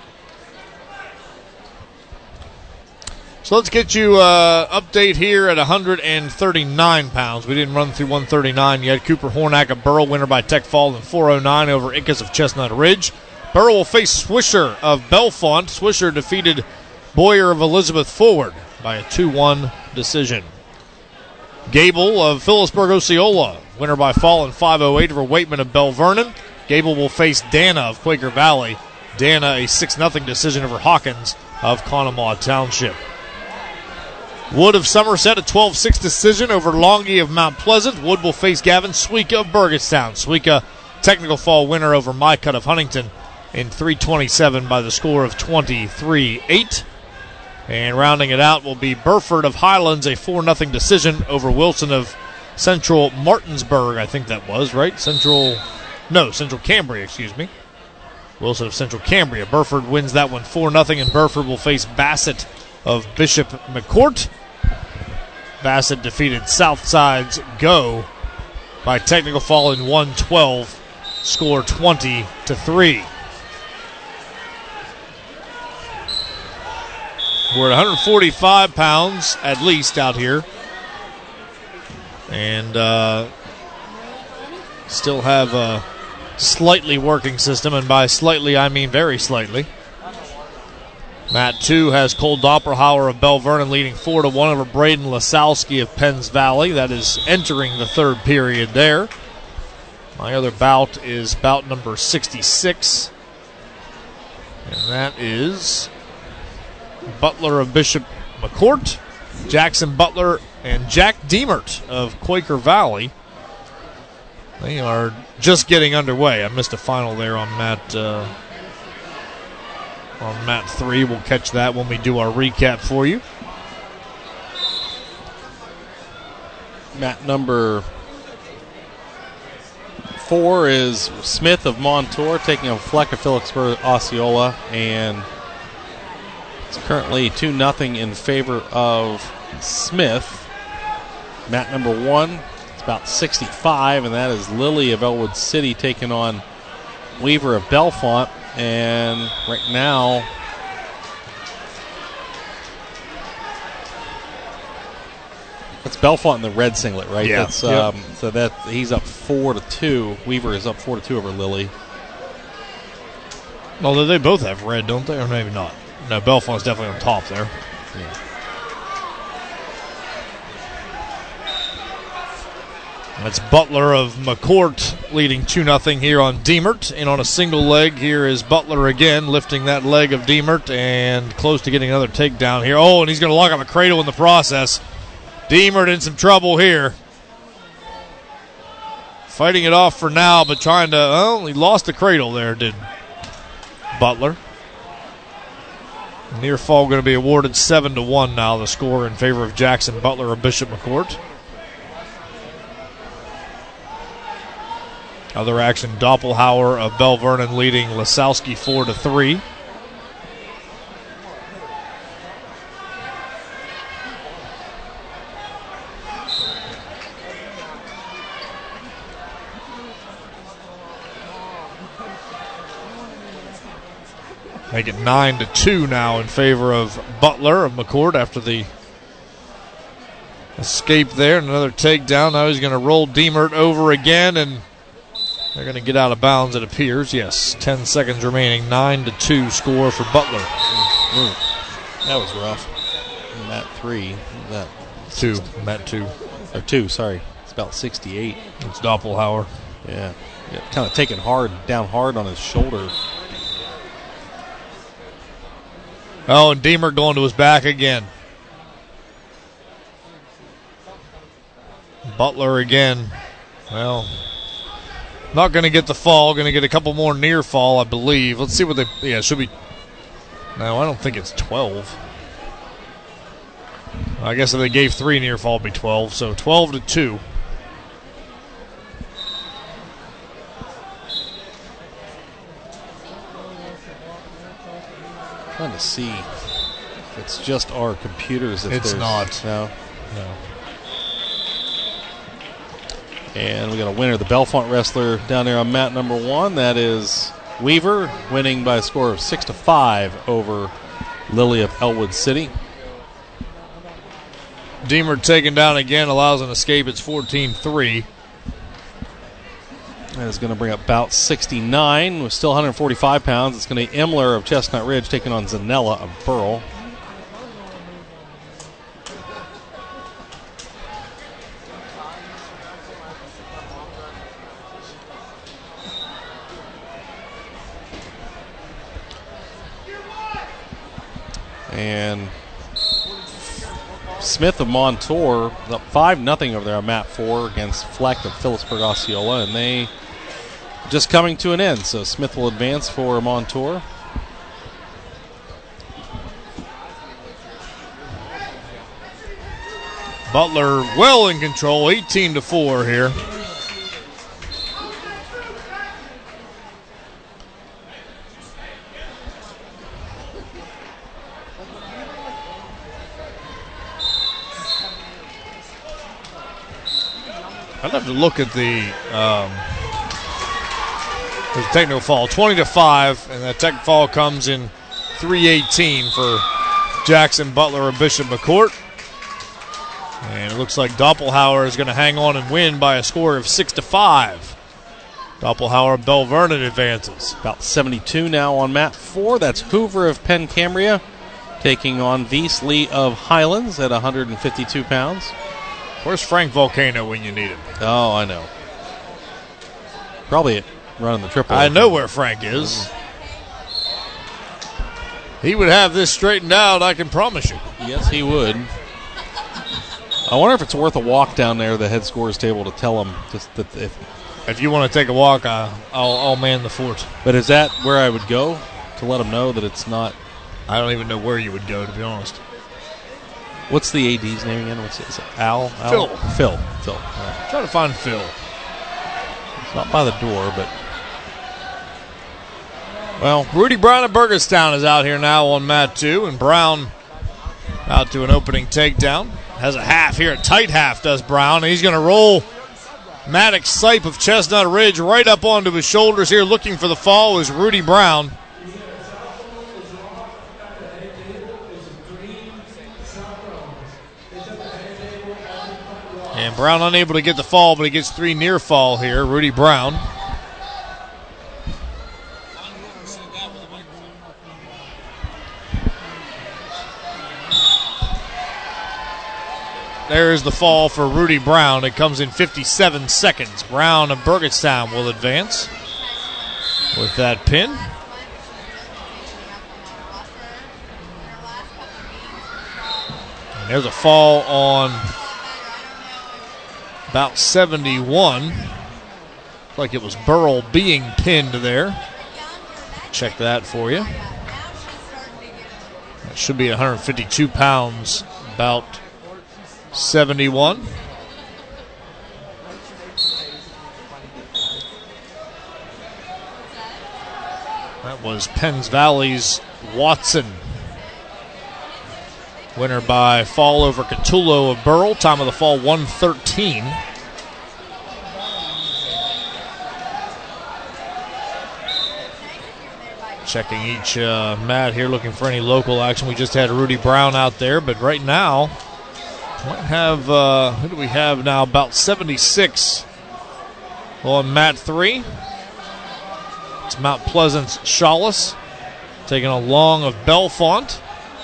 So let's get you uh, update here at one hundred thirty-nine pounds. We didn't run through one thirty-nine yet. Cooper Hornack of Burrell, winner by Tech Fall in four oh nine over Ickes of Chestnut Ridge. Burrell will face Swisher of Bellefonte. Swisher defeated Boyer of Elizabeth Forward by a two one decision. Gable of Phillipsburg Osceola, winner by fall in five oh eight over Waitman of Bell Vernon. Gable will face Dana of Quaker Valley. Dana a six nothing decision over Hawkins of Conemaugh Township. Wood of Somerset a twelve six decision over Longy of Mount Pleasant. Wood will face Gavin Suika of Burgettstown. Suika technical fall winner over Mycut of Huntington in three twenty-seven by the score of twenty-three eight. And rounding it out will be Burford of Highlands, a four nothing decision over Wilson of Central Martinsburg, I think that was, right? Central, no, Central Cambria, excuse me. Wilson of Central Cambria. Burford wins that one four nothing, and Burford will face Bassett of Bishop McCourt. Bassett defeated Southside's Go by technical fall in one twelve, score twenty to three. We're at one forty-five pounds at least out here. And uh, still have a slightly working system. And by slightly, I mean very slightly. Mat two has Cole Doppelhauer of Bell Vernon leading four to one over Braden Lasowski of Penns Valley. That is entering the third period there. My other bout is bout number sixty-six. And that is Butler of Bishop McCourt, Jackson Butler, and Jack Diemert of Quaker Valley. They are just getting underway. I missed a final there on Mat uh, on Mat three. We'll catch that when we do our recap for you. Mat number four is Smith of Montour taking on Fleck of Phillipsburg Osceola, and it's currently two nothing in favor of Smith. Mat number one, it's about sixty-five, and that is Lily of Elwood City taking on Weaver of Bellefonte. And right now, it's Bellefonte in the red singlet, right? Yeah. That's, yep. um, so that he's up four to two. Weaver is up four to two over Lily. Although they both have red, don't they? Or maybe not. No, Bellefonte's definitely on top there. Yeah. That's Butler of McCourt leading two nothing here on Diemert. And on a single leg, here is Butler again, lifting that leg of Diemert and close to getting another takedown here. Oh, and he's going to lock up a cradle in the process. Diemert in some trouble here. Fighting it off for now, but trying to, well, he lost the cradle there, did Butler. Near fall going to be awarded seven to one now, the score in favor of Jackson Butler of Bishop McCourt. Other action, Doppelhauer of Bell Vernon leading Lasowski four to three. Make it nine to two now in favor of Butler of McCourt after the escape there. And another takedown. Now he's going to roll Diemert over again, and they're going to get out of bounds, it appears. Yes, ten seconds remaining. nine to two score for Butler. Ooh, that was rough. Mat three. That two. Mat two. Or two, sorry. It's about sixty-eight. It's Doppelhauer. Yeah. yeah. Kind of taking hard, down hard on his shoulder. Oh, and Diemert going to his back again. Butler again. Well, not going to get the fall. Going to get a couple more near fall, I believe. Let's see what they. Yeah, it should be. No, I don't think it's twelve. I guess if they gave three near fall, it'd be twelve. So twelve to two. Trying to see if it's just our computers. If it's there's, not. No. No. And we got a winner, the Bellefonte wrestler down there on mat number one. That is Weaver, winning by a score of six to five over Lily of Elwood City. Diemert taken down again, allows an escape. It's fourteen three. That is going to bring up bout sixty-nine with still one forty-five pounds. It's going to be Imler of Chestnut Ridge taking on Zanella of Burl. And Smith of Montour up five nothing over there on mat four against Fleck of Phillipsburg Osceola, and they just coming to an end. So Smith will advance for Montour. Butler well in control, eighteen to four here. I'd have to look at the um, there's a technical fall, twenty to five, and that technical fall comes in three eighteen for Jackson, Butler, and Bishop McCourt. And it looks like Doppelhauer is going to hang on and win by a score of six to five. Doppelhauer, Bell Vernon advances. About seventy-two now on mat four. That's Hoover of Penn Cambria taking on Veasley of Highlands at one hundred fifty-two pounds. Where's Frank Volcano when you need him? Oh, I know. Probably running the triple. I know where Frank is. He would have this straightened out, I can promise you. Yes, he would. I wonder if it's worth a walk down there to the head scorer's table to tell him just that if if you want to take a walk, I, I'll, I'll man the fort. But is that where I would go to let him know that it's not? I don't even know where you would go, to be honest. What's the A D's name again? What's it? Is it Al? Al? Phil. Phil. Phil. Right. Try to find Phil. It's not by the door, but. Well, Rudy Brown of Burgettstown is out here now on mat two, and Brown out to an opening takedown. Has a half here, a tight half does Brown, and he's going to roll Maddox Sipe of Chestnut Ridge right up onto his shoulders here. Looking for the fall is Rudy Brown. And Brown unable to get the fall, but he gets three near fall here. Rudy Brown. There's the fall for Rudy Brown. It comes in fifty-seven seconds. Brown of Burgettstown will advance with that pin. And there's a fall on about seventy-one. Like it was Burrell being pinned there. Check that for you. That should be one hundred fifty-two pounds, about seventy-one. That was Penns Valley's Watson. Winner by fall over Catullo of Burrell. Time of the fall, one thirteen. Checking each uh, mat here, looking for any local action. We just had Rudy Brown out there, but right now, might have, uh, who do we have now? About seventy-six on mat three. It's Mount Pleasant's Shawless taking a long of Belfont.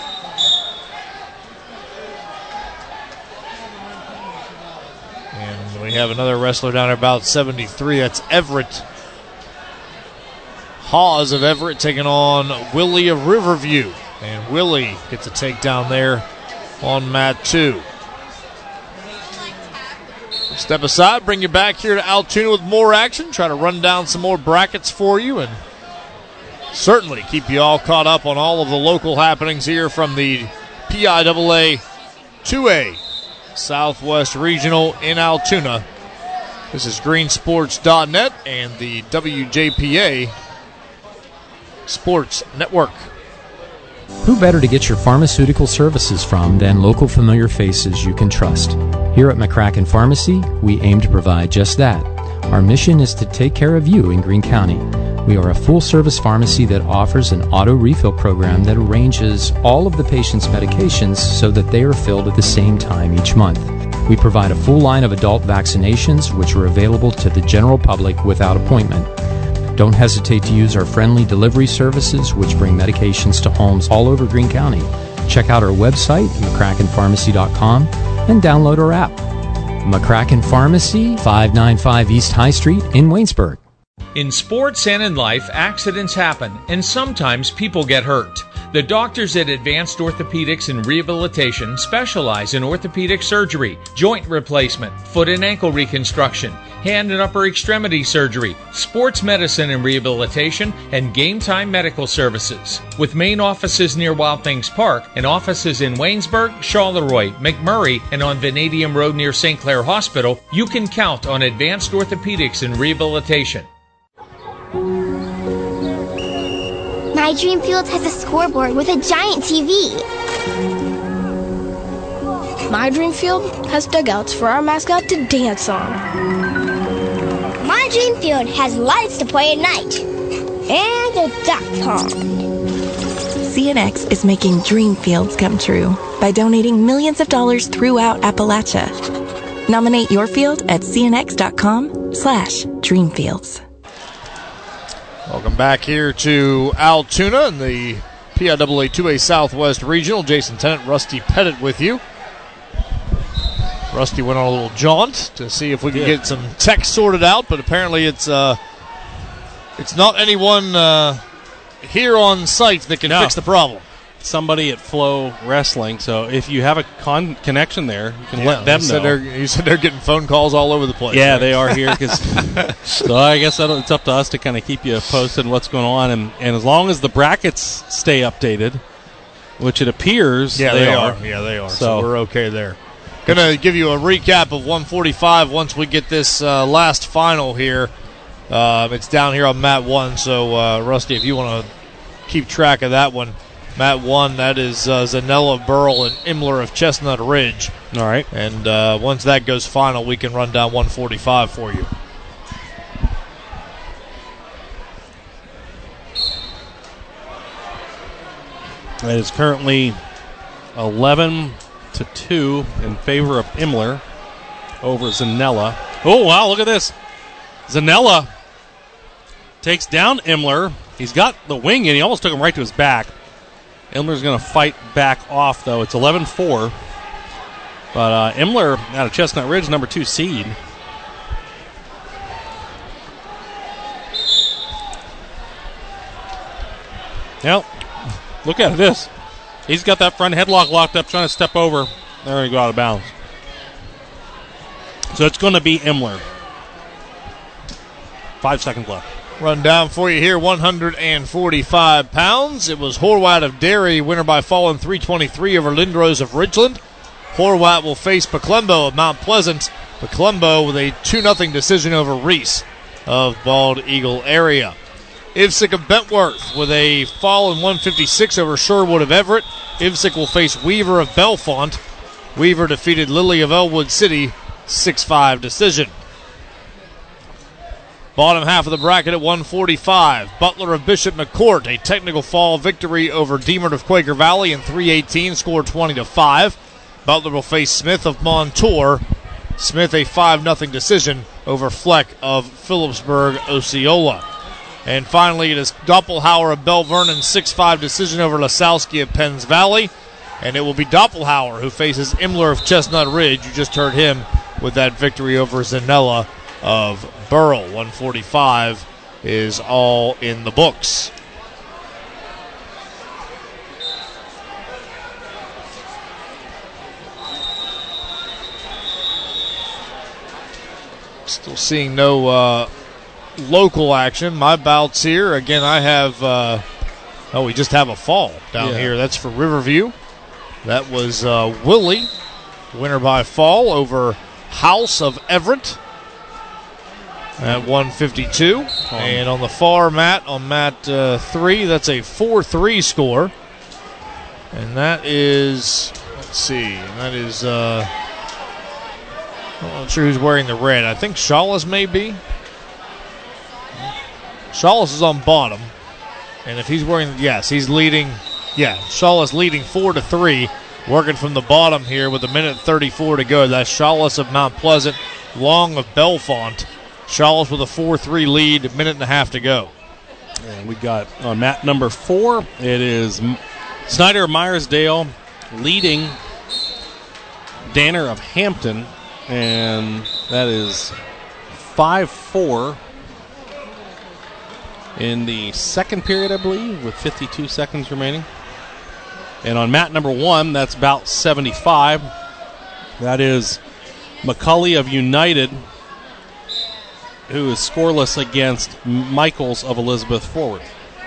And we have another wrestler down there about seventy-three. That's Everett Hawes of Everett taking on Willie of Riverview. And Willie gets a takedown there on mat two. Step aside, bring you back here to Altoona with more action. Try to run down some more brackets for you and certainly keep you all caught up on all of the local happenings here from the P I A A two A Southwest Regional in Altoona. This is green sports dot net and the W J P A Sports Network. Who better to get your pharmaceutical services from than local familiar faces you can trust? Here at McCracken Pharmacy, we aim to provide just that. Our mission is to take care of you in Greene County. We are a full-service pharmacy that offers an auto refill program that arranges all of the patient's medications so that they are filled at the same time each month. We provide a full line of adult vaccinations which are available to the general public without appointment. Don't hesitate to use our friendly delivery services which bring medications to homes all over Greene County. Check out our website at McCracken Pharmacy dot com and download our app. McCracken Pharmacy, five ninety-five East High Street in Waynesburg. In sports and in life, accidents happen, and sometimes people get hurt. The doctors at Advanced Orthopedics and Rehabilitation specialize in orthopedic surgery, joint replacement, foot and ankle reconstruction, hand and upper extremity surgery, sports medicine and rehabilitation, and game time medical services. With main offices near Wild Things Park and offices in Waynesburg, Charleroi, McMurray, and on Vanadium Road near Saint Clair Hospital, you can count on Advanced Orthopedics and Rehabilitation. My Dream Field has a scoreboard with a giant T V. My Dream Field has dugouts for our mascot to dance on. My Dream Field has lights to play at night. And a duck pond. C N X is making dream fields come true by donating millions of dollars throughout Appalachia. Nominate your field at cnx.com slash dreamfields. Welcome back here to Altoona in the P I A A two A Southwest Regional. Jason Tennant, Rusty Pettit with you. Rusty went on a little jaunt to see if we could Yeah. get some tech sorted out, but apparently it's uh, it's not anyone uh, here on site that can No. fix the problem. Somebody at Flow Wrestling. So if you have a con- connection there, you can let them you know. said they're, you said they're getting phone calls all over the place. Yeah, right? they are here. Cause, so I guess that'll, it's up to us to kind of keep you posted on what's going on. And, and as long as the brackets stay updated, which it appears Yeah, they, they are. are. Yeah, they are. So, So, we're okay there. Going to give you a recap of one forty-five once we get this uh, last final here. Uh, it's down here on mat one. So, uh, Rusty, if you want to keep track of that one. Mat one, that is uh, Zanella, Burl, and Imler of Chestnut Ridge. All right. And uh, once that goes final, we can run down one forty-five for you. It is currently eleven to two in favor of Imler over Zanella. Oh, wow, look at this. Zanella takes down Imler. He's got the wing in. He almost took him right to his back. Imler's going to fight back off, though. It's eleven four. But uh, Imler out of Chestnut Ridge, number two seed. Now, look at this. He's got that front headlock locked up, trying to step over. There he go out of bounds. So it's going to be Imler. Five seconds left. Run down for you here, one forty-five pounds. It was Horwath of Derry, winner by fall in three twenty-tee over Lindros of Ridgeland. Horwath will face Paclembo of Mount Pleasant. Paclembo with a two nothing decision over Reese of Bald Eagle area. Ivsick of Bentworth with a fall in one fifty-six over Sherwood of Everett. Ivsick will face Weaver of Belfont. Weaver defeated Lily of Elwood City, six five decision. Bottom half of the bracket at one forty-five. Butler of Bishop McCourt, a technical fall victory over Deemert of Quaker Valley in three eighteen, score twenty to five. Butler will face Smith of Montour. Smith a five nothing decision over Fleck of Phillipsburg Osceola. And finally, it is Doppelhauer of Bell Vernon, six five decision over Lasowski of Penns Valley. And it will be Doppelhauer who faces Imler of Chestnut Ridge. You just heard him with that victory over Zanella of Burrell. one forty-five is all in the books. Still seeing no uh, local action. My bouts here. Again, I have, uh, oh, we just have a fall down Yeah. here. That's for Riverview. That was uh, Willie, winner by fall over House of Everett at one fifty-two. And on the far mat, on mat uh, three, that's a four three score. And that is, let's see, that is, uh, I'm not sure who's wearing the red. I think Shawless may be. Shawless is on bottom. And if he's wearing, yes, he's leading, yeah, Shawless leading four to three. Working from the bottom here with a minute thirty-four to go. That's Shawless of Mount Pleasant, Long of Belfont. Shawless with a four three lead, a minute and a half to go. And we got on mat number four, it is M- Snyder of Myersdale leading Danner of Hampton, and that is five four in the second period, I believe, with fifty-two seconds remaining. And on mat number one, that's about seventy-five. That is McCulley of United, who is scoreless against Michaels of Elizabeth Forward.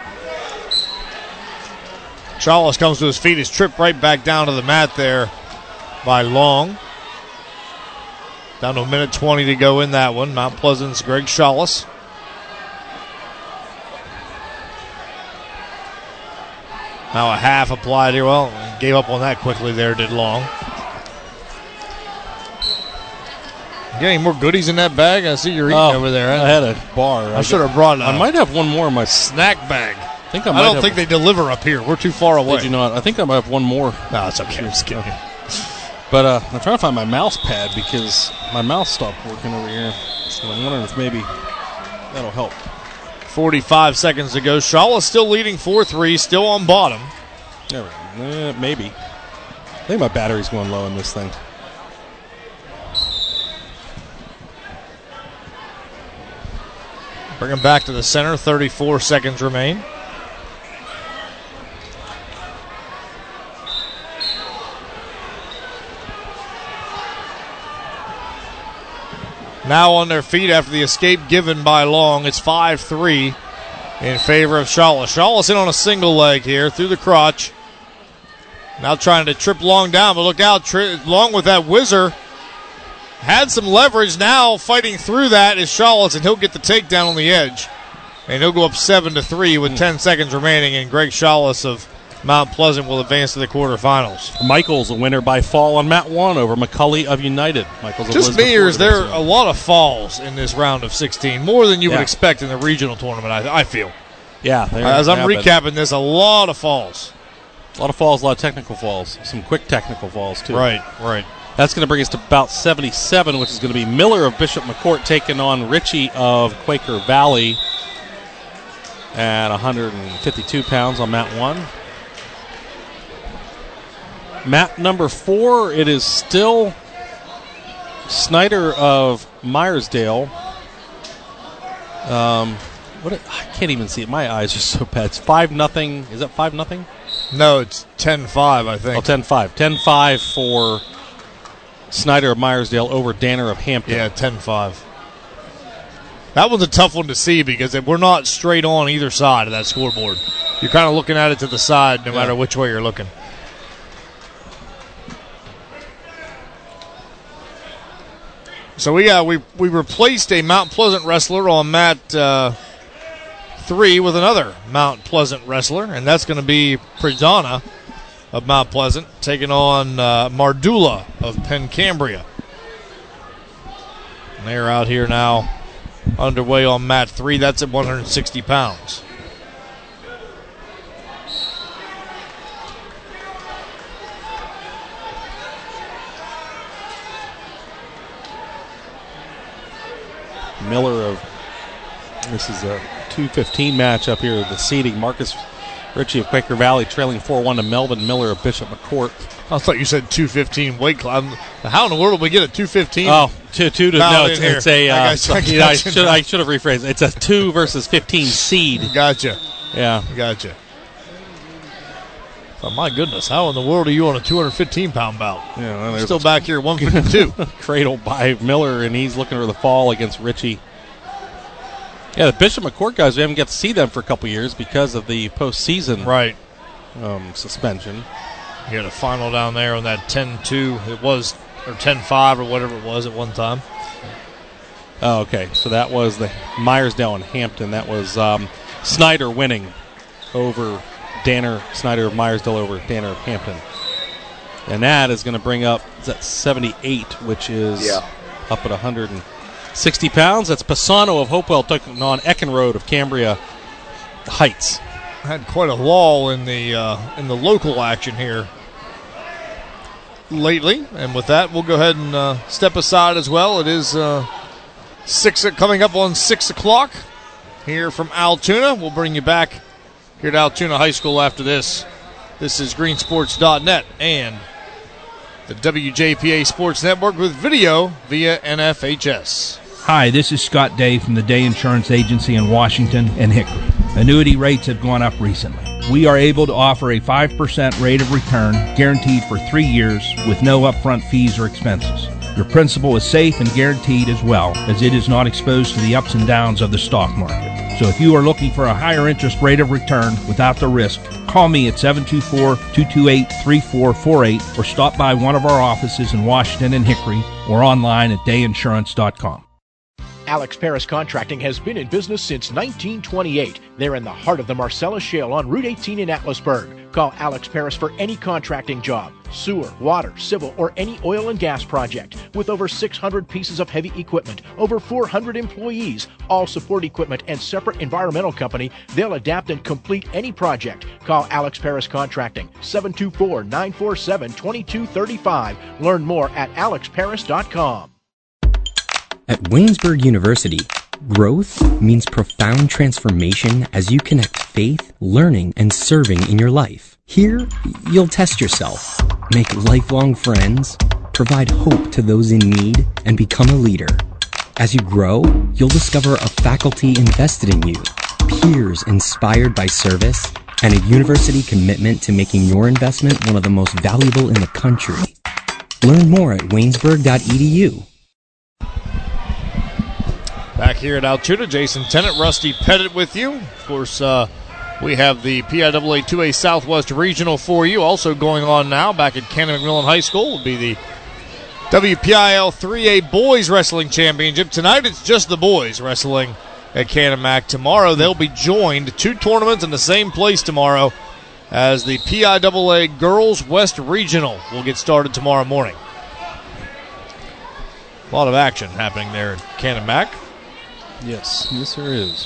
Shawless comes to his feet. He's tripped right back down to the mat there by Long. Down to a minute twenty to go in that one. Mount Pleasant's Greg Shawless. Now a half applied here. Well, gave up on that quickly there, did Long. Got any more goodies in that bag? I see you're eating Oh, over there. I had a bar. I should have brought a I might have one more in my snack bag. think I, I might don't have, think they deliver up here. We're too far away. Did you not? I think I might have one more. No, it's okay. I'm just kidding. But uh, I'm trying to find my mouse pad because my mouse stopped working over here. So I'm wondering if maybe that'll help. forty-five seconds to go. Shaw's still leading four three, still on bottom. There we go. Eh, maybe. I think my battery's going low in this thing. Bring him back to the center. thirty-four seconds remain. Now on their feet after the escape given by Long. It's five three in favor of Shawless. Shawless in on a single leg here through the crotch. Now trying to trip Long down, but look out. Tri- Long with that whizzer. Had some leverage. Now fighting through that is Shawless, and he'll get the takedown on the edge. And he'll go up seven to three with ten seconds remaining, and Greg Shawless of Mount Pleasant will advance to the quarterfinals. Michael's a winner by fall on mat one over McCully of United. Michael's Just me, or is there a lot of falls in this round of sixteen? More than you yeah. would expect in the regional tournament, I, I feel. Yeah. Uh, as I'm recapping this, a lot of falls. A lot of falls, a lot of technical falls. Some quick technical falls, too. Right, right. That's going to bring us to about seventy-seven, which is going to be Miller of Bishop McCourt taking on Ritchie of Quaker Valley at one hundred fifty-two pounds on mat one. Mat number four, it is still Snyder of Myersdale. Um, what? I can't even see it. My eyes are so bad. It's five nothing. Is that five nothing? No, it's ten five, I think. Oh, ten five. ten five for Snyder of Myersdale over Danner of Hampton. Yeah, ten five. That one's a tough one to see because we're not straight on either side of that scoreboard. You're kind of looking at it to the side no yeah. matter which way you're looking. So we uh, we we replaced a Mount Pleasant wrestler on mat uh, three with another Mount Pleasant wrestler, and that's going to be Pradana of Mount Pleasant taking on uh, Mardula of Pencambria. And they're out here now underway on mat three. That's at one hundred sixty pounds. Miller of, this is a two fifteen match up here, the seeding. Marcus Ritchie of Quaker Valley trailing four one to Melvin Miller of Bishop McCourt. I thought you said two fifteen weight class. How in the world did we get a two fifteen? Oh, two, two to, no, it's, it's a, uh, I, got, I, I, should, I should have rephrased it. It's a two versus fifteen seed. Gotcha. Yeah. Gotcha. Oh, my goodness. How in the world are you on a two hundred fifteen pound bout? Yeah, well, still back here at one fifty-two. Cradled by Miller, and he's looking for the fall against Ritchie. Yeah, the Bishop McCourt guys, we haven't got to see them for a couple years because of the postseason right. um, suspension. You had a final down there on that ten two. It was, or ten five or whatever it was at one time. Oh, okay. So that was the Myersdale and Hampton. That was um, Snyder winning over Danner, Snyder of Myersdale over Danner of Hampton. And that is going to bring up, is that seventy-eight, which is yeah. up at one hundred sixty pounds. That's Pisano of Hopewell taking on Eckenrode of Cambria Heights. Had quite a lull in the uh, in the local action here lately, and with that, we'll go ahead and uh, step aside as well. It is uh, six coming up on six o'clock here from Altoona. We'll bring you back here at Altoona High School after this. This is green sports dot net and the W J P A Sports Network with video via N F H S. Hi, this is Scott Day from the Day Insurance Agency in Washington and Hickory. Annuity rates have gone up recently. We are able to offer a five percent rate of return guaranteed for three years with no upfront fees or expenses. Your principal is safe and guaranteed as well, as it is not exposed to the ups and downs of the stock market. So if you are looking for a higher interest rate of return without the risk, call me at seven two four, two two eight, three four four eight or stop by one of our offices in Washington and Hickory or online at day insurance dot com. Alex Paris Contracting has been in business since nineteen twenty-eight. They're in the heart of the Marcellus Shale on Route eighteen in Atlasburg. Call Alex Paris for any contracting job, sewer, water, civil, or any oil and gas project. With over six hundred pieces of heavy equipment, over four hundred employees, all support equipment, and separate environmental company, they'll adapt and complete any project. Call Alex Paris Contracting, seven two four, nine four seven, two two three five. Learn more at alex paris dot com. At Waynesburg University, growth means profound transformation as you connect faith, learning, and serving in your life. Here, you'll test yourself, make lifelong friends, provide hope to those in need, and become a leader. As you grow, you'll discover a faculty invested in you, peers inspired by service, and a university commitment to making your investment one of the most valuable in the country. Learn more at waynesburg dot e d u. Back here at Altoona, Jason Tennant, Rusty Pettit with you. Of course, uh, we have the P I A A two A Southwest Regional for you. Also going on now back at Cannon-McMillan High School will be the W P I L three A Boys Wrestling Championship. Tonight it's just the boys wrestling at Cannon-Mac. Tomorrow they'll be joined, two tournaments in the same place tomorrow, as the P I A A Girls West Regional will get started tomorrow morning. A lot of action happening there at Cannon-Mac. Yes, yes there is.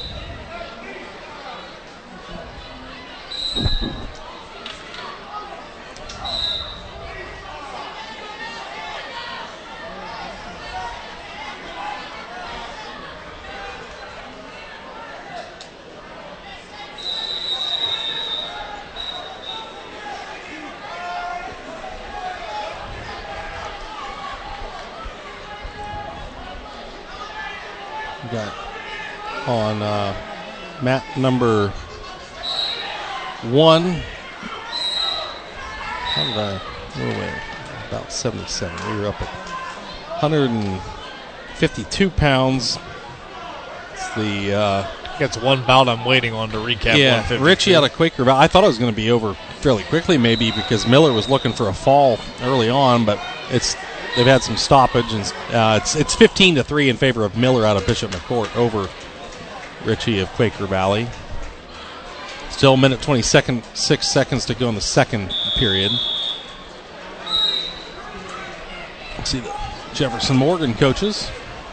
We got on uh, mat number one. How did I? Where were we? About seventy-seven. We were up at one hundred fifty-two pounds. It's the uh, Gets one bout I'm waiting on to recap. yeah. Richie out of Quaker Valley. I thought it was going to be over fairly quickly, maybe because Miller was looking for a fall early on, but it's. They've had some stoppage, and uh, it's it's fifteen to three in favor of Miller out of Bishop McCourt over Richie of Quaker Valley. Still a minute twenty-second, six seconds to go in the second period. Let's see the Jefferson Morgan coaches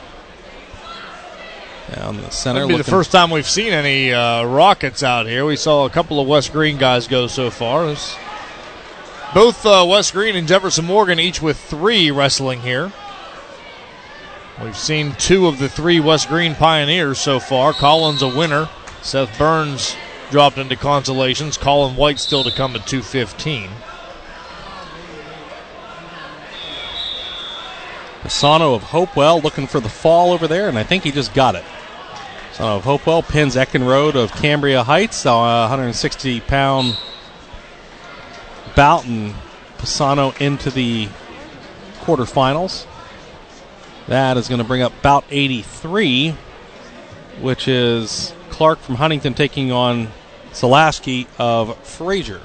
down the center. That'd be the first time we've seen any uh, Rockets out here. We saw a couple of West Green guys go so far. It's both uh, West Green and Jefferson Morgan each with three wrestling here. We've seen two of the three West Green Pioneers so far. Collins a winner. Seth Burns dropped into consolations. Colin White still to come at two fifteen. Pisano of Hopewell looking for the fall over there, and I think he just got it. Pisano of Hopewell pins Eckenrode of Cambria Heights, a one hundred sixty pound bout, and Pisano into the quarterfinals. That is going to bring up bout eighty-three, which is Clark from Huntington taking on Zalaski of Fraser.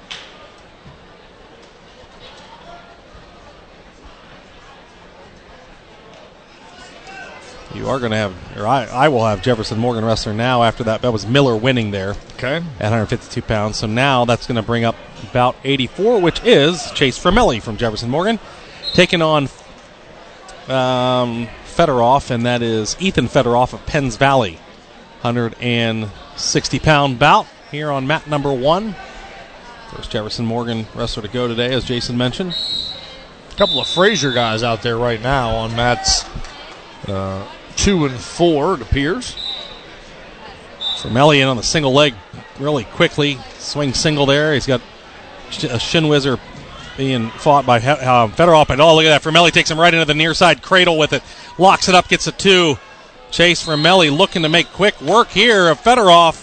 You are going to have, or I, I will have Jefferson Morgan wrestler now after that. That was Miller winning there. Okay. At one hundred fifty-two pounds. So now that's going to bring up bout eighty-four, which is Chase Framelli from Jefferson Morgan, taking on um, Fedorov, and that is Ethan Fedorov of Penns Valley. one hundred sixty pound bout here on mat number one. First Jefferson Morgan wrestler to go today, as Jason mentioned. A couple of Fraser guys out there right now on mats uh, two and four, it appears. Framelli in on the single leg really quickly. Swing single there. He's got a shin whizzer being fought by uh, Fedorov. And oh, look at that. Framelli takes him right into the near side cradle with it. Locks it up, gets a two. Chase Framelli looking to make quick work here of Fedorov.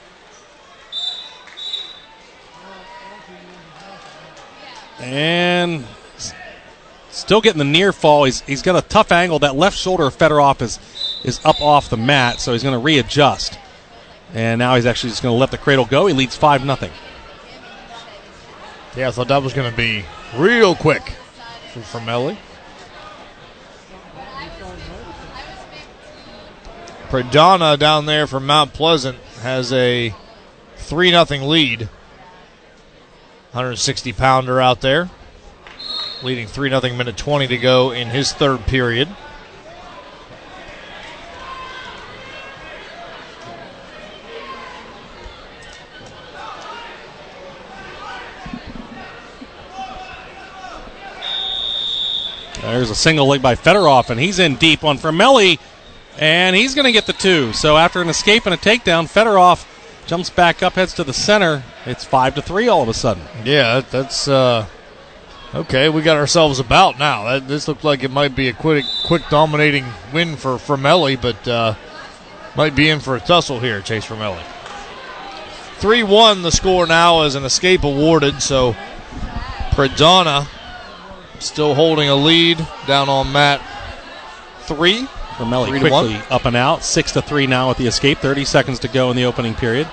And still getting the near fall. He's he's got a tough angle. That left shoulder of Fedorov is, is up off the mat, so he's going to readjust. And now he's actually just going to let the cradle go. He leads five nothing. Yeah, I thought that was going to be real quick for Framelli. Pradana down there from Mount Pleasant has a three nothing lead. one sixty pounder out there, leading three nothing, minute twenty to go in his third period. There's a single leg by Fedorov, and he's in deep on Formelli, and he's going to get the two. So after an escape and a takedown, Fedorov jumps back up, heads to the center. It's five to three all of a sudden. Yeah, that, that's uh, okay. We got ourselves a bout now. That, this looked like it might be a quick, quick dominating win for Formelli, but uh, might be in for a tussle here, Chase Formelli. three one the score now as an escape awarded, so Pradana still holding a lead down on mat three. Formelli quickly up and out. Six to three now with the escape. thirty seconds to go in the opening period.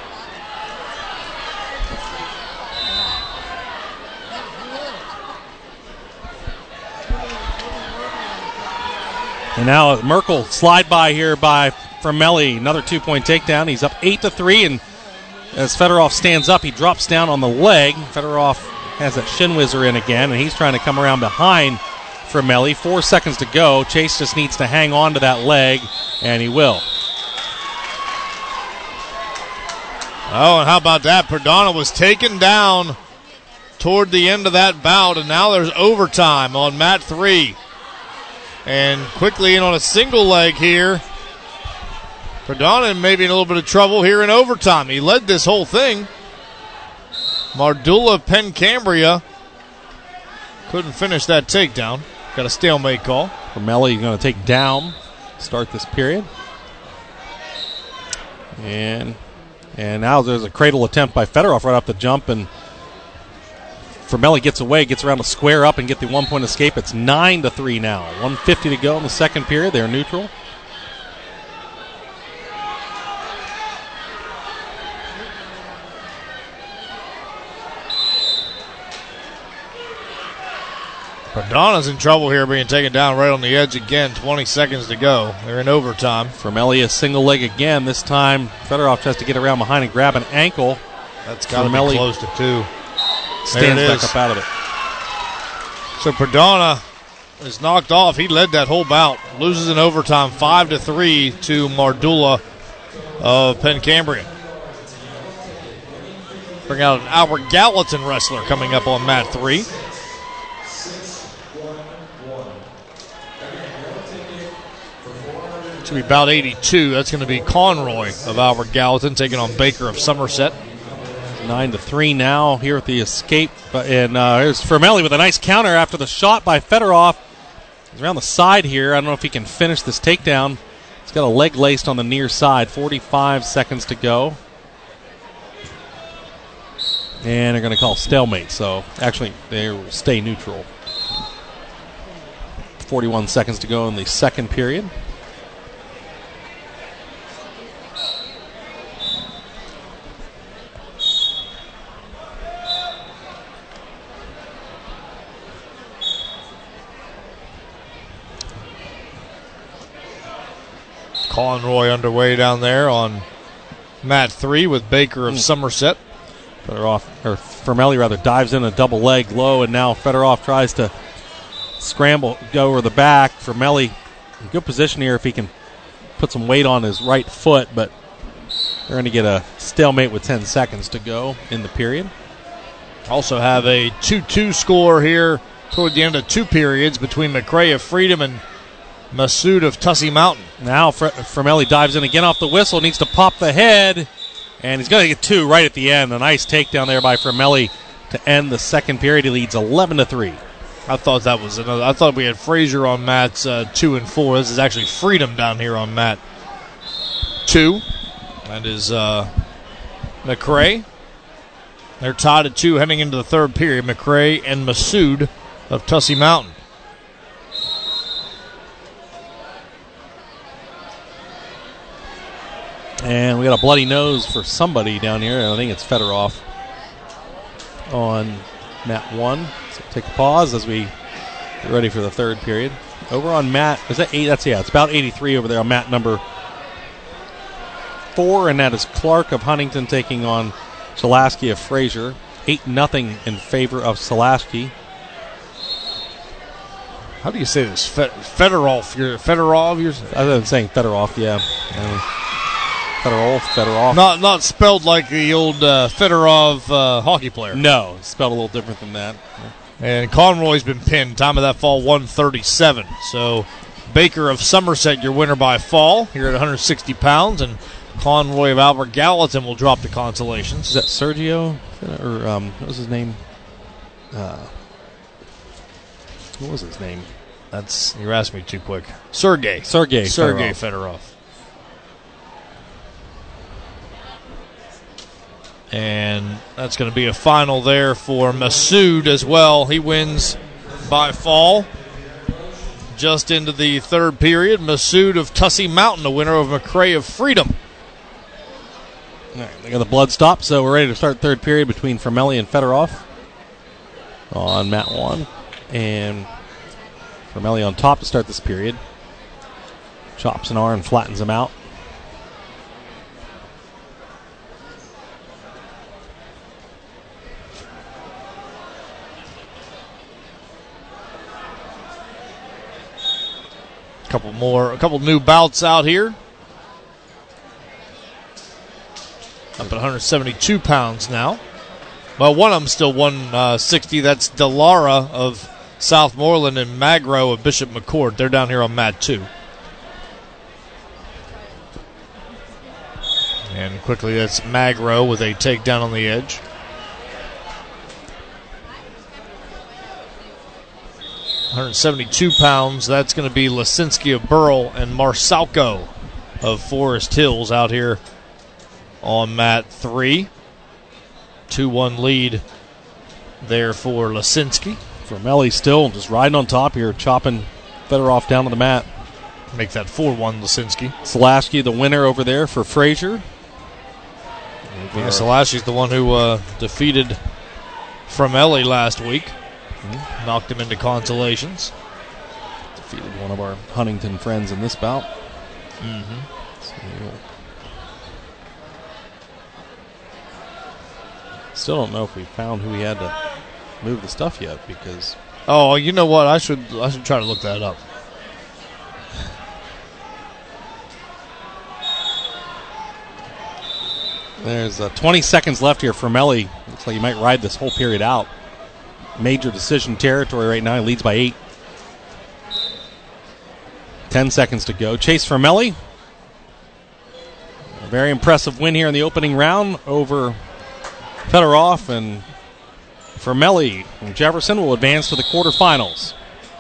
And now Merkel slide by here by Formelli. Another two-point takedown. He's up eight to three, and as Fedorov stands up, he drops down on the leg. Fedorov has that shin whizzer in again, and he's trying to come around behind Formelli. Four seconds to go. Chase just needs to hang on to that leg, and he will. Oh, and how about that? Pradana was taken down toward the end of that bout, and now there's overtime on mat three. And quickly in on a single leg here. Pradana maybe in a little bit of trouble here in overtime. He led this whole thing. Mardula Pencambria couldn't finish that takedown. Got a stalemate call. Formelli going to take down, start this period. And and now there's a cradle attempt by Fedorov right off the jump, and Formelli gets away, gets around to square up and get the one-point escape. It's nine to three now. one fifty to go in the second period. They're neutral. Pradana's in trouble here, being taken down right on the edge again. twenty seconds to go. They're in overtime. Formelli a single leg again. This time Fedorov tries to get around behind and grab an ankle. That's got to be close to two. Stands back up out of it. So Pradana is knocked off. He led that whole bout. Loses in overtime five to three to Mardula of Pencambria. Bring out an Albert Gallatin wrestler coming up on mat three. It's going to be about eighty-two. That's going to be Conroy of Albert Gallatin taking on Baker of Somerset. Nine to three now here at the escape. And uh, here's Formelli with a nice counter after the shot by Fedorov. He's around the side here. I don't know if he can finish this takedown. He's got a leg laced on the near side. forty-five seconds to go. And they're going to call stalemate. So actually, they will stay neutral. forty-one seconds to go in the second period. Conroy underway down there on mat three with Baker of mm. Somerset. Fedorov, or Formelli rather, dives in a double leg low, and now Fedorov tries to scramble, go over the back. Formelli in good position here if he can put some weight on his right foot, but they're going to get a stalemate with ten seconds to go in the period. Also have a two two score here toward the end of two periods between McRae of Freedom and Masood of Tussey Mountain. Now Formelli dives in again off the whistle, needs to pop the head, and he's going to get two right at the end. A nice takedown there by Formelli to end the second period. He leads eleven to three. I thought that was another. I thought we had Frazier on mats uh, two and four. This is actually Freedom down here on mat two. That is uh, McRae. They're tied at two heading into the third period. McRae and Masood of Tussey Mountain. And we got a bloody nose for somebody down here. I think it's Fedorov on mat one. So take a pause as we get ready for the third period. Over on mat, is that eight? That's, yeah, it's about eighty-three over there on mat number four, and that is Clark of Huntington taking on Chalaski of Frazier. eight nothing in favor of Solaski. How do you say this? Fe- Fedorov. You're Fedorov. You're. Other than saying Fedorov, yeah. Uh, Fedorov, Fedorov. Not not spelled like the old uh, Fedorov uh, hockey player. No, it's spelled a little different than that. And Conroy's been pinned. Time of that fall, one thirty-seven. So Baker of Somerset, your winner by fall, here at one hundred sixty pounds, and Conroy of Albert Gallatin will drop the consolations. Is that Sergio? Or um, what was his name? Uh, what was his name? That's you're asking me too quick. Sergey. Sergey. Sergey Fedorov. Fedorov. And that's going to be a final there for Masood as well. He wins by fall. Just into the third period, Masood of Tussey Mountain, the winner of McRae of Freedom. All right, they got the blood stop, so we're ready to start third period between Formelli and Fedorov on mat one. And Formelli on top to start this period. Chops an arm and flattens him out. Couple more, a couple new bouts out here. Up at one hundred seventy-two pounds now. Well, one of them still one sixty. That's Delara of Southmoreland and Magro of Bishop McCord. They're down here on mat two. And quickly, that's Magro with a takedown on the edge. one hundred seventy-two pounds. That's going to be Lasinski of Burrell and Marsalko of Forest Hills out here on mat three. two one lead there for Lasinski. Formelli still just riding on top here, chopping Fedorov down to the mat. Make that four one Lasinski. Solaski, the winner over there for Frazier. Yeah, Solaski's the one who uh, defeated Formelli last week. Mm-hmm. Knocked him into consolations. Defeated one of our Huntington friends in this bout. Mm-hmm. So, still don't know if we found who we had to move the stuff yet because. Oh, you know what? I should I should try to look that up. There's uh, twenty seconds left here for Melli. Looks like he might ride this whole period out. Major decision territory right now. He leads by eight. Ten seconds to go. Chase Formelli. A very impressive win here in the opening round over Fedorov, and Formelli and Jefferson will advance to the quarterfinals.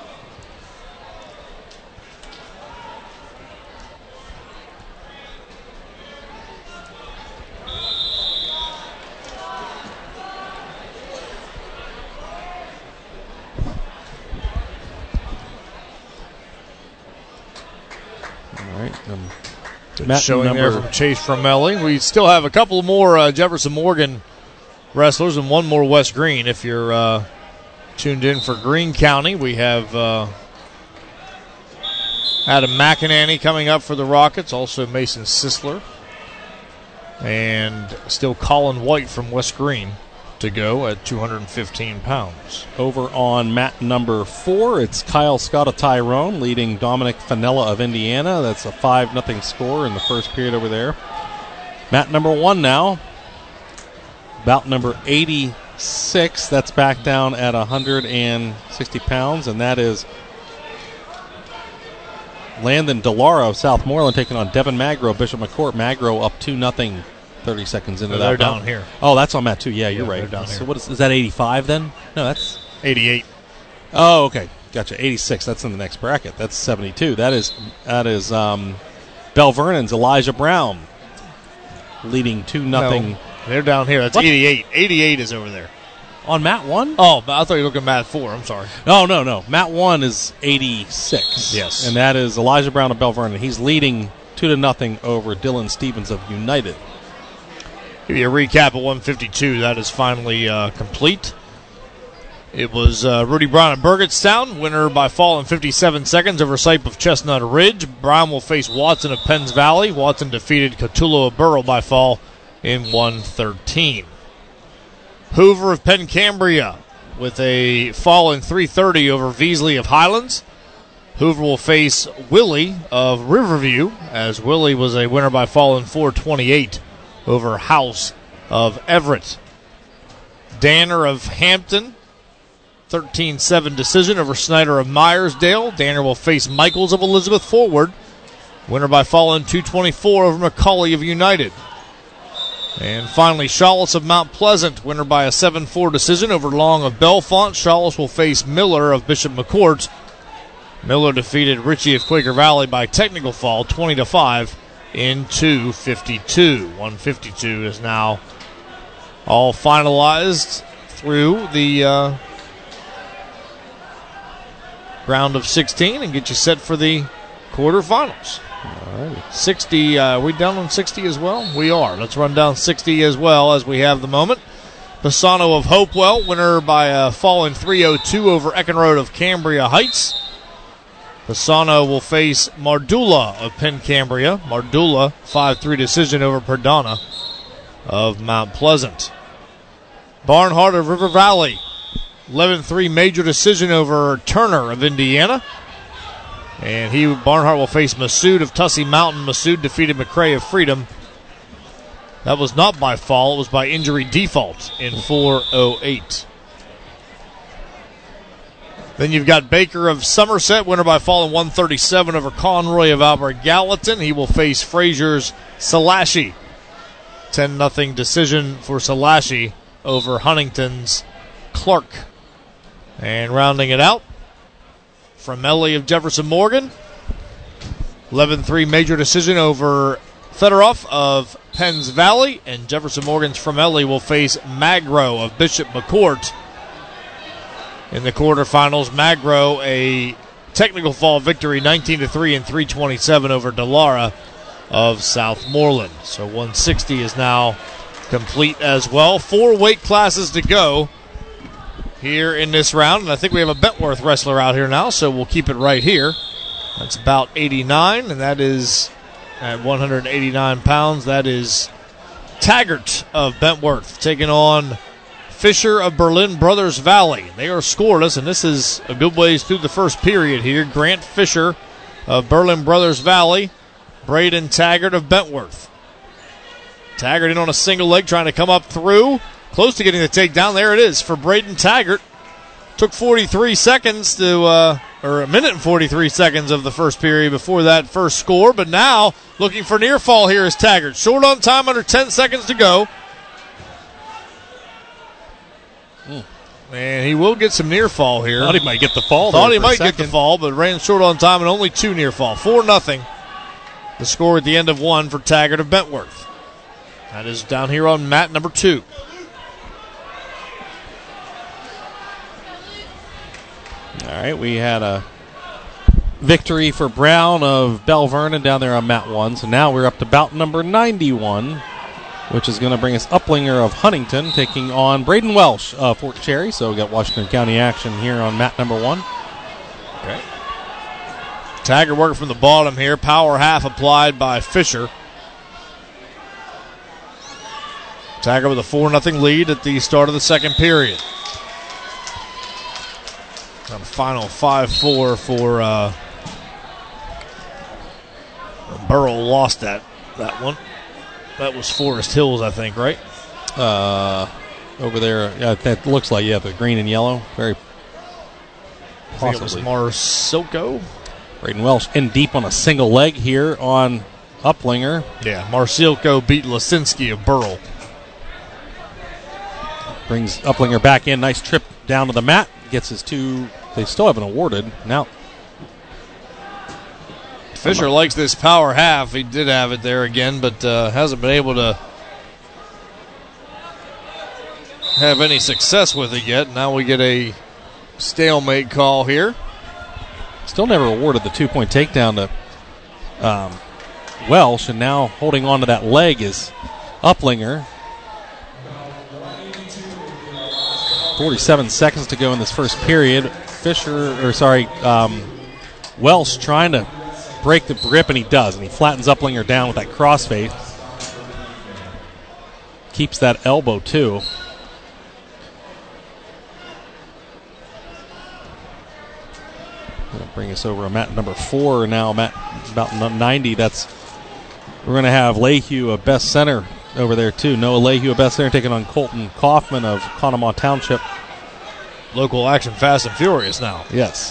Um, Good showing there from Chase Formelli. We still have a couple more uh, Jefferson Morgan wrestlers and one more West Green. If you're uh, tuned in for Greene County, we have uh, Adam McInerney coming up for the Rockets, also Mason Sisler, and still Colin White from West Green to go at two hundred fifteen pounds. Over on mat number four, it's Kyle Scott of Tyrone leading Dominic Fanella of Indiana. That's a five nothing score in the first period over there. Mat number one now. Bout number eighty-six. That's back down at one hundred sixty pounds, and that is Landon Delara of Southmoreland taking on Devin Magro of Bishop McCourt. Magro up two nothing. thirty seconds into no, that. They're bout. down here. Oh, that's on mat two. Yeah, you're yeah, right. They're down so here. what is, is that eighty-five then? No, that's eighty-eight. Oh, okay. Gotcha. eighty-six. That's in the next bracket. That's seventy-two. That is that is um, Bell Vernon's Elijah Brown leading two nothing. No, they're down here. That's what? eighty-eight. eighty-eight is over there. On mat one? Oh, I thought you were looking at mat four. I'm sorry. No, no, no. Mat one is eighty-six. Yes. And that is Elijah Brown of Bell Vernon. He's leading two to nothing over Dylan Stevens of United. Give you a recap of one fifty-two. That is finally uh, complete. It was uh, Rudy Brown of Burgettstown, winner by fall in fifty-seven seconds over Sipe of Chestnut Ridge. Brown will face Watson of Penns Valley. Watson defeated Catullo of Burrell by fall in one thirteen. Hoover of Penn Cambria with a fall in three thirty over Veasley of Highlands. Hoover will face Willie of Riverview, as Willie was a winner by fall in four twenty-eight over House of Everett. Danner of Hampton, thirteen seven decision over Snyder of Myersdale. Danner will face Michaels of Elizabeth Forward, winner by fall in two twenty-four over Macaulay of United. And finally, Shawless of Mount Pleasant, winner by a seven four decision over Long of Bellefonte. Shawless will face Miller of Bishop McCourt. Miller defeated Ritchie of Quaker Valley by technical fall, twenty to five in two fifty-two. one fifty-two is now all finalized through the uh, round of sixteen and get you set for the quarterfinals. All right. sixty, uh, are we down on sixty as well? We are. Let's run down sixty as well as we have the moment. Pisano of Hopewell, winner by a fall in three oh two over Eckenrode of Cambria Heights. Pisano will face Mardula of Penn Cambria. Mardula, five three decision over Perdana of Mount Pleasant. Barnhart of River Valley, eleven three major decision over Turner of Indiana. And he, Barnhart, will face Massoud of Tussey Mountain. Massoud defeated McCrae of Freedom. That was not by fall, it was by injury default in four oh eight. Then you've got Baker of Somerset, winner by fall in one thirty-seven over Conroy of Albert Gallatin. He will face Frazier's Salashi. ten nothing decision for Salashi over Huntington's Clark. And rounding it out, Framelli of Jefferson Morgan, eleven three major decision over Fedorov of Penns Valley. And Jefferson Morgan's Framelli will face Magro of Bishop McCourt in the quarterfinals. Magro, a technical fall victory, nineteen to three and three twenty-seven over Delara of Southmoreland. So one sixty is now complete as well. Four weight classes to go here in this round, and I think we have a Bentworth wrestler out here now, so we'll keep it right here. That's about eighty-nine, and that is at one hundred eighty-nine pounds. That is Taggart of Bentworth taking on Fisher of Berlin Brothers Valley. They are scoreless, and this is a good ways through the first period here. Grant Fisher of Berlin Brothers Valley, Braden Taggart of Bentworth. Taggart in on a single leg, trying to come up through. Close to getting the takedown. There it is for Braden Taggart. Took forty-three seconds to, uh, or a minute and forty-three seconds of the first period before that first score. But now, looking for near fall here is Taggart. Short on time, under ten seconds to go. Mm. And he will get some near fall here. Thought he might get the fall. Thought he might get the fall, but ran short on time and only two near fall. four nothing. The score at the end of one for Taggart of Bentworth. That is down here on mat number two. All right, we had a victory for Brown of Bell Vernon down there on mat one. So now we're up to bout number ninety-one, which is going to bring us Uplinger of Huntington taking on Braden Welsh of Fort Cherry. So we got Washington County action here on mat number one. Okay. Taggart working from the bottom here. Power half applied by Fisher. Taggart with a four nothing lead at the start of the second period. On a final five four for uh, Burrell lost that that one. That was Forest Hills, I think, right? Uh, over there, yeah, that looks like, yeah, the green and yellow. Very I think it was Marsilko. Braden Welsh in deep on a single leg here on Uplinger. Yeah, Marsilko beat Lasinski of Burrell. Brings Uplinger back in. Nice trip down to the mat. Gets his two. They still haven't awarded. Now, Fisher likes this power half. He did have it there again, but uh, hasn't been able to have any success with it yet. Now we get a stalemate call here. Still never awarded the two-point takedown to um, Welsh, and now holding on to that leg is Uplinger. forty-seven seconds to go in this first period. Fisher, or sorry, um, Welsh trying to break the grip, and he does, and he flattens Uplinger down with that crossface. Keeps that elbow, too. Bring us over on mat number four now, mat about ninety. That's we're going to have Lehue of Best Center over there too. Noah Lehue of Best Center taking on Colton Kaufman of Conemaugh Township. Local action, fast and furious now. Yes.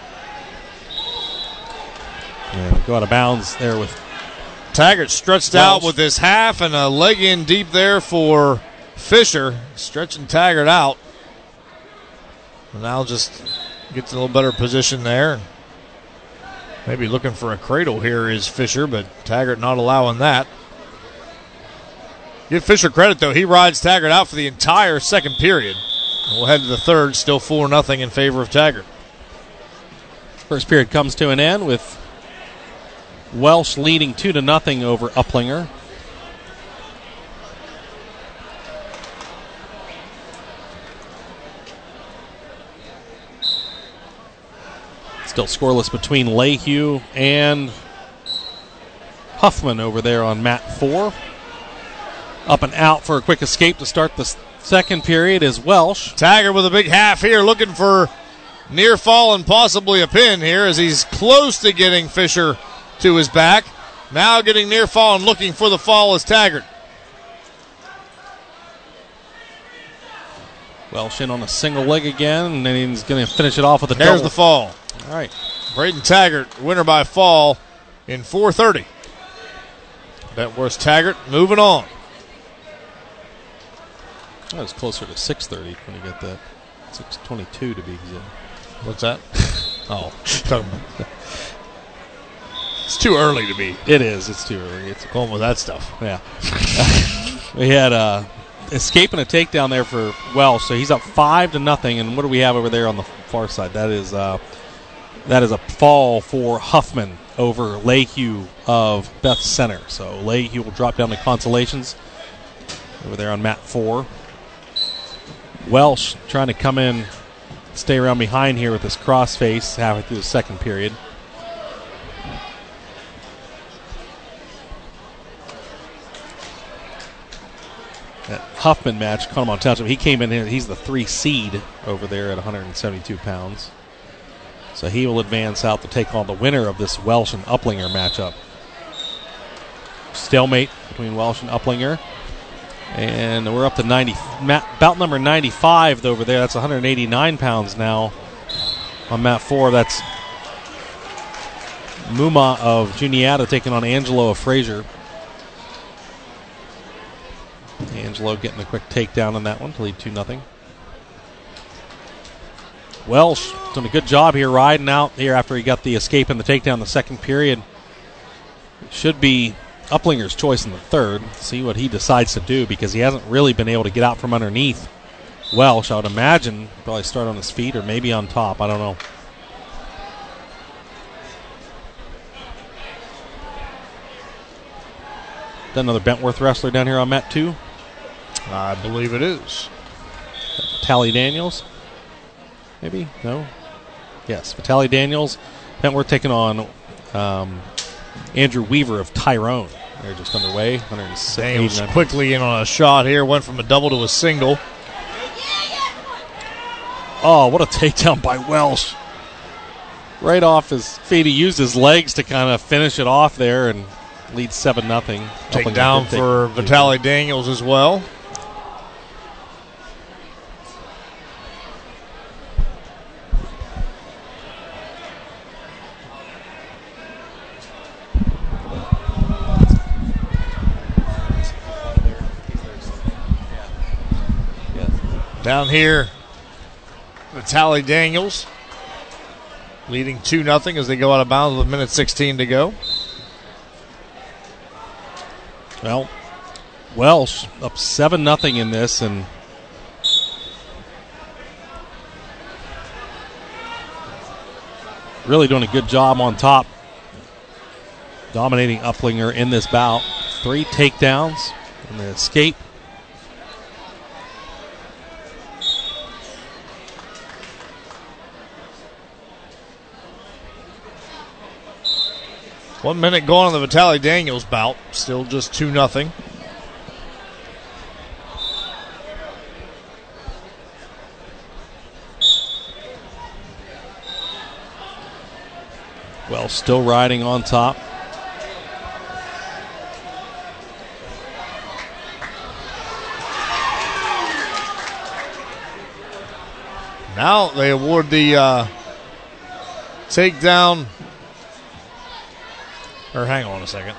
And go out of bounds there with Taggart stretched Welsh. out with his half and a leg in deep there for Fisher. Stretching Taggart out. And now just gets in a little better position there. Maybe looking for a cradle here is Fisher, but Taggart not allowing that. Give Fisher credit, though. He rides Taggart out for the entire second period. And we'll head to the third, still four nothing in favor of Taggart. First period comes to an end with Welsh leading two to nothing over Uplinger. Still scoreless between Lehue and Huffman over there on mat four. Up and out for a quick escape to start the second period is Welsh. Taggart with a big half here, looking for near fall and possibly a pin here as he's close to getting Fisher to his back. Now getting near fall and looking for the fall is Taggart. Welsh in on a single leg again, and then he's going to finish it off with a There's double. the fall. All right. Braden Taggart, winner by fall in four thirty. Bentworth Taggart moving on. That was closer to six thirty when you got that. six twenty-two to be exact. What's that? Oh, it's too early to be. It is. It's too early. It's going with that stuff. Yeah. We had uh, escape and a takedown there for Welsh, so he's up five to nothing. And what do we have over there on the far side? That is uh, that is a fall for Huffman over Lehue of Beth Center. So Lehue will drop down to consolations over there on mat four. Welsh trying to come in, stay around behind here with this crossface halfway through the second period. That Huffman match, Conemaugh Township, he came in here, he's the three seed over there at one hundred seventy-two pounds. So he will advance out to take on the winner of this Welsh and Uplinger matchup. Stalemate between Welsh and Uplinger. And we're up to ninety, bout number ninety-five over there. That's one hundred eighty-nine pounds now on mat four. That's Muma of Juniata taking on Angelo of Fraser. Angelo getting a quick takedown on that one to lead two nothing. Welsh doing a good job here riding out here after he got the escape and the takedown in the second period. Should be Uplinger's choice in the third. See what he decides to do because he hasn't really been able to get out from underneath Welsh. I would imagine probably start on his feet or maybe on top. I don't know. Got another Bentworth wrestler down here on mat two. I believe it is. Vitaly Daniels. Maybe? No? Yes, Vitaly Daniels. Bentworth taking on um, Andrew Weaver of Tyrone. They're just underway. Daniels quickly in on a shot here. Went from a double to a single. Oh, what a takedown by Welsh. Right off his feet. He used his legs to kind of finish it off there and lead seven nothing. Take down for Vitaly Daniels as well. Down here, Vitaly Daniels leading two nothing as they go out of bounds with a minute sixteen to go. Well, Welsh up seven nothing in this, and really doing a good job on top, dominating Uplinger in this bout. Three takedowns and the escape. One minute gone on the Vitaly Daniels bout. Still just two nothing. Well, still riding on top. Now they award the uh, takedown. Or hang on a second.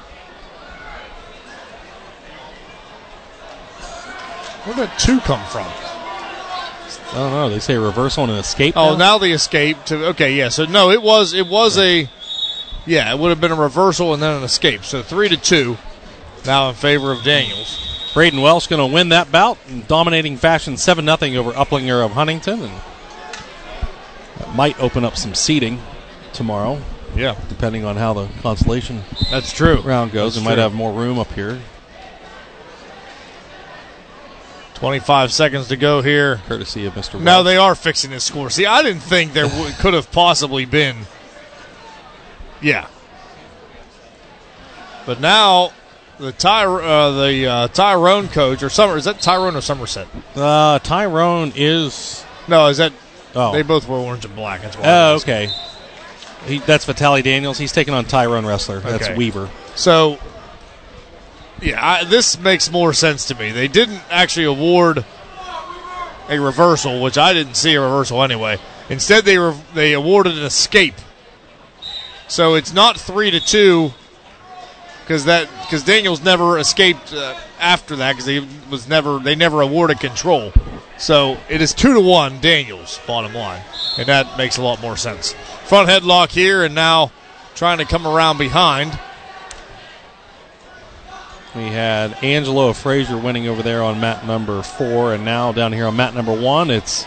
Where did two come from? I don't know. They say reversal and an escape. Oh, now, now the escape to okay, yeah. So no, it was it was a yeah, it would have been a reversal and then an escape. So three to two, now in favor of Daniels. Braden Welsh going to win that bout in dominating fashion, seven nothing over Uplinger of Huntington, and that might open up some seating tomorrow. Yeah, depending on how the consolation that's true round goes, that's we might true. have more room up here. twenty-five seconds to go here. Courtesy of Mister Now Welsh. they are fixing this score. See, I didn't think there w- could have possibly been. Yeah. But now the Ty- uh, the uh, Tyrone coach, or Summer, is that Tyrone or Somerset? Uh, Tyrone is. No, is that. Oh. They both were orange and black. That's why. Oh, okay. He, that's Vitaly Daniels. He's taking on Tyrone Wrestler. That's Okay. Weaver. So, yeah, I, this makes more sense to me. They didn't actually award a reversal, which I didn't see a reversal anyway. Instead, they re- they awarded an escape. So it's not three to two because that because Daniels never escaped uh, after that because he was never they never awarded control. So it is two to one Daniels, bottom line, and that makes a lot more sense. Front headlock here, and now trying to come around behind. We had Angelo Frazier winning over there on mat number four, and now down here on mat number one, it's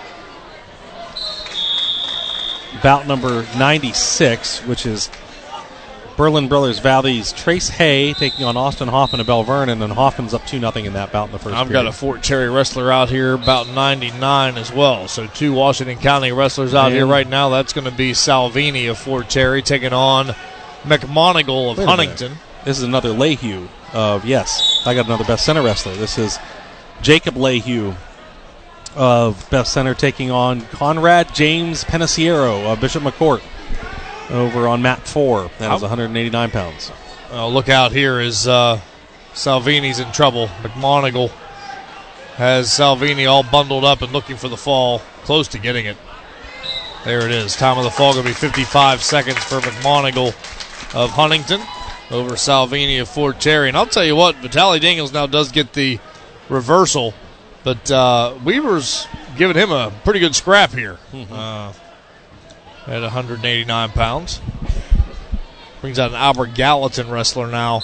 bout number ninety-six, which is Berlin Brothers Valley's Trace Hay taking on Austin Hoffman of Belle Vernon, and Hoffman's up two nothing in that bout in the first I've period. got a Fort Terry wrestler out here, about ninety-nine as well. So two Washington County wrestlers out And here right now. That's going to be Salvini of Fort Terry taking on McMonigal of Wait a Huntington. minute. This is another Lehue of, yes, I got another Best Center wrestler. This is Jacob Lehue of Best Center taking on Conrad James Peniciero of Bishop McCourt over on mat four. That is one hundred eighty-nine pounds. Oh, look out here as uh, Salvini's in trouble. McMonigal has Salvini all bundled up and looking for the fall, close to getting it. There it is. Time of the fall going to be fifty-five seconds for McMonigal of Huntington over Salvini of Fort Terry. And I'll tell you what, Vitaly Daniels now does get the reversal, but uh, Weaver's giving him a pretty good scrap here. Mm-hmm. Uh, at one hundred eighty-nine pounds. Brings out an Albert Gallatin wrestler now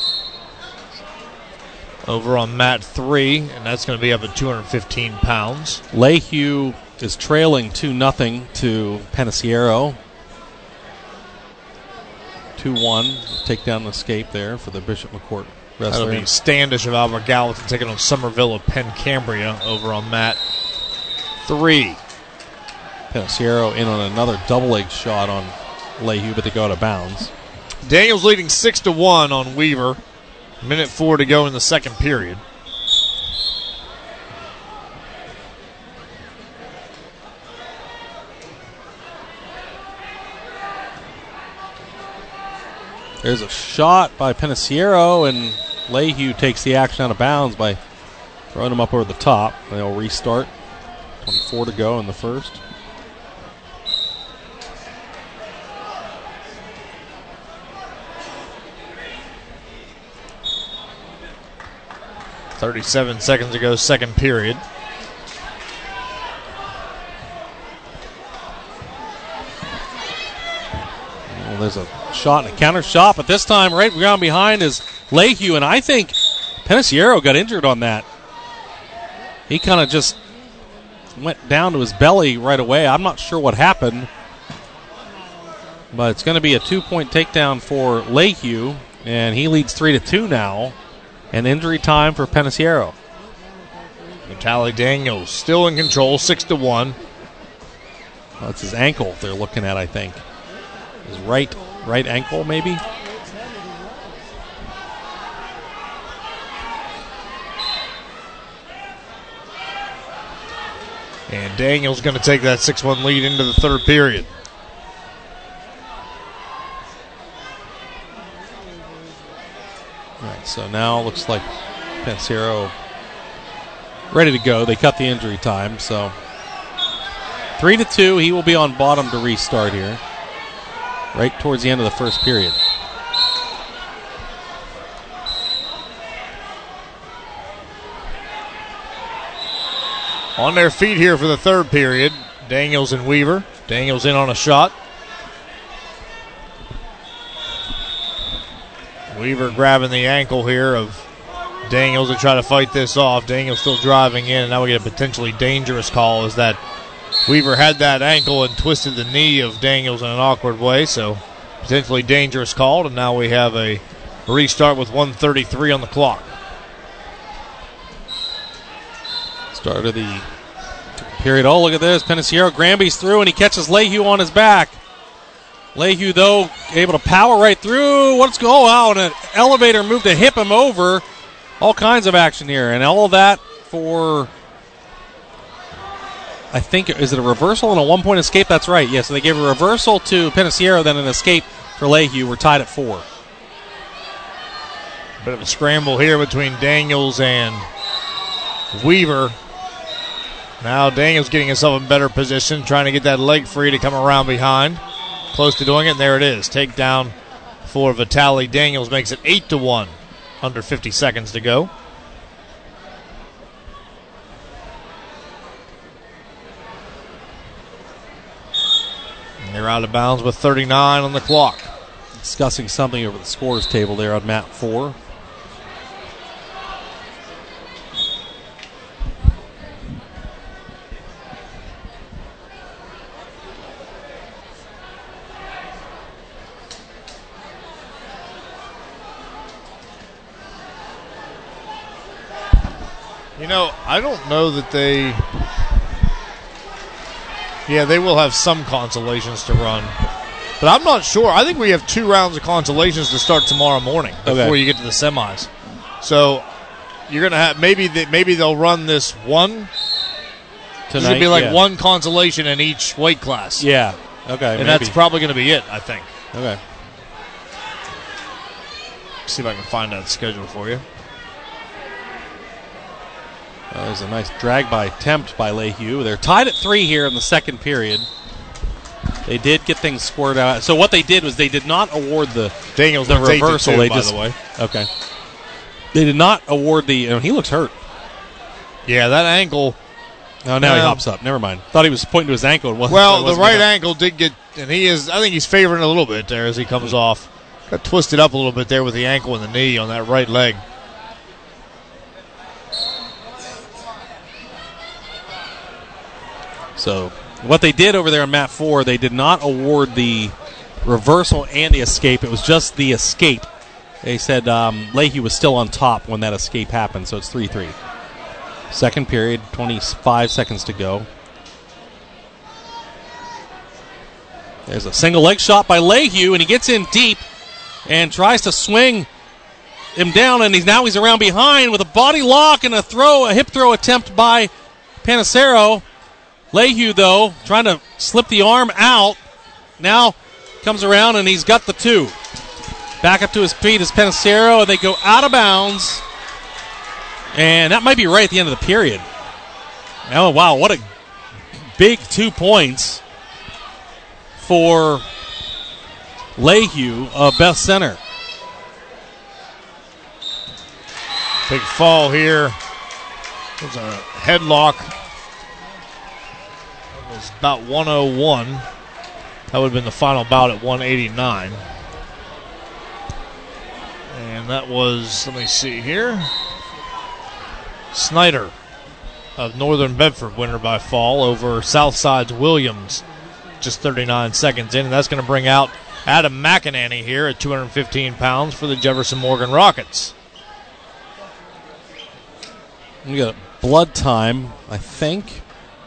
over on mat three, and that's going to be up at two hundred fifteen pounds. Lehue is trailing two nothing to Peniciero. two one. Takedown escape there for the Bishop McCourt wrestler. That'll be Standish of Albert Gallatin taking on Somerville of Penn Cambria over on mat three. Peniciero in on another double leg shot on Lehue, but they go out of bounds. Daniels leading six to one on Weaver. Minute four to go in the second period. There's a shot by Peniciero, and Lehue takes the action out of bounds by throwing him up over the top. They'll restart. twenty-four to go in the first. thirty-seven seconds to go, second period. Well, there's a shot and a counter shot, but this time right ground behind is Lehue, and I think Peniciero got injured on that. He kind of just went down to his belly right away. I'm not sure what happened, but it's going to be a two-point takedown for Lehue, and he leads three to two now. And injury time for Peniciero. Vitaly Daniels still in control, six to one. Well, it's his ankle they're looking at, I think. His right right ankle, maybe. And Daniels going to take that six one lead into the third period. So now looks like Panacero ready to go. They cut the injury time, so three to two. He will be on bottom to restart here, right towards the end of the first period. On their feet here for the third period, Daniels and Weaver. Daniels in on a shot. Weaver grabbing the ankle here of Daniels to try to fight this off. Daniels still driving in, and now we get a potentially dangerous call as that Weaver had that ankle and twisted the knee of Daniels in an awkward way, so potentially dangerous call, and now we have a restart with one thirty-three on the clock. Start of the period. Oh, look at this. Panacero, Granby's through, and he catches Lehue on his back. Lehue, though, able to power right through. What's going on? Oh, and an elevator move to hip him over. All kinds of action here, and all of that for, I think, is it a reversal and a one-point escape? That's right. Yes, yeah, so they gave a reversal to Panacero, then an escape for Lehue. We're tied at four. Bit of a scramble here between Daniels and Weaver. Now Daniels getting himself in better position, trying to get that leg free to come around behind. Close to doing it, and there it is. Takedown for Vitaly Daniels makes it eight to one. Under fifty seconds to go. And they're out of bounds with thirty-nine on the clock. Discussing something over the scores table there on mat four. You know, I don't know that they... Yeah, they will have some consolations to run. But I'm not sure. I think we have two rounds of consolations to start tomorrow morning before okay. you get to the semis. So you're going to have... Maybe they, maybe they'll run this one. Tonight, it'll be like yeah. one consolation in each weight class. Yeah. Okay. And maybe. that's probably going to be it, I think. Okay. See if I can find that schedule for you. Uh, there's a nice drag-by attempt by Lehue. They're tied at three here in the second period. They did get things squared out. So what they did was they did not award the Daniels the reversal. Two, they by just the way. Okay. They did not award the. Oh, he looks hurt. Yeah, that ankle. Oh, now um, he hops up. Never mind. Thought he was pointing to his ankle. And wasn't, well, wasn't the right gonna. ankle did get, and he is. I think he's favoring a little bit there as he comes mm-hmm. off. Got twisted up a little bit there with the ankle and the knee on that right leg. So what they did over there on mat four, they did not award the reversal and the escape. It was just the escape. They said um, Lehue was still on top when that escape happened, so it's three three. Second period, twenty-five seconds to go. There's a single leg shot by Lehue, and he gets in deep and tries to swing him down, and he's now he's around behind with a body lock and a throw, a hip throw attempt by Panacero. Lehue, though, trying to slip the arm out. Now comes around, and he's got the two. Back up to his feet is Panacero, and they go out of bounds. And that might be right at the end of the period. Oh, wow, what a big two points for Lehue of Beth Center. Big fall here. There's a headlock. It's about one oh one. That would have been the final bout at one eighty-nine. And that was, let me see here, Snyder of Northern Bedford, winner by fall over Southside's Williams, just thirty-nine seconds in. And that's going to bring out Adam McInerney here at two hundred fifteen pounds for the Jefferson Morgan Rockets. We got blood time, I think.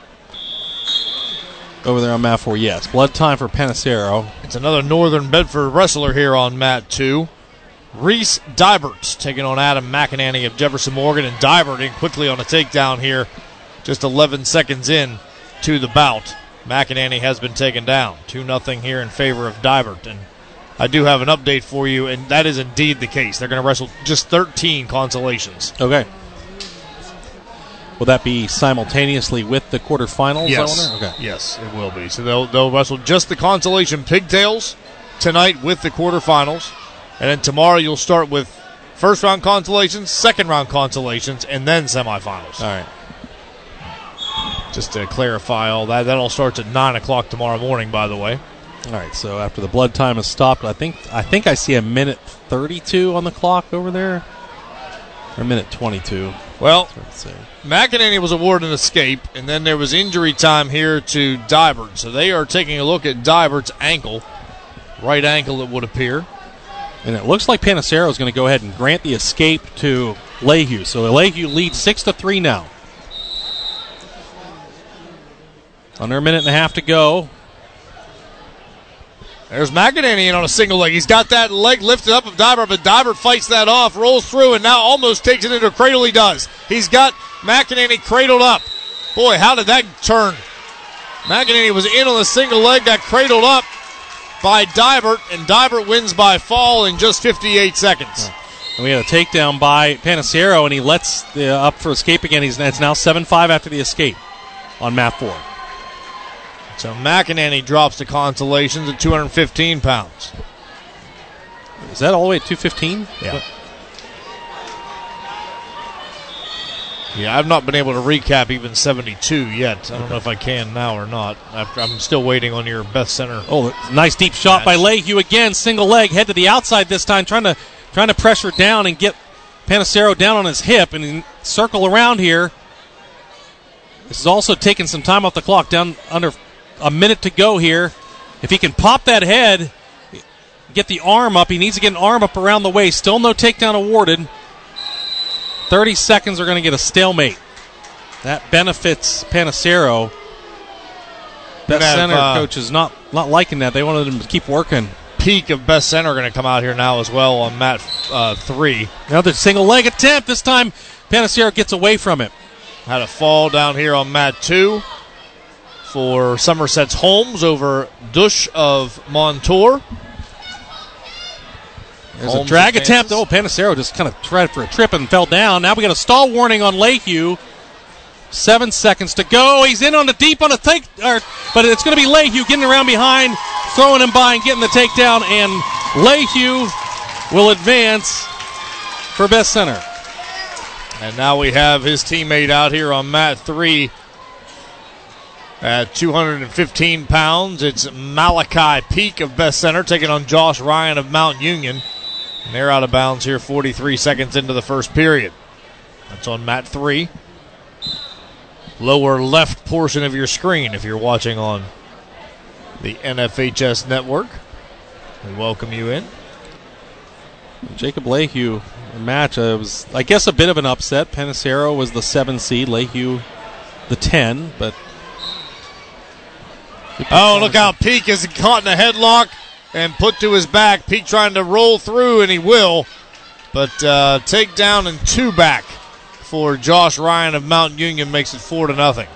Over there on mat four, yes. Blood time for Panacero. It's another Northern Bedford wrestler here on mat two. Reese Dybert taking on Adam McInerney of Jefferson Morgan, and Dybert in quickly on a takedown here, just eleven seconds in to the bout. McInerney has been taken down. two nothing here in favor of Dybert. And I do have an update for you, and that is indeed the case. They're going to wrestle just thirteen consolations. Okay. Will that be simultaneously with the quarterfinals? Yes. Okay. Yes, it will be. So they'll they'll wrestle just the consolation pigtails tonight with the quarterfinals, and then tomorrow you'll start with first round consolations, second round consolations, and then semifinals. All right. Just to clarify all that, that all starts at nine o'clock tomorrow morning, by the way. All right, so after the blood time has stopped, I think I think I see a minute thirty-two on the clock over there. Or a minute twenty-two. Well, McEnany was awarded an escape, and then there was injury time here to Dybert. So they are taking a look at Dybert's ankle, right ankle it would appear. And it looks like Panacero is going to go ahead and grant the escape to Lehue. So Lehue leads six to three now. Under a minute and a half to go. There's McEnany in on a single leg. He's got that leg lifted up of Dybert, but Dybert fights that off, rolls through, and now almost takes it into a cradle. He does. He's got McEnany cradled up. Boy, how did that turn? McEnany was in on the single leg, got cradled up by Dybert, and Dybert wins by fall in just fifty-eight seconds. And we had a takedown by Panacero, and he lets the uh, up for escape again. He's It's now seven five after the escape on mat four. So McEnany drops to consolations at two hundred fifteen pounds. Is that all the way at two fifteen? Yeah. Yeah, I've not been able to recap even seventy-two yet. I don't know if I can now or not. After I'm still waiting on your best center. Oh, nice deep shot by Lehue again. Single leg, head to the outside this time, trying to trying to pressure down and get Panacero down on his hip and circle around here. This is also taking some time off the clock, down under a minute to go here. If he can pop that head, get the arm up, he needs to get an arm up around the waist. Still no takedown awarded. thirty seconds are going to get a stalemate. That benefits Panacero. Best have, center uh, coach is not, not liking that. They wanted him to keep working. Peak of best center going to come out here now as well on mat uh, three. Another single leg attempt. This time Panacero gets away from it. Had a fall down here on mat two for Somerset's Holmes over Dush of Montour. There's Holmes a drag advances. attempt. Oh, Panacero just kind of tried for a trip and fell down. Now we got a stall warning on Lehue. Seven seconds to go. He's in on the deep on a take, or, but it's going to be Lehue getting around behind, throwing him by and getting the takedown, and Lehue will advance for best center. And now we have his teammate out here on mat three at two hundred fifteen pounds. It's Malachi Peak of best center taking on Josh Ryan of Mount Union. And they're out of bounds here forty-three seconds into the first period. That's on mat three. Lower left portion of your screen if you're watching on the N F H S network. We welcome you in. Jacob Lehue match uh, was, I guess, a bit of an upset. Panacero was the seven seed, Lehue the ten, but oh, look out. Peak is caught in a headlock and put to his back. Peak trying to roll through, and he will. But uh, takedown and two back for Josh Ryan of Mount Union makes it four to nothing.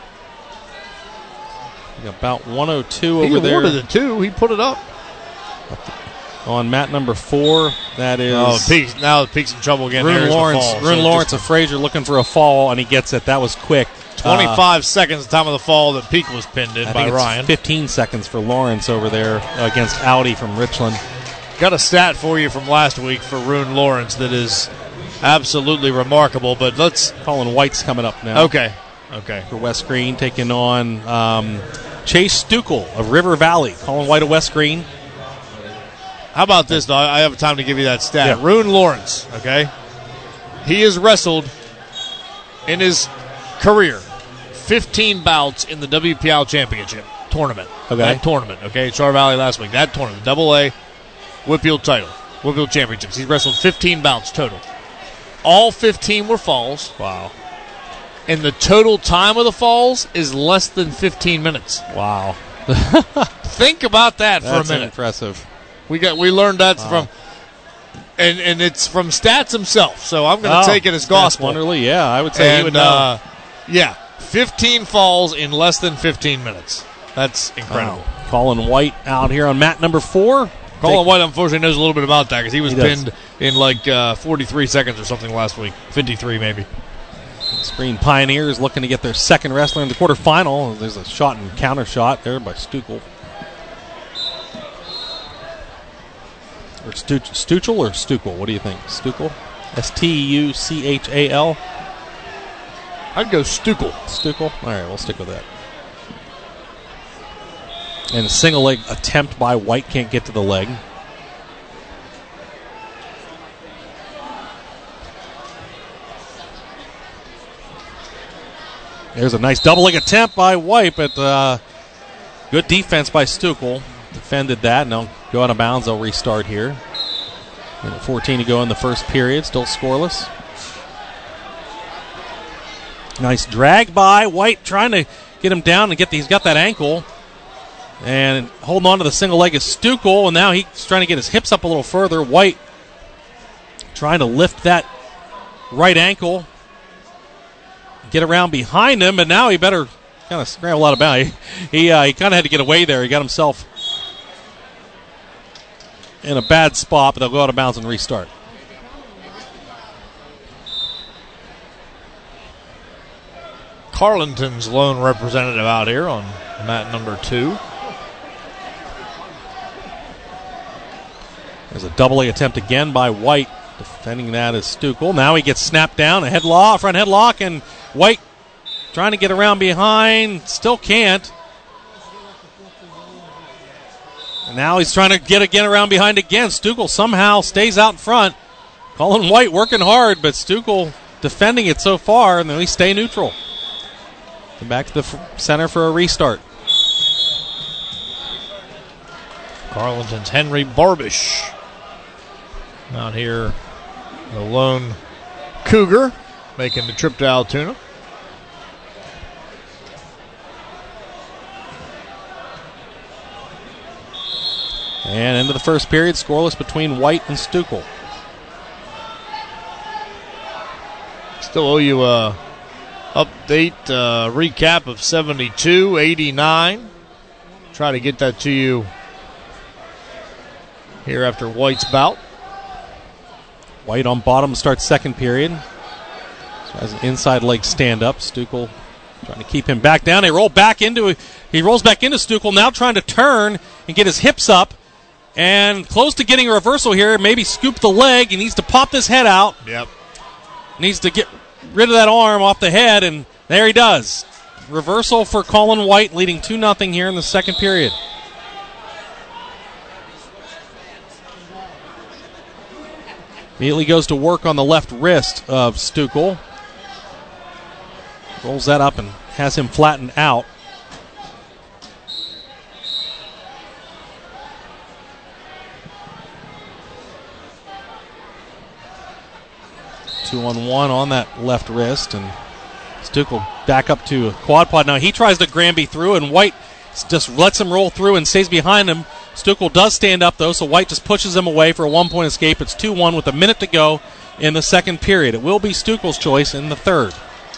About one oh two he over there. He awarded it two. He put it up. On mat number four, that is. Oh, Peak, now Peak's in trouble again. Rune There's Lawrence, the fall. Rune So Lawrence just of Fraser looking for a fall, and he gets it. That was quick. twenty-five uh, seconds, the time of the fall that Peak was pinned in I by think it's Ryan. fifteen seconds for Lawrence over there against Audi from Richland. Got a stat for you from last week for Rune Lawrence that is absolutely remarkable, but let's... Colin White's coming up now. Okay, okay. For West Green, taking on um, Chase Stuckel of River Valley. Colin White of West Green. How about this, though? I have time to give you that stat. Yeah. Rune Lawrence, okay? He has wrestled in his career fifteen bouts in the W P L Championship tournament. Okay. That tournament, okay? Char Valley last week. That tournament, double A, Whitfield title, Whitfield Championships. He's wrestled fifteen bouts total. All fifteen were falls. Wow. And the total time of the falls is less than fifteen minutes. Wow. Think about that for That's a minute. Impressive. We got we learned that Wow. from and and it's from Stats himself. So I'm going to Oh, take it as gospel. Wonderly, yeah, I would say and, he would know. Uh, yeah, fifteen falls in less than fifteen minutes. That's incredible. Wow. Colin White out here on mat number four. Of Colin White, unfortunately, knows a little bit about that because he was He does. pinned in like uh, forty-three seconds or something last week. fifty-three, maybe. Screen Pioneers looking to get their second wrestler in the quarterfinal. There's a shot and counter shot there by Stuchel. Or Stu- Stuchel or Stuchel? What do you think? Stuchel? S T U C H A L? I'd go Stuchel. Stuchel? All right, we'll stick with that. And a single leg attempt by White, can't get to the leg. There's a nice double leg attempt by White, but uh, good defense by Stuchel. Defended that, and they'll go out of bounds. They'll restart here. Minute fourteen to go in the first period, still scoreless. Nice drag by White, trying to get him down and get the, he's got that ankle. And holding on to the single leg is Stuchel, and now he's trying to get his hips up a little further. White trying to lift that right ankle, get around behind him, but now he better kind of scramble out of bounds. He, he, uh, he kind of had to get away there. He got himself in a bad spot, but they'll go out of bounds and restart. Carlington's lone representative out here on mat number two. There's a double A attempt again by White. Defending that is Stuchel. Now he gets snapped down. A headlock, front headlock, and White trying to get around behind. Still can't. And now he's trying to get again around behind again. Stuchel somehow stays out in front. Colin White working hard, but Stuchel defending it so far, and then we stay neutral. Come back to the f- center for a restart. Carlington's Henry Barbish out here, the lone Cougar, making the trip to Altoona. And into the first period, scoreless between White and Stuchel. Still owe you a update, uh, recap of seventy-two eighty-nine. Try to get that to you here after White's bout. White on bottom starts second period. So has an inside leg stand up. Stuchel trying to keep him back down. They roll back into he rolls back into Stuchel, now trying to turn and get his hips up. And close to getting a reversal here. Maybe scoop the leg. He needs to pop this head out. Yep. Needs to get rid of that arm off the head, and there he does. Reversal for Colin White, leading two nothing here in the second period. Immediately goes to work on the left wrist of Stuchel. Rolls that up and has him flattened out. Two on one on that left wrist, and Stuchel back up to a quad pod. Now he tries to Granby through, and White just lets him roll through and stays behind him. Stuchel does stand up, though, so White just pushes him away for a one-point escape. It's two one with a minute to go in the second period. It will be Stuchel's choice in the third.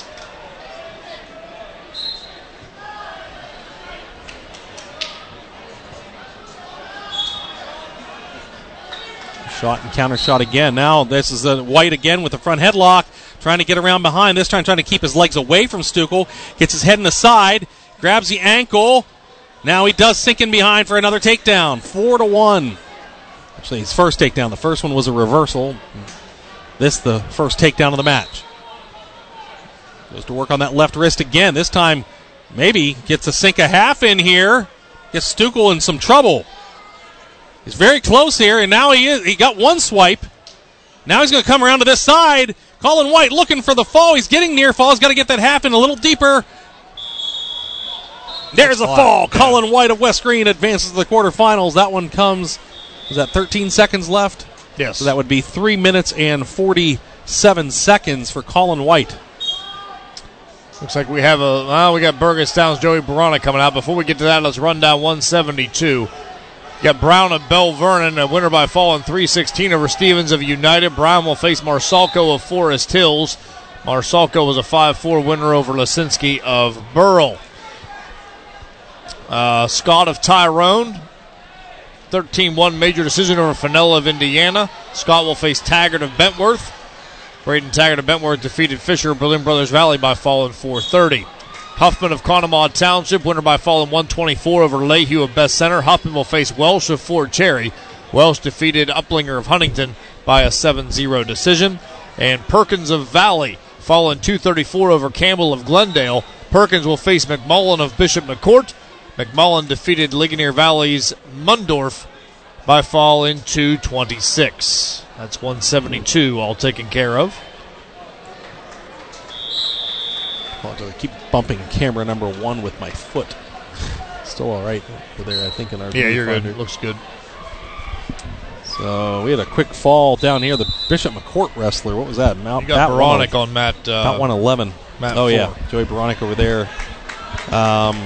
Shot and counter shot again. Now this is uh, White again with the front headlock, trying to get around behind. This time trying to keep his legs away from Stuchel. Gets his head in the side, grabs the ankle. Now he does sink in behind for another takedown. Four to one. Actually, his first takedown. The first one was a reversal. This the first takedown of the match. Goes to work on that left wrist again. This time maybe gets a sink a half in here. Gets Stuchel in some trouble. He's very close here, and now he is. He got one swipe. Now he's going to come around to this side. Colin White looking for the fall. He's getting near fall. He's got to get that half in a little deeper. There's a fall. Colin White of West Green advances to the quarterfinals. That one comes, is that thirteen seconds left? Yes. So that would be three minutes and forty-seven seconds for Colin White. Looks like we have a, well, we got Burgettstown's Joey Barana coming out. Before we get to that, let's run down one seventy-two. Got Brown of Bell Vernon, a winner by fall in three sixteen over Stevens of United. Brown will face Marsalko of Forest Hills. Marsalko was a five four winner over Lisinski of Burrell. Uh, Scott of Tyrone thirteen one major decision over Fenella of Indiana. Scott will face Taggart of Bentworth. Braden Taggart of Bentworth defeated Fisher of Berlin Brothers Valley by fall in four thirty. Huffman of Conemaugh Township, winner by fall in one twenty-four over Lehue of Best Center. Huffman will face Welsh of Fort Cherry. Welsh defeated Uplinger of Huntington by a seven zero decision. And Perkins of Valley fall in two thirty-four over Campbell of Glendale. Perkins will face McMullen of Bishop McCourt. McMullen defeated Ligonier Valley's Mundorf by fall in two twenty-six. That's one seventy-two all taken care of. I keep bumping camera number one with my foot. Still all right over there, I think, in our Yeah, you're finder. good. It looks good. So we had a quick fall down here. The Bishop McCourt wrestler, what was that? Mount, You got Baronic on Matt. Uh, Mount one eleven. Matt oh, four. yeah. Joey Baronic over there. Um,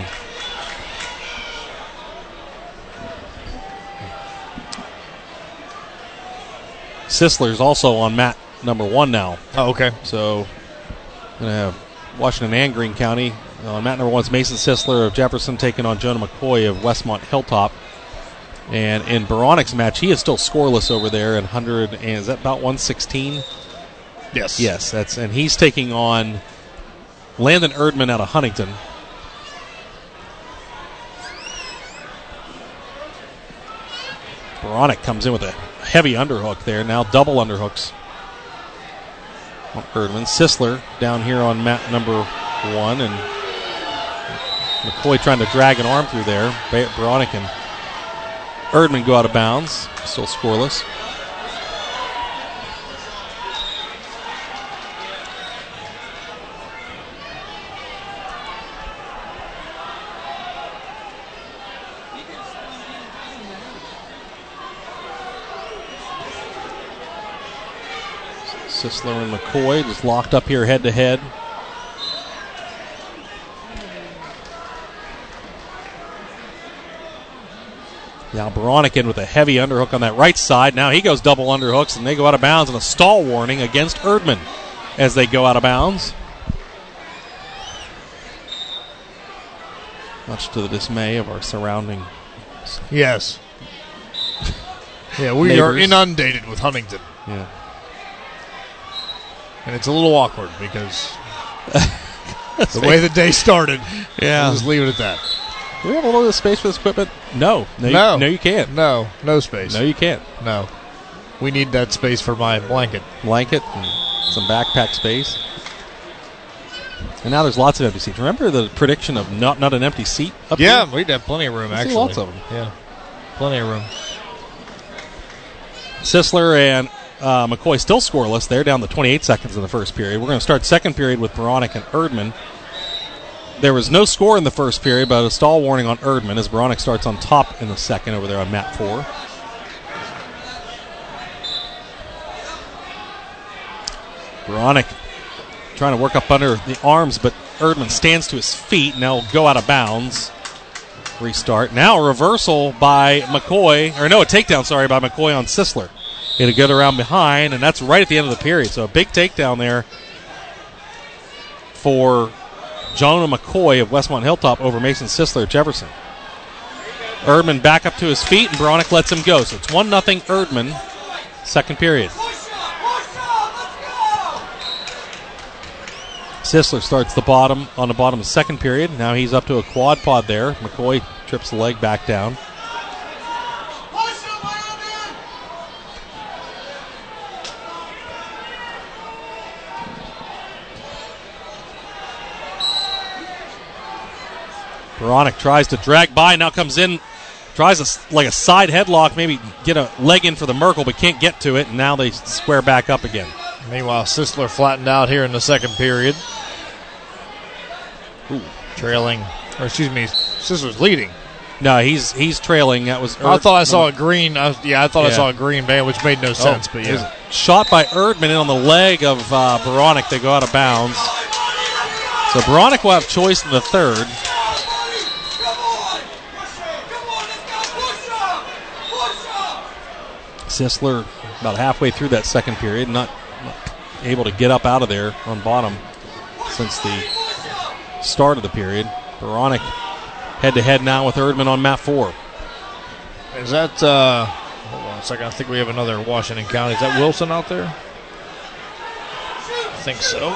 Sisler's also on mat number one now. Oh, okay. So going to have Washington and Greene County. On mat number one is Mason Sisler of Jefferson taking on Jonah McCoy of Westmont Hilltop. And in Baronic's match, he is still scoreless over there at one hundred. And is that about one sixteen? Yes. Yes, that's and he's taking on Landon Erdman out of Huntington. Baronic comes in with a heavy underhook there. Now double underhooks on Erdman. Sisler down here on mat number one, and McCoy trying to drag an arm through there. Baronic and Erdman go out of bounds, still scoreless. Sisler and McCoy just locked up here head to head. Now Baronic in with a heavy underhook on that right side. Now he goes double underhooks and they go out of bounds, and a stall warning against Erdman as they go out of bounds. Much to the dismay of our surrounding. Yes. Yeah, we neighbors. are inundated with Huntington. Yeah. And it's a little awkward because the way the day started. Yeah. We'll just leave it at that. Do we have a little bit of space for this equipment? No. No, you, No. no, you can't. No, no space. No, you can't. No. We need that space for my blanket. Blanket and some backpack space. And now there's lots of empty seats. Remember the prediction of not not an empty seat up Yeah, here? we'd have plenty of room, I see actually. lots of them. Yeah, plenty of room. Sisler and uh, McCoy still scoreless. They're down to twenty-eight seconds in the first period. We're going to start second period with Baronic and Erdman. There was no score in the first period, but a stall warning on Erdman as Baronic starts on top in the second over there on mat four. Baronic trying to work up under the arms, but Erdman stands to his feet. Now will go out of bounds. Restart. Now a reversal by McCoy, or no, a takedown, sorry, by McCoy on Sisler. It'll get around behind, and that's right at the end of the period. So a big takedown there for Jonah McCoy of Westmont Hilltop over Mason Sisler of Jefferson. Erdman back up to his feet, and Baronic lets him go. So it's one nothing Erdman, second period. Sisler starts the bottom on the bottom of the second period. Now he's up to a quad pod there. McCoy trips the leg back down. Baronic tries to drag by, now comes in, tries a, like a side headlock, maybe get a leg in for the Merkel, but can't get to it, and now they square back up again. Meanwhile, Sisler flattened out here in the second period. Ooh. Trailing, or excuse me, Sisler's leading. No, he's he's trailing. That was. I thought I saw a green. I, yeah, I thought Yeah. I saw a green band, which made no sense. Oh, but there's yeah, a shot by Erdman in on the leg of uh, Baronic. They go out of bounds. So Baronic will have choice in the third. Sisler about halfway through that second period, not, not able to get up out of there on bottom since the start of the period. Baronic head-to-head now with Erdman on mat four. Is that, uh, hold on a second, I think we have another Washington County. Is that Wilson out there? I think so.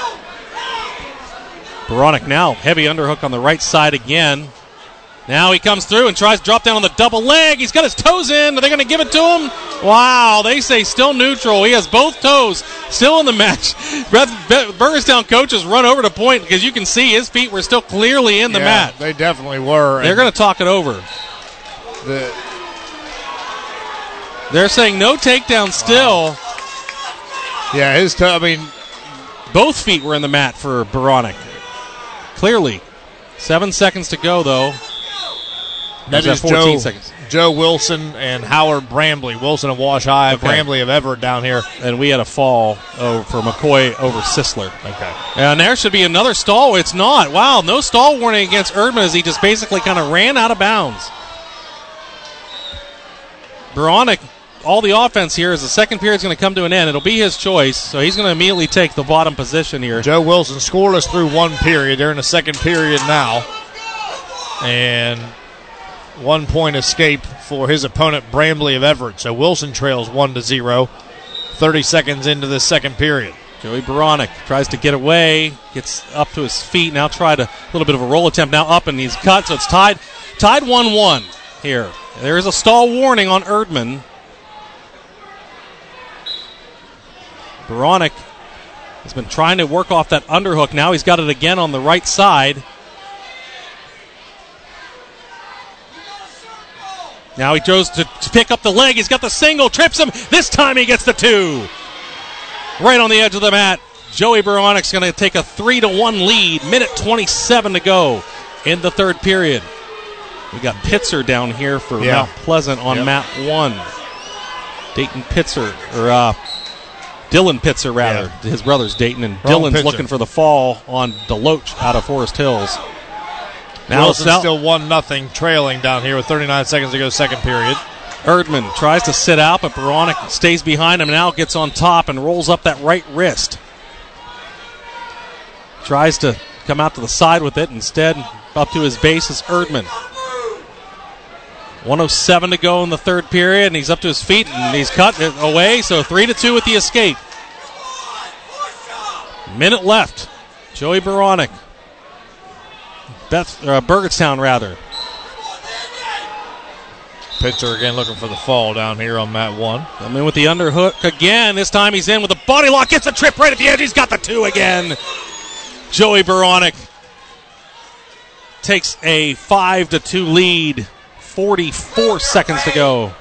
Beranek now, heavy underhook on the right side again. Now he comes through and tries to drop down on the double leg. He's got his toes in. Are they going to give it to him? Wow, they say still neutral. He has both toes still in the match. Burgettstown coaches run over to point because you can see his feet were still clearly in the yeah, mat. They definitely were. They're going to talk it over. The They're saying no takedown still. Wow. Yeah, his toe, I mean. Both feet were in the mat for Beranek. Clearly. Seven seconds to go, though. That is fourteen Joe, seconds. Joe Wilson and Howard Brambley. Wilson of Wash High, Okay. Brambley of Everett down here. And we had a fall over for McCoy over Sisler. Okay. And there should be another stall. It's not. Wow, no stall warning against Erdman as he just basically kind of ran out of bounds. Beranek, all the offense here as the second period is going to come to an end. It'll be his choice, so he's going to immediately take the bottom position here. Joe Wilson scoreless through one period. They're in the second period now. And one point escape for his opponent, Brambley of Everett. So Wilson trails one to zero. thirty seconds into the second period. Joey Beranek tries to get away, gets up to his feet. Now tried a little bit of a roll attempt. Now up and he's cut, so it's tied. Tied one one here. There is a stall warning on Erdman. Beranek has been trying to work off that underhook. Now he's got it again on the right side. Now he goes to, to pick up the leg. He's got the single, trips him. This time he gets the two. Right on the edge of the mat. Joey Beranek's going to take a three to one lead. Minute twenty-seven to go in the third period. We got Pitzer down here for yeah. Mount Pleasant on yep. mat one. Dayton Pitzer, or uh, Dylan Pitzer, rather. Yeah. His brother's Dayton, and Wrong Dylan's pitcher. looking for the fall on Deloach out of Forest Hills. Now Wilson's Sal- still one nothing, trailing down here with thirty-nine seconds to go, second period. Erdman tries to sit out, but Beranek stays behind him and now gets on top and rolls up that right wrist. Tries to come out to the side with it. Instead, up to his base is Erdman. one oh seven to go in the third period, and he's up to his feet, and he's cut it away, so three to two with the escape. Minute left. Joey Beranek. Beth, uh, Burgettstown, rather. Pitcher again looking for the fall down here on mat one. I mean, with the underhook again. This time he's in with a body lock. Gets a trip right at the edge. He's got the two again. Joey Beranek takes a five to two lead. forty-four seconds to go.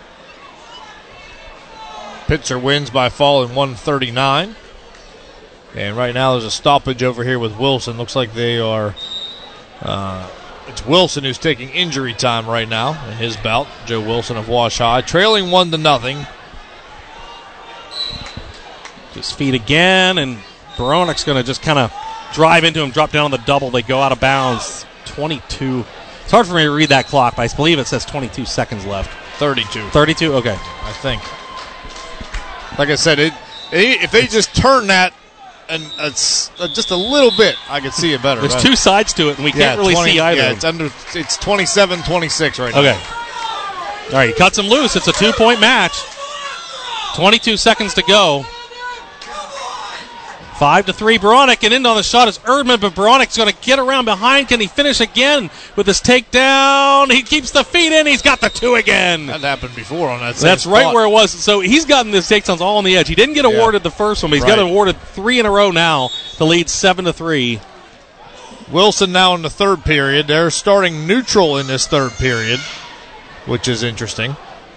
Pitzer wins by fall in one thirty-nine. And right now there's a stoppage over here with Wilson. Looks like they are... Uh, it's Wilson who's taking injury time right now in his bout. Joe Wilson of Wash High, trailing one to nothing. His feet again, and Beranek's going to just kind of drive into him, drop down on the double. They go out of bounds. twenty-two. It's hard for me to read that clock, but I believe it says twenty-two seconds left. thirty-two. thirty-two? Okay. I think. Like I said, it, it, if they just turn that and it's uh, just a little bit, I could see it better. There's right? two sides to it, and we yeah, can't really twenty, see either. Yeah, it's under. It's twenty-seven twenty-six right now. Okay. All right, he cuts him loose. It's a two-point match. twenty-two seconds to go. Five to three, Beranek, and in on the shot is Erdman, but Beranek's going to get around behind. Can he finish again with his takedown? He keeps the feet in. He's got the two again. That happened before on that same That's right spot. where it was. So he's gotten his takedowns all on the edge. He didn't get awarded yeah. the first one, but he's right. got awarded three in a row now to lead seven to three. Wilson now in the third period. They're starting neutral in this third period, which is interesting.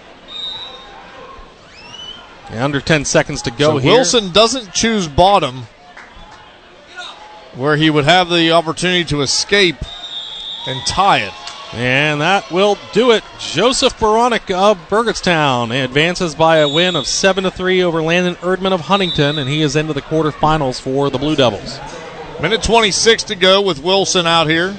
Yeah, under ten seconds to go so here. Wilson doesn't choose bottom, where he would have the opportunity to escape and tie it. And that will do it. Joseph Beranek of Burgettstown advances by a win of seven to three over Landon Erdman of Huntington, and he is into the quarterfinals for the Blue Devils. Minute twenty-six to go with Wilson out here.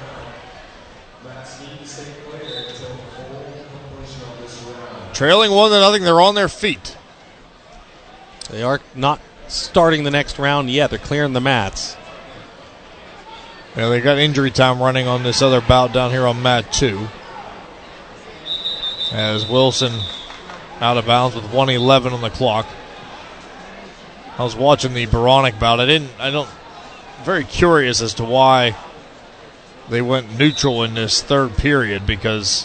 Trailing one to nothing, they're on their feet. They are not starting the next round yet. They're clearing the mats. Yeah, they got injury time running on this other bout down here on mat two. as Wilson out of bounds with one eleven on the clock. I was watching the Baronic bout. I didn't. I don't. Very curious as to why they went neutral in this third period, because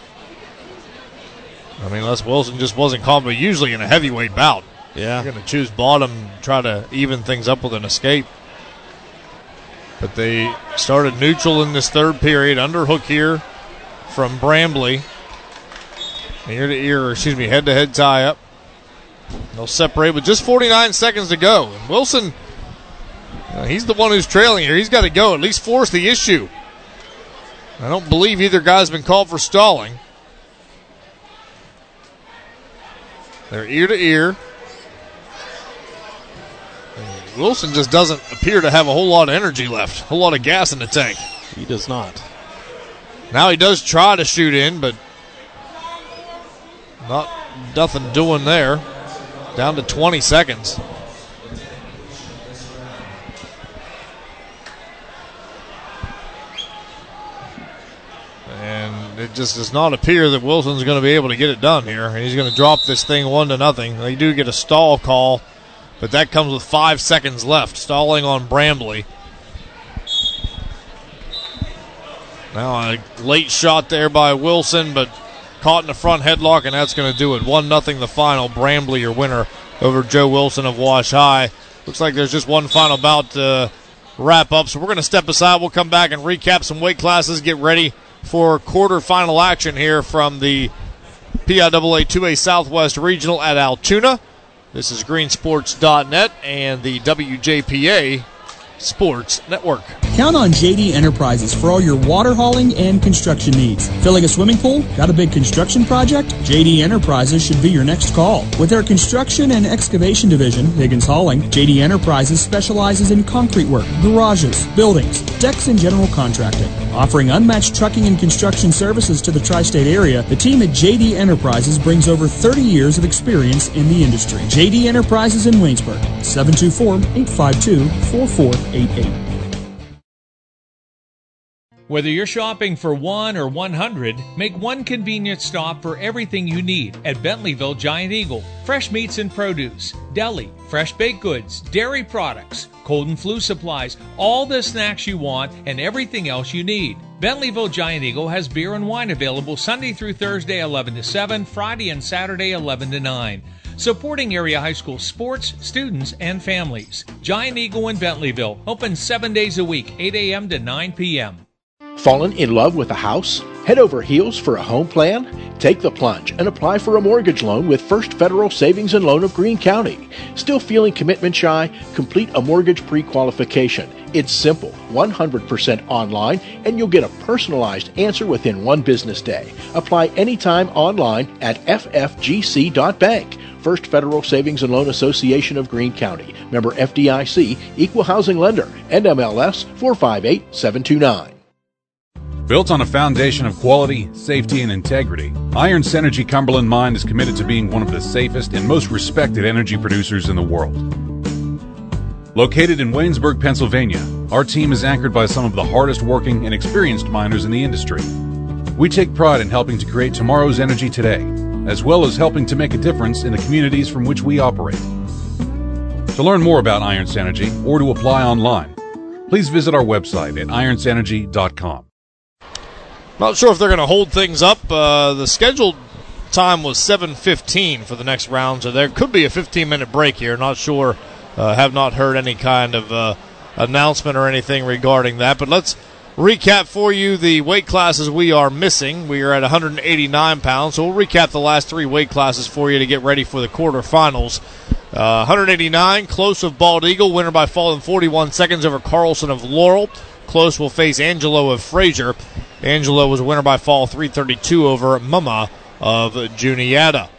I mean, unless Wilson just wasn't called, but usually in a heavyweight bout, yeah, you're going to choose bottom, try to even things up with an escape. But they started neutral in this third period. Underhook here from Brambly. Ear to ear, or excuse me, head to head tie up. They'll separate with just forty-nine seconds to go. And Wilson, uh, he's the one who's trailing here. He's got to go, at least force the issue. I don't believe either guy's been called for stalling. They're ear to ear. And Wilson just doesn't appear to have a whole lot of energy left, a whole lot of gas in the tank. He does not. Now he does try to shoot in, but not nothing doing there. Down to twenty seconds. And it just does not appear that Wilson's going to be able to get it done here. And he's going to drop this thing one to nothing. They do get a stall call, but that comes with five seconds left. Stalling on Brambly. Now a late shot there by Wilson, but caught in the front headlock, and that's going to do it. one nothing the final. Brambly, your winner over Joe Wilson of Wash High. Looks like there's just one final bout to wrap up, so we're going to step aside. We'll come back and recap some weight classes, get ready for quarterfinal action here from the P I A A two A Southwest Regional at Altoona. This is green sports dot net and the W J P A Sports Network. Count on J D Enterprises for all your water hauling and construction needs. Filling a swimming pool? Got a big construction project? J D Enterprises should be your next call. With their construction and excavation division, Higgins Hauling, J D Enterprises specializes in concrete work, garages, buildings, decks, and general contracting. Offering unmatched trucking and construction services to the tri-state area, the team at J D Enterprises brings over thirty years of experience in the industry. J D Enterprises in Waynesburg, seven two four, eight five two, four four eight eight. Whether you're shopping for one or one hundred, make one convenient stop for everything you need at Bentleyville Giant Eagle. Fresh meats and produce, deli, fresh baked goods, dairy products, cold and flu supplies, all the snacks you want and everything else you need. Bentleyville Giant Eagle has beer and wine available Sunday through Thursday eleven to seven, Friday and Saturday eleven to nine. Supporting area high school sports, students, and families. Giant Eagle in Bentleyville, open seven days a week, eight a.m. to nine p.m. Fallen in love with a house? Head over heels for a home plan? Take the plunge and apply for a mortgage loan with First Federal Savings and Loan of Greene County. Still feeling commitment shy? Complete a mortgage pre-qualification. It's simple, one hundred percent online, and you'll get a personalized answer within one business day. Apply anytime online at f f g c dot bank. First Federal Savings and Loan Association of Greene County. Member F D I C, Equal Housing Lender, N M L S four five eight seven two nine. Built on a foundation of quality, safety, and integrity, Iron Synergy Cumberland Mine is committed to being one of the safest and most respected energy producers in the world. Located in Waynesburg, Pennsylvania, our team is anchored by some of the hardest working and experienced miners in the industry. We take pride in helping to create tomorrow's energy today, as well as helping to make a difference in the communities from which we operate. To learn more about Iron Synergy or to apply online, please visit our website at iron synergy dot com. Not sure if they're going to hold things up. Uh, the scheduled time was seven fifteen for the next round, so there could be a fifteen-minute break here. Not sure. Uh, have not heard any kind of uh, announcement or anything regarding that. But let's recap for you the weight classes we are missing. We are at one hundred eighty-nine pounds, so we'll recap the last three weight classes for you to get ready for the quarterfinals. Uh, one hundred eighty-nine, Close of Bald Eagle, winner by fall in forty-one seconds over Carlson of Laurel. Close will face Angelo of Fraser. Angelo was a winner by fall three thirty-two over Mama of Juniata.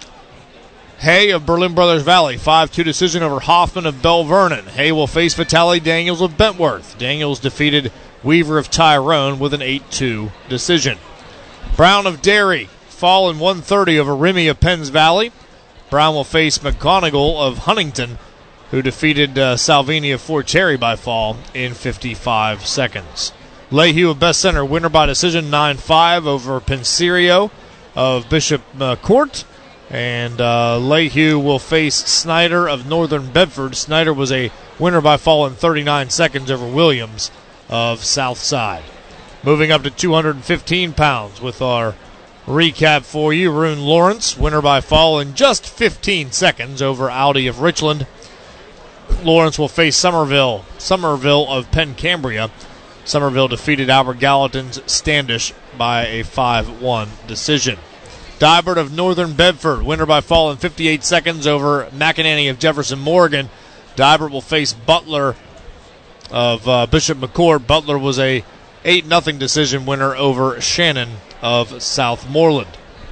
Hay of Berlin Brothers Valley, five two decision over Hoffman of Bell Vernon. Hay will face Vitaly Daniels of Bentworth. Daniels defeated Weaver of Tyrone with an eight two decision. Brown of Derry, fall in one thirty over Remy of Penns Valley. Brown will face McGonigal of Huntington, who defeated uh, Salvini of Fort Terry by fall in fifty-five seconds. Lehue of Best Center, winner by decision nine five over Penserio. of Bishop McCourt. And uh, Lehue will face Snyder of Northern Bedford. Snyder was a winner by fall in thirty-nine seconds over Williams of Southside. Moving up to two hundred fifteen pounds with our recap for you. Roone Lawrence, winner by fall in just fifteen seconds over Audi of Richland. Lawrence will face Somerville, Somerville of Penn Cambria. Somerville defeated Albert Gallatin's Standish by a five one decision. Dybert of Northern Bedford, winner by fall in fifty-eight seconds over McEnany of Jefferson Morgan. Dybert will face Butler of uh, Bishop McCourt. Butler was a eight nothing decision winner over Shannon of Southmoreland.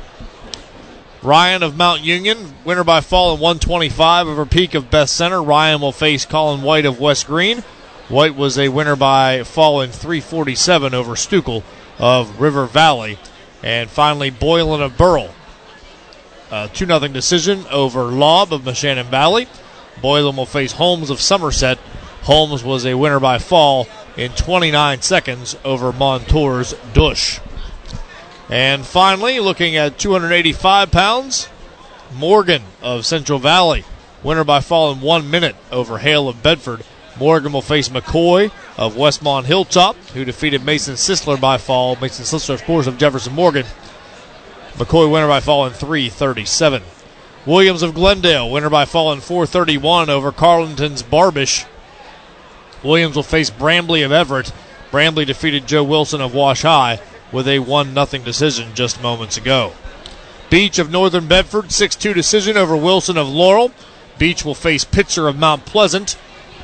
Ryan of Mount Union, winner by fall in one twenty-five over Peak of Beth Center. Ryan will face Colin White of West Green. White was a winner by fall in three forty-seven over Stuckel of River Valley. And finally, Boylan of Burrell, a two nothing decision over Lobb of Moshannon Valley. Boylan will face Holmes of Somerset. Holmes was a winner by fall in twenty-nine seconds over Montour's Dush. And finally, looking at two hundred eighty-five pounds, Morgan of Central Valley, winner by fall in one minute over Hale of Bedford. Morgan will face McCoy of Westmont Hilltop, who defeated Mason Sisler by fall. Mason Sisler, of course, of Jefferson Morgan. McCoy winner by fall in three thirty-seven. Williams of Glendale, winner by fall in four thirty-one over Carlington's Barbish. Williams will face Brambley of Everett. Brambley defeated Joe Wilson of Wash High with a one nothing decision just moments ago. Beach of Northern Bedford, six two decision over Wilson of Laurel. Beach will face Pitzer of Mount Pleasant.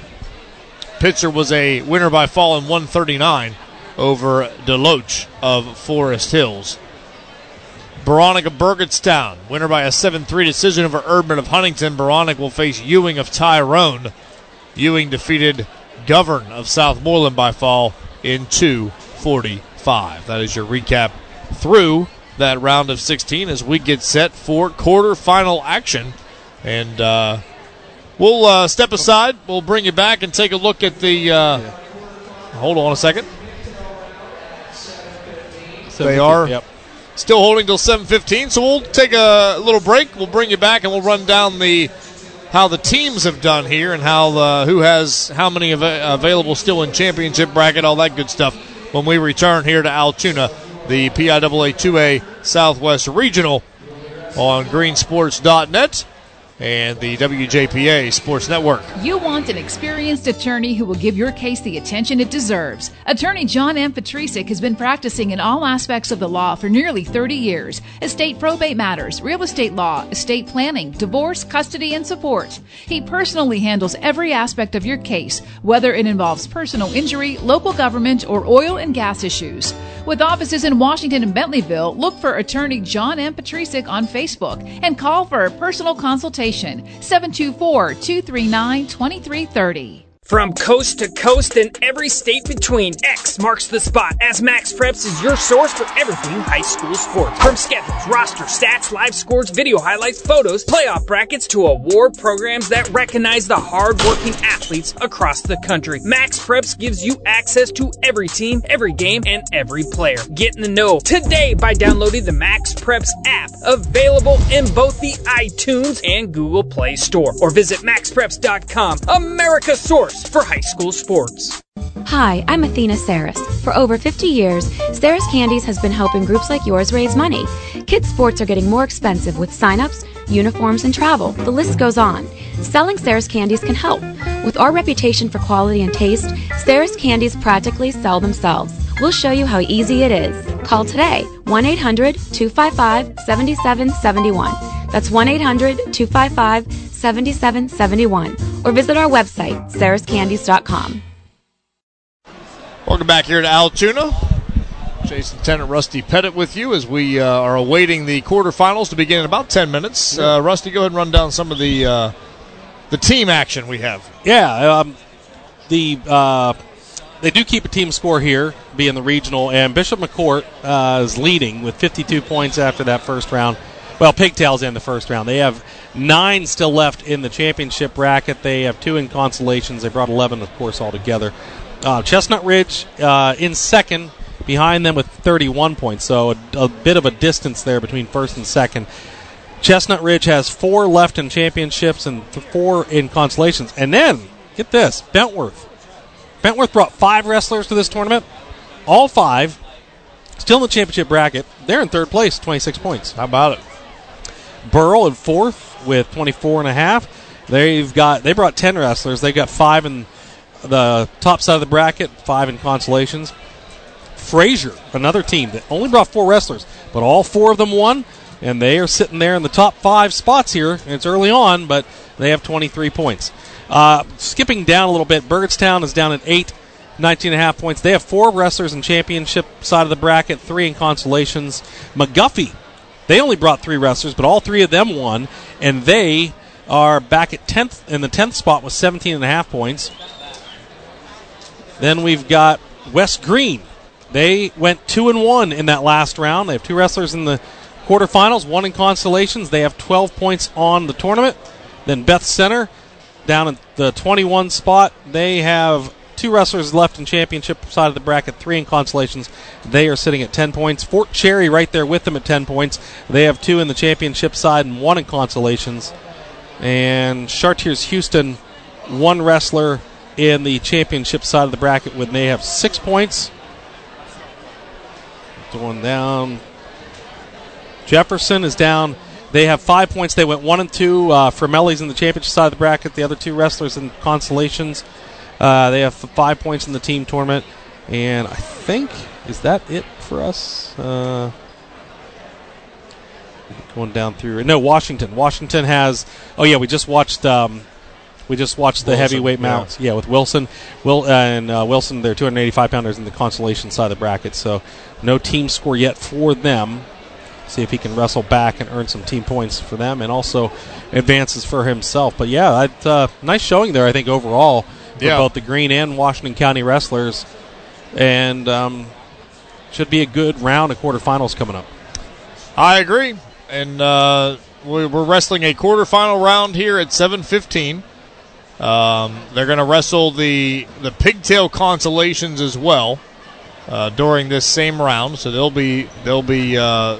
Pitzer was a winner by fall in one thirty-nine over Deloach of Forest Hills. Beranek of Burgettstown, winner by a seven three decision over Erdman of Huntington. Beranek will face Ewing of Tyrone. Ewing defeated Govern of Southmoreland by fall in two forty-five. That is your recap through that round of sixteen as we get set for quarterfinal action. And uh, we'll uh, step aside. We'll bring you back and take a look at the... Uh, hold on a second. They are yep. still holding till seven fifteen, so we'll take a little break. We'll bring you back, and we'll run down the how the teams have done here and how uh, who has how many av- available still in championship bracket, all that good stuff, when we return here to Altoona, the P I A A two A Southwest Regional on green sports dot net. And the W J P A Sports Network. You want an experienced attorney who will give your case the attention it deserves. Attorney John M. Petrisic has been practicing in all aspects of the law for nearly thirty years. Estate probate matters, real estate law, estate planning, divorce, custody, and support. He personally handles every aspect of your case, whether it involves personal injury, local government, or oil and gas issues. With offices in Washington and Bentleyville, look for Attorney John M. Petrisic on Facebook and call for a personal consultation. seven two four, two three nine, two three three zero. From coast to coast and every state between, X marks the spot as Max Preps is your source for everything high school sports. From schedules, roster, stats, live scores, video highlights, photos, playoff brackets, to award programs that recognize the hard-working athletes across the country. Max Preps gives you access to every team, every game, and every player. Get in the know today by downloading the Max Preps app, available in both the iTunes and Google Play Store. Or visit max preps dot com, America's source for high school sports. Hi, I'm Athena Saris. For over fifty years, Saris Candies has been helping groups like yours raise money. Kids' sports are getting more expensive with sign-ups, uniforms, and travel. The list goes on. Selling Saris Candies can help. With our reputation for quality and taste, Saris Candies practically sell themselves. We'll show you how easy it is. Call today, one eight hundred, two five five, seven seven seven one. That's one eight hundred, two five five, seven seven seven one. Or visit our website, saris candies dot com. Welcome back here to Altoona. Jason Tennant, Rusty Pettit with you as we uh, are awaiting the quarterfinals to begin in about ten minutes. Uh, Rusty, go ahead and run down some of the uh, the team action we have. Yeah, um, the uh, they do keep a team score here, being the regional, and Bishop McCourt uh, is leading with fifty-two points after that first round. Well, Pigtails in the first round. They have nine still left in the championship bracket. They have two in consolations. They brought eleven, of course, altogether. Uh, Chestnut Ridge uh, in second behind them with thirty-one points, so a, a bit of a distance there between first and second. Chestnut Ridge has four left in championships and th- four in consolations. And then, get this, Bentworth. Bentworth brought five wrestlers to this tournament, all five, still in the championship bracket. They're in third place, twenty-six points. How about it? Burrell in fourth with twenty-four and a half. They've got they brought ten wrestlers. They got five in the top side of the bracket, five in consolations. Fraser, another team that only brought four wrestlers, but all four of them won, and they are sitting there in the top five spots here. It's early on, but they have twenty-three points. Uh, skipping down a little bit, Burgettstown is down at eight, nineteen and a half points. They have four wrestlers in championship side of the bracket, three in consolations. McGuffey, they only brought three wrestlers, but all three of them won, and they are back at tenth in the tenth spot with seventeen and a half points. Then we've got West Green. They went two and one in that last round. They have two wrestlers in the quarterfinals, one in consolations. They have twelve points on the tournament. Then Beth Center down at the twenty-one spot. They have two wrestlers left in championship side of the bracket, three in consolations. They are sitting at ten points. Fort Cherry right there with them at ten points. They have two in the championship side and one in consolations. And Chartiers Houston, one wrestler in the championship side of the bracket when they have six points. Going down. Jefferson is down. They have five points. They went one and two. Uh, Framelli's in the championship side of the bracket. The other two wrestlers in consolations. Uh, they have five points in the team tournament. And I think, is that it for us? Uh, going down through. No, Washington. Washington has. Oh yeah, we just watched. Um, we just watched the Wilson, heavyweight yeah. mounts. Yeah, with Wilson. Will uh, and uh, Wilson, they're two hundred eighty-five pounders in the consolation side of the bracket. So no team score yet for them. See if he can wrestle back and earn some team points for them, and also advances for himself. But yeah, that, uh, nice showing there, I think, overall for yeah. both the Greene and Washington County wrestlers. And um, should be a good round of quarterfinals coming up. I agree. And uh, we're wrestling a quarterfinal round here at seven fifteen. Um, they're going to wrestle the the pigtail consolations as well uh, during this same round. So they'll be they'll be uh,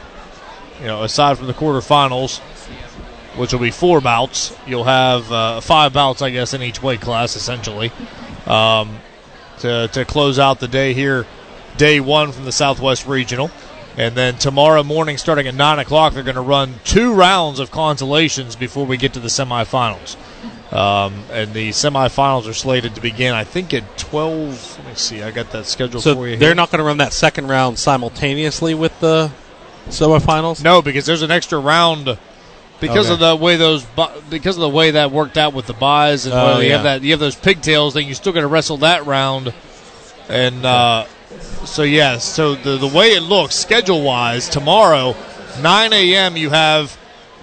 you know, aside from the quarterfinals, which will be four bouts, you'll have uh, five bouts, I guess, in each weight class essentially um, to to close out the day here, day one from the Southwest Regional. And then tomorrow morning, starting at nine o'clock, they're going to run two rounds of consolations before we get to the semifinals. Um, and the semifinals are slated to begin, I think, at twelve. Let me see. I got that scheduled So for you they're here. not going to run that second round simultaneously with the semifinals? No, because there's an extra round because Okay. of the way those bu- because of the way that worked out with the buys, and Oh, well, you yeah. have that you have those pigtails. Then you still got to wrestle that round, and uh, so yeah. So the the way it looks schedule wise, tomorrow nine a.m. you have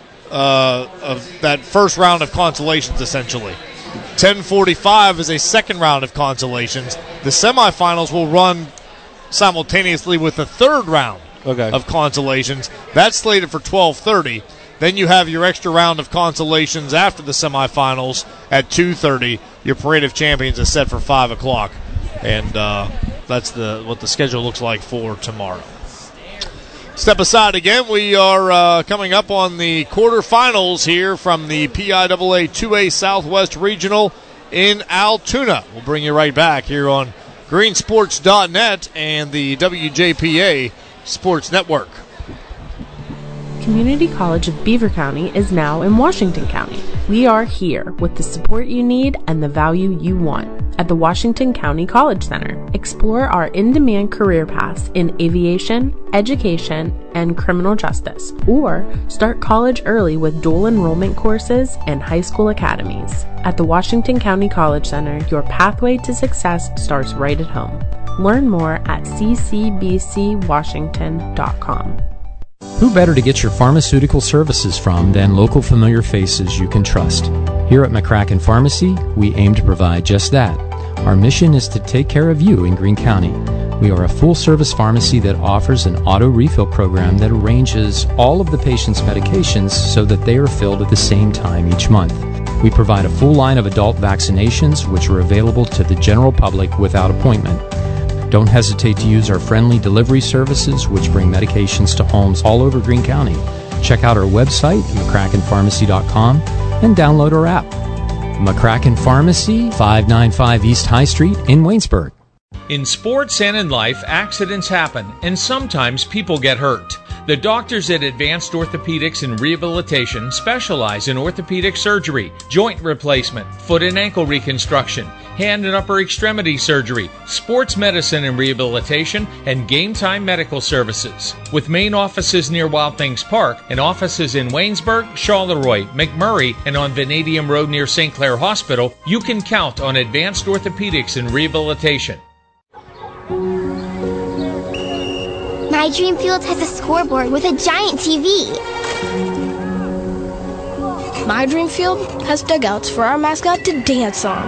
uh, of that first round of consolations essentially. ten forty-five is a second round of consolations. The semifinals will run simultaneously with the third round Okay. of consolations. That's slated for twelve thirty. Then you have your extra round of consolations after the semifinals at two thirty. Your Parade of Champions is set for five o'clock. And uh, that's the what the schedule looks like for tomorrow. Step aside again. We are uh, coming up on the quarterfinals here from the P I A A two A Southwest Regional in Altoona. We'll bring you right back here on green sports dot net and the W J P A Sports Network. Community College of Beaver County is now in Washington County. We are here with the support you need and the value you want. At the Washington County College Center, explore our in-demand career paths in aviation, education, and criminal justice, or start college early with dual enrollment courses and high school academies. At the Washington County College Center, your pathway to success starts right at home. Learn more at c c b c washington dot com. Who better to get your pharmaceutical services from than local familiar faces you can trust? Here at McCracken Pharmacy, we aim to provide just that. Our mission is to take care of you in Greene County. We are a full-service pharmacy that offers an auto refill program that arranges all of the patient's medications so that they are filled at the same time each month. We provide a full line of adult vaccinations which are available to the general public without appointment. Don't hesitate to use our friendly delivery services, which bring medications to homes all over Greene County. Check out our website at mccracken pharmacy dot com and download our app. McCracken Pharmacy, five ninety-five East High Street in Waynesburg. In sports and in life, accidents happen, and sometimes people get hurt. The doctors at Advanced Orthopedics and Rehabilitation specialize in orthopedic surgery, joint replacement, foot and ankle reconstruction, hand and upper extremity surgery, sports medicine and rehabilitation, and game time medical services. With main offices near Wild Things Park and offices in Waynesburg, Charleroi, McMurray, and on Vanadium Road near Saint Clair Hospital, you can count on Advanced Orthopedics and Rehabilitation. My Dream Field has a scoreboard with a giant T V. My Dream Field has dugouts for our mascot to dance on.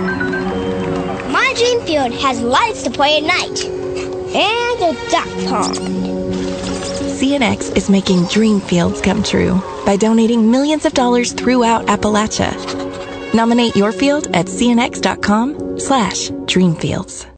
My Dream Field has lights to play at night. And a duck pond. C N X is making dream fields come true by donating millions of dollars throughout Appalachia. Nominate your field at cnx.com slash dreamfields.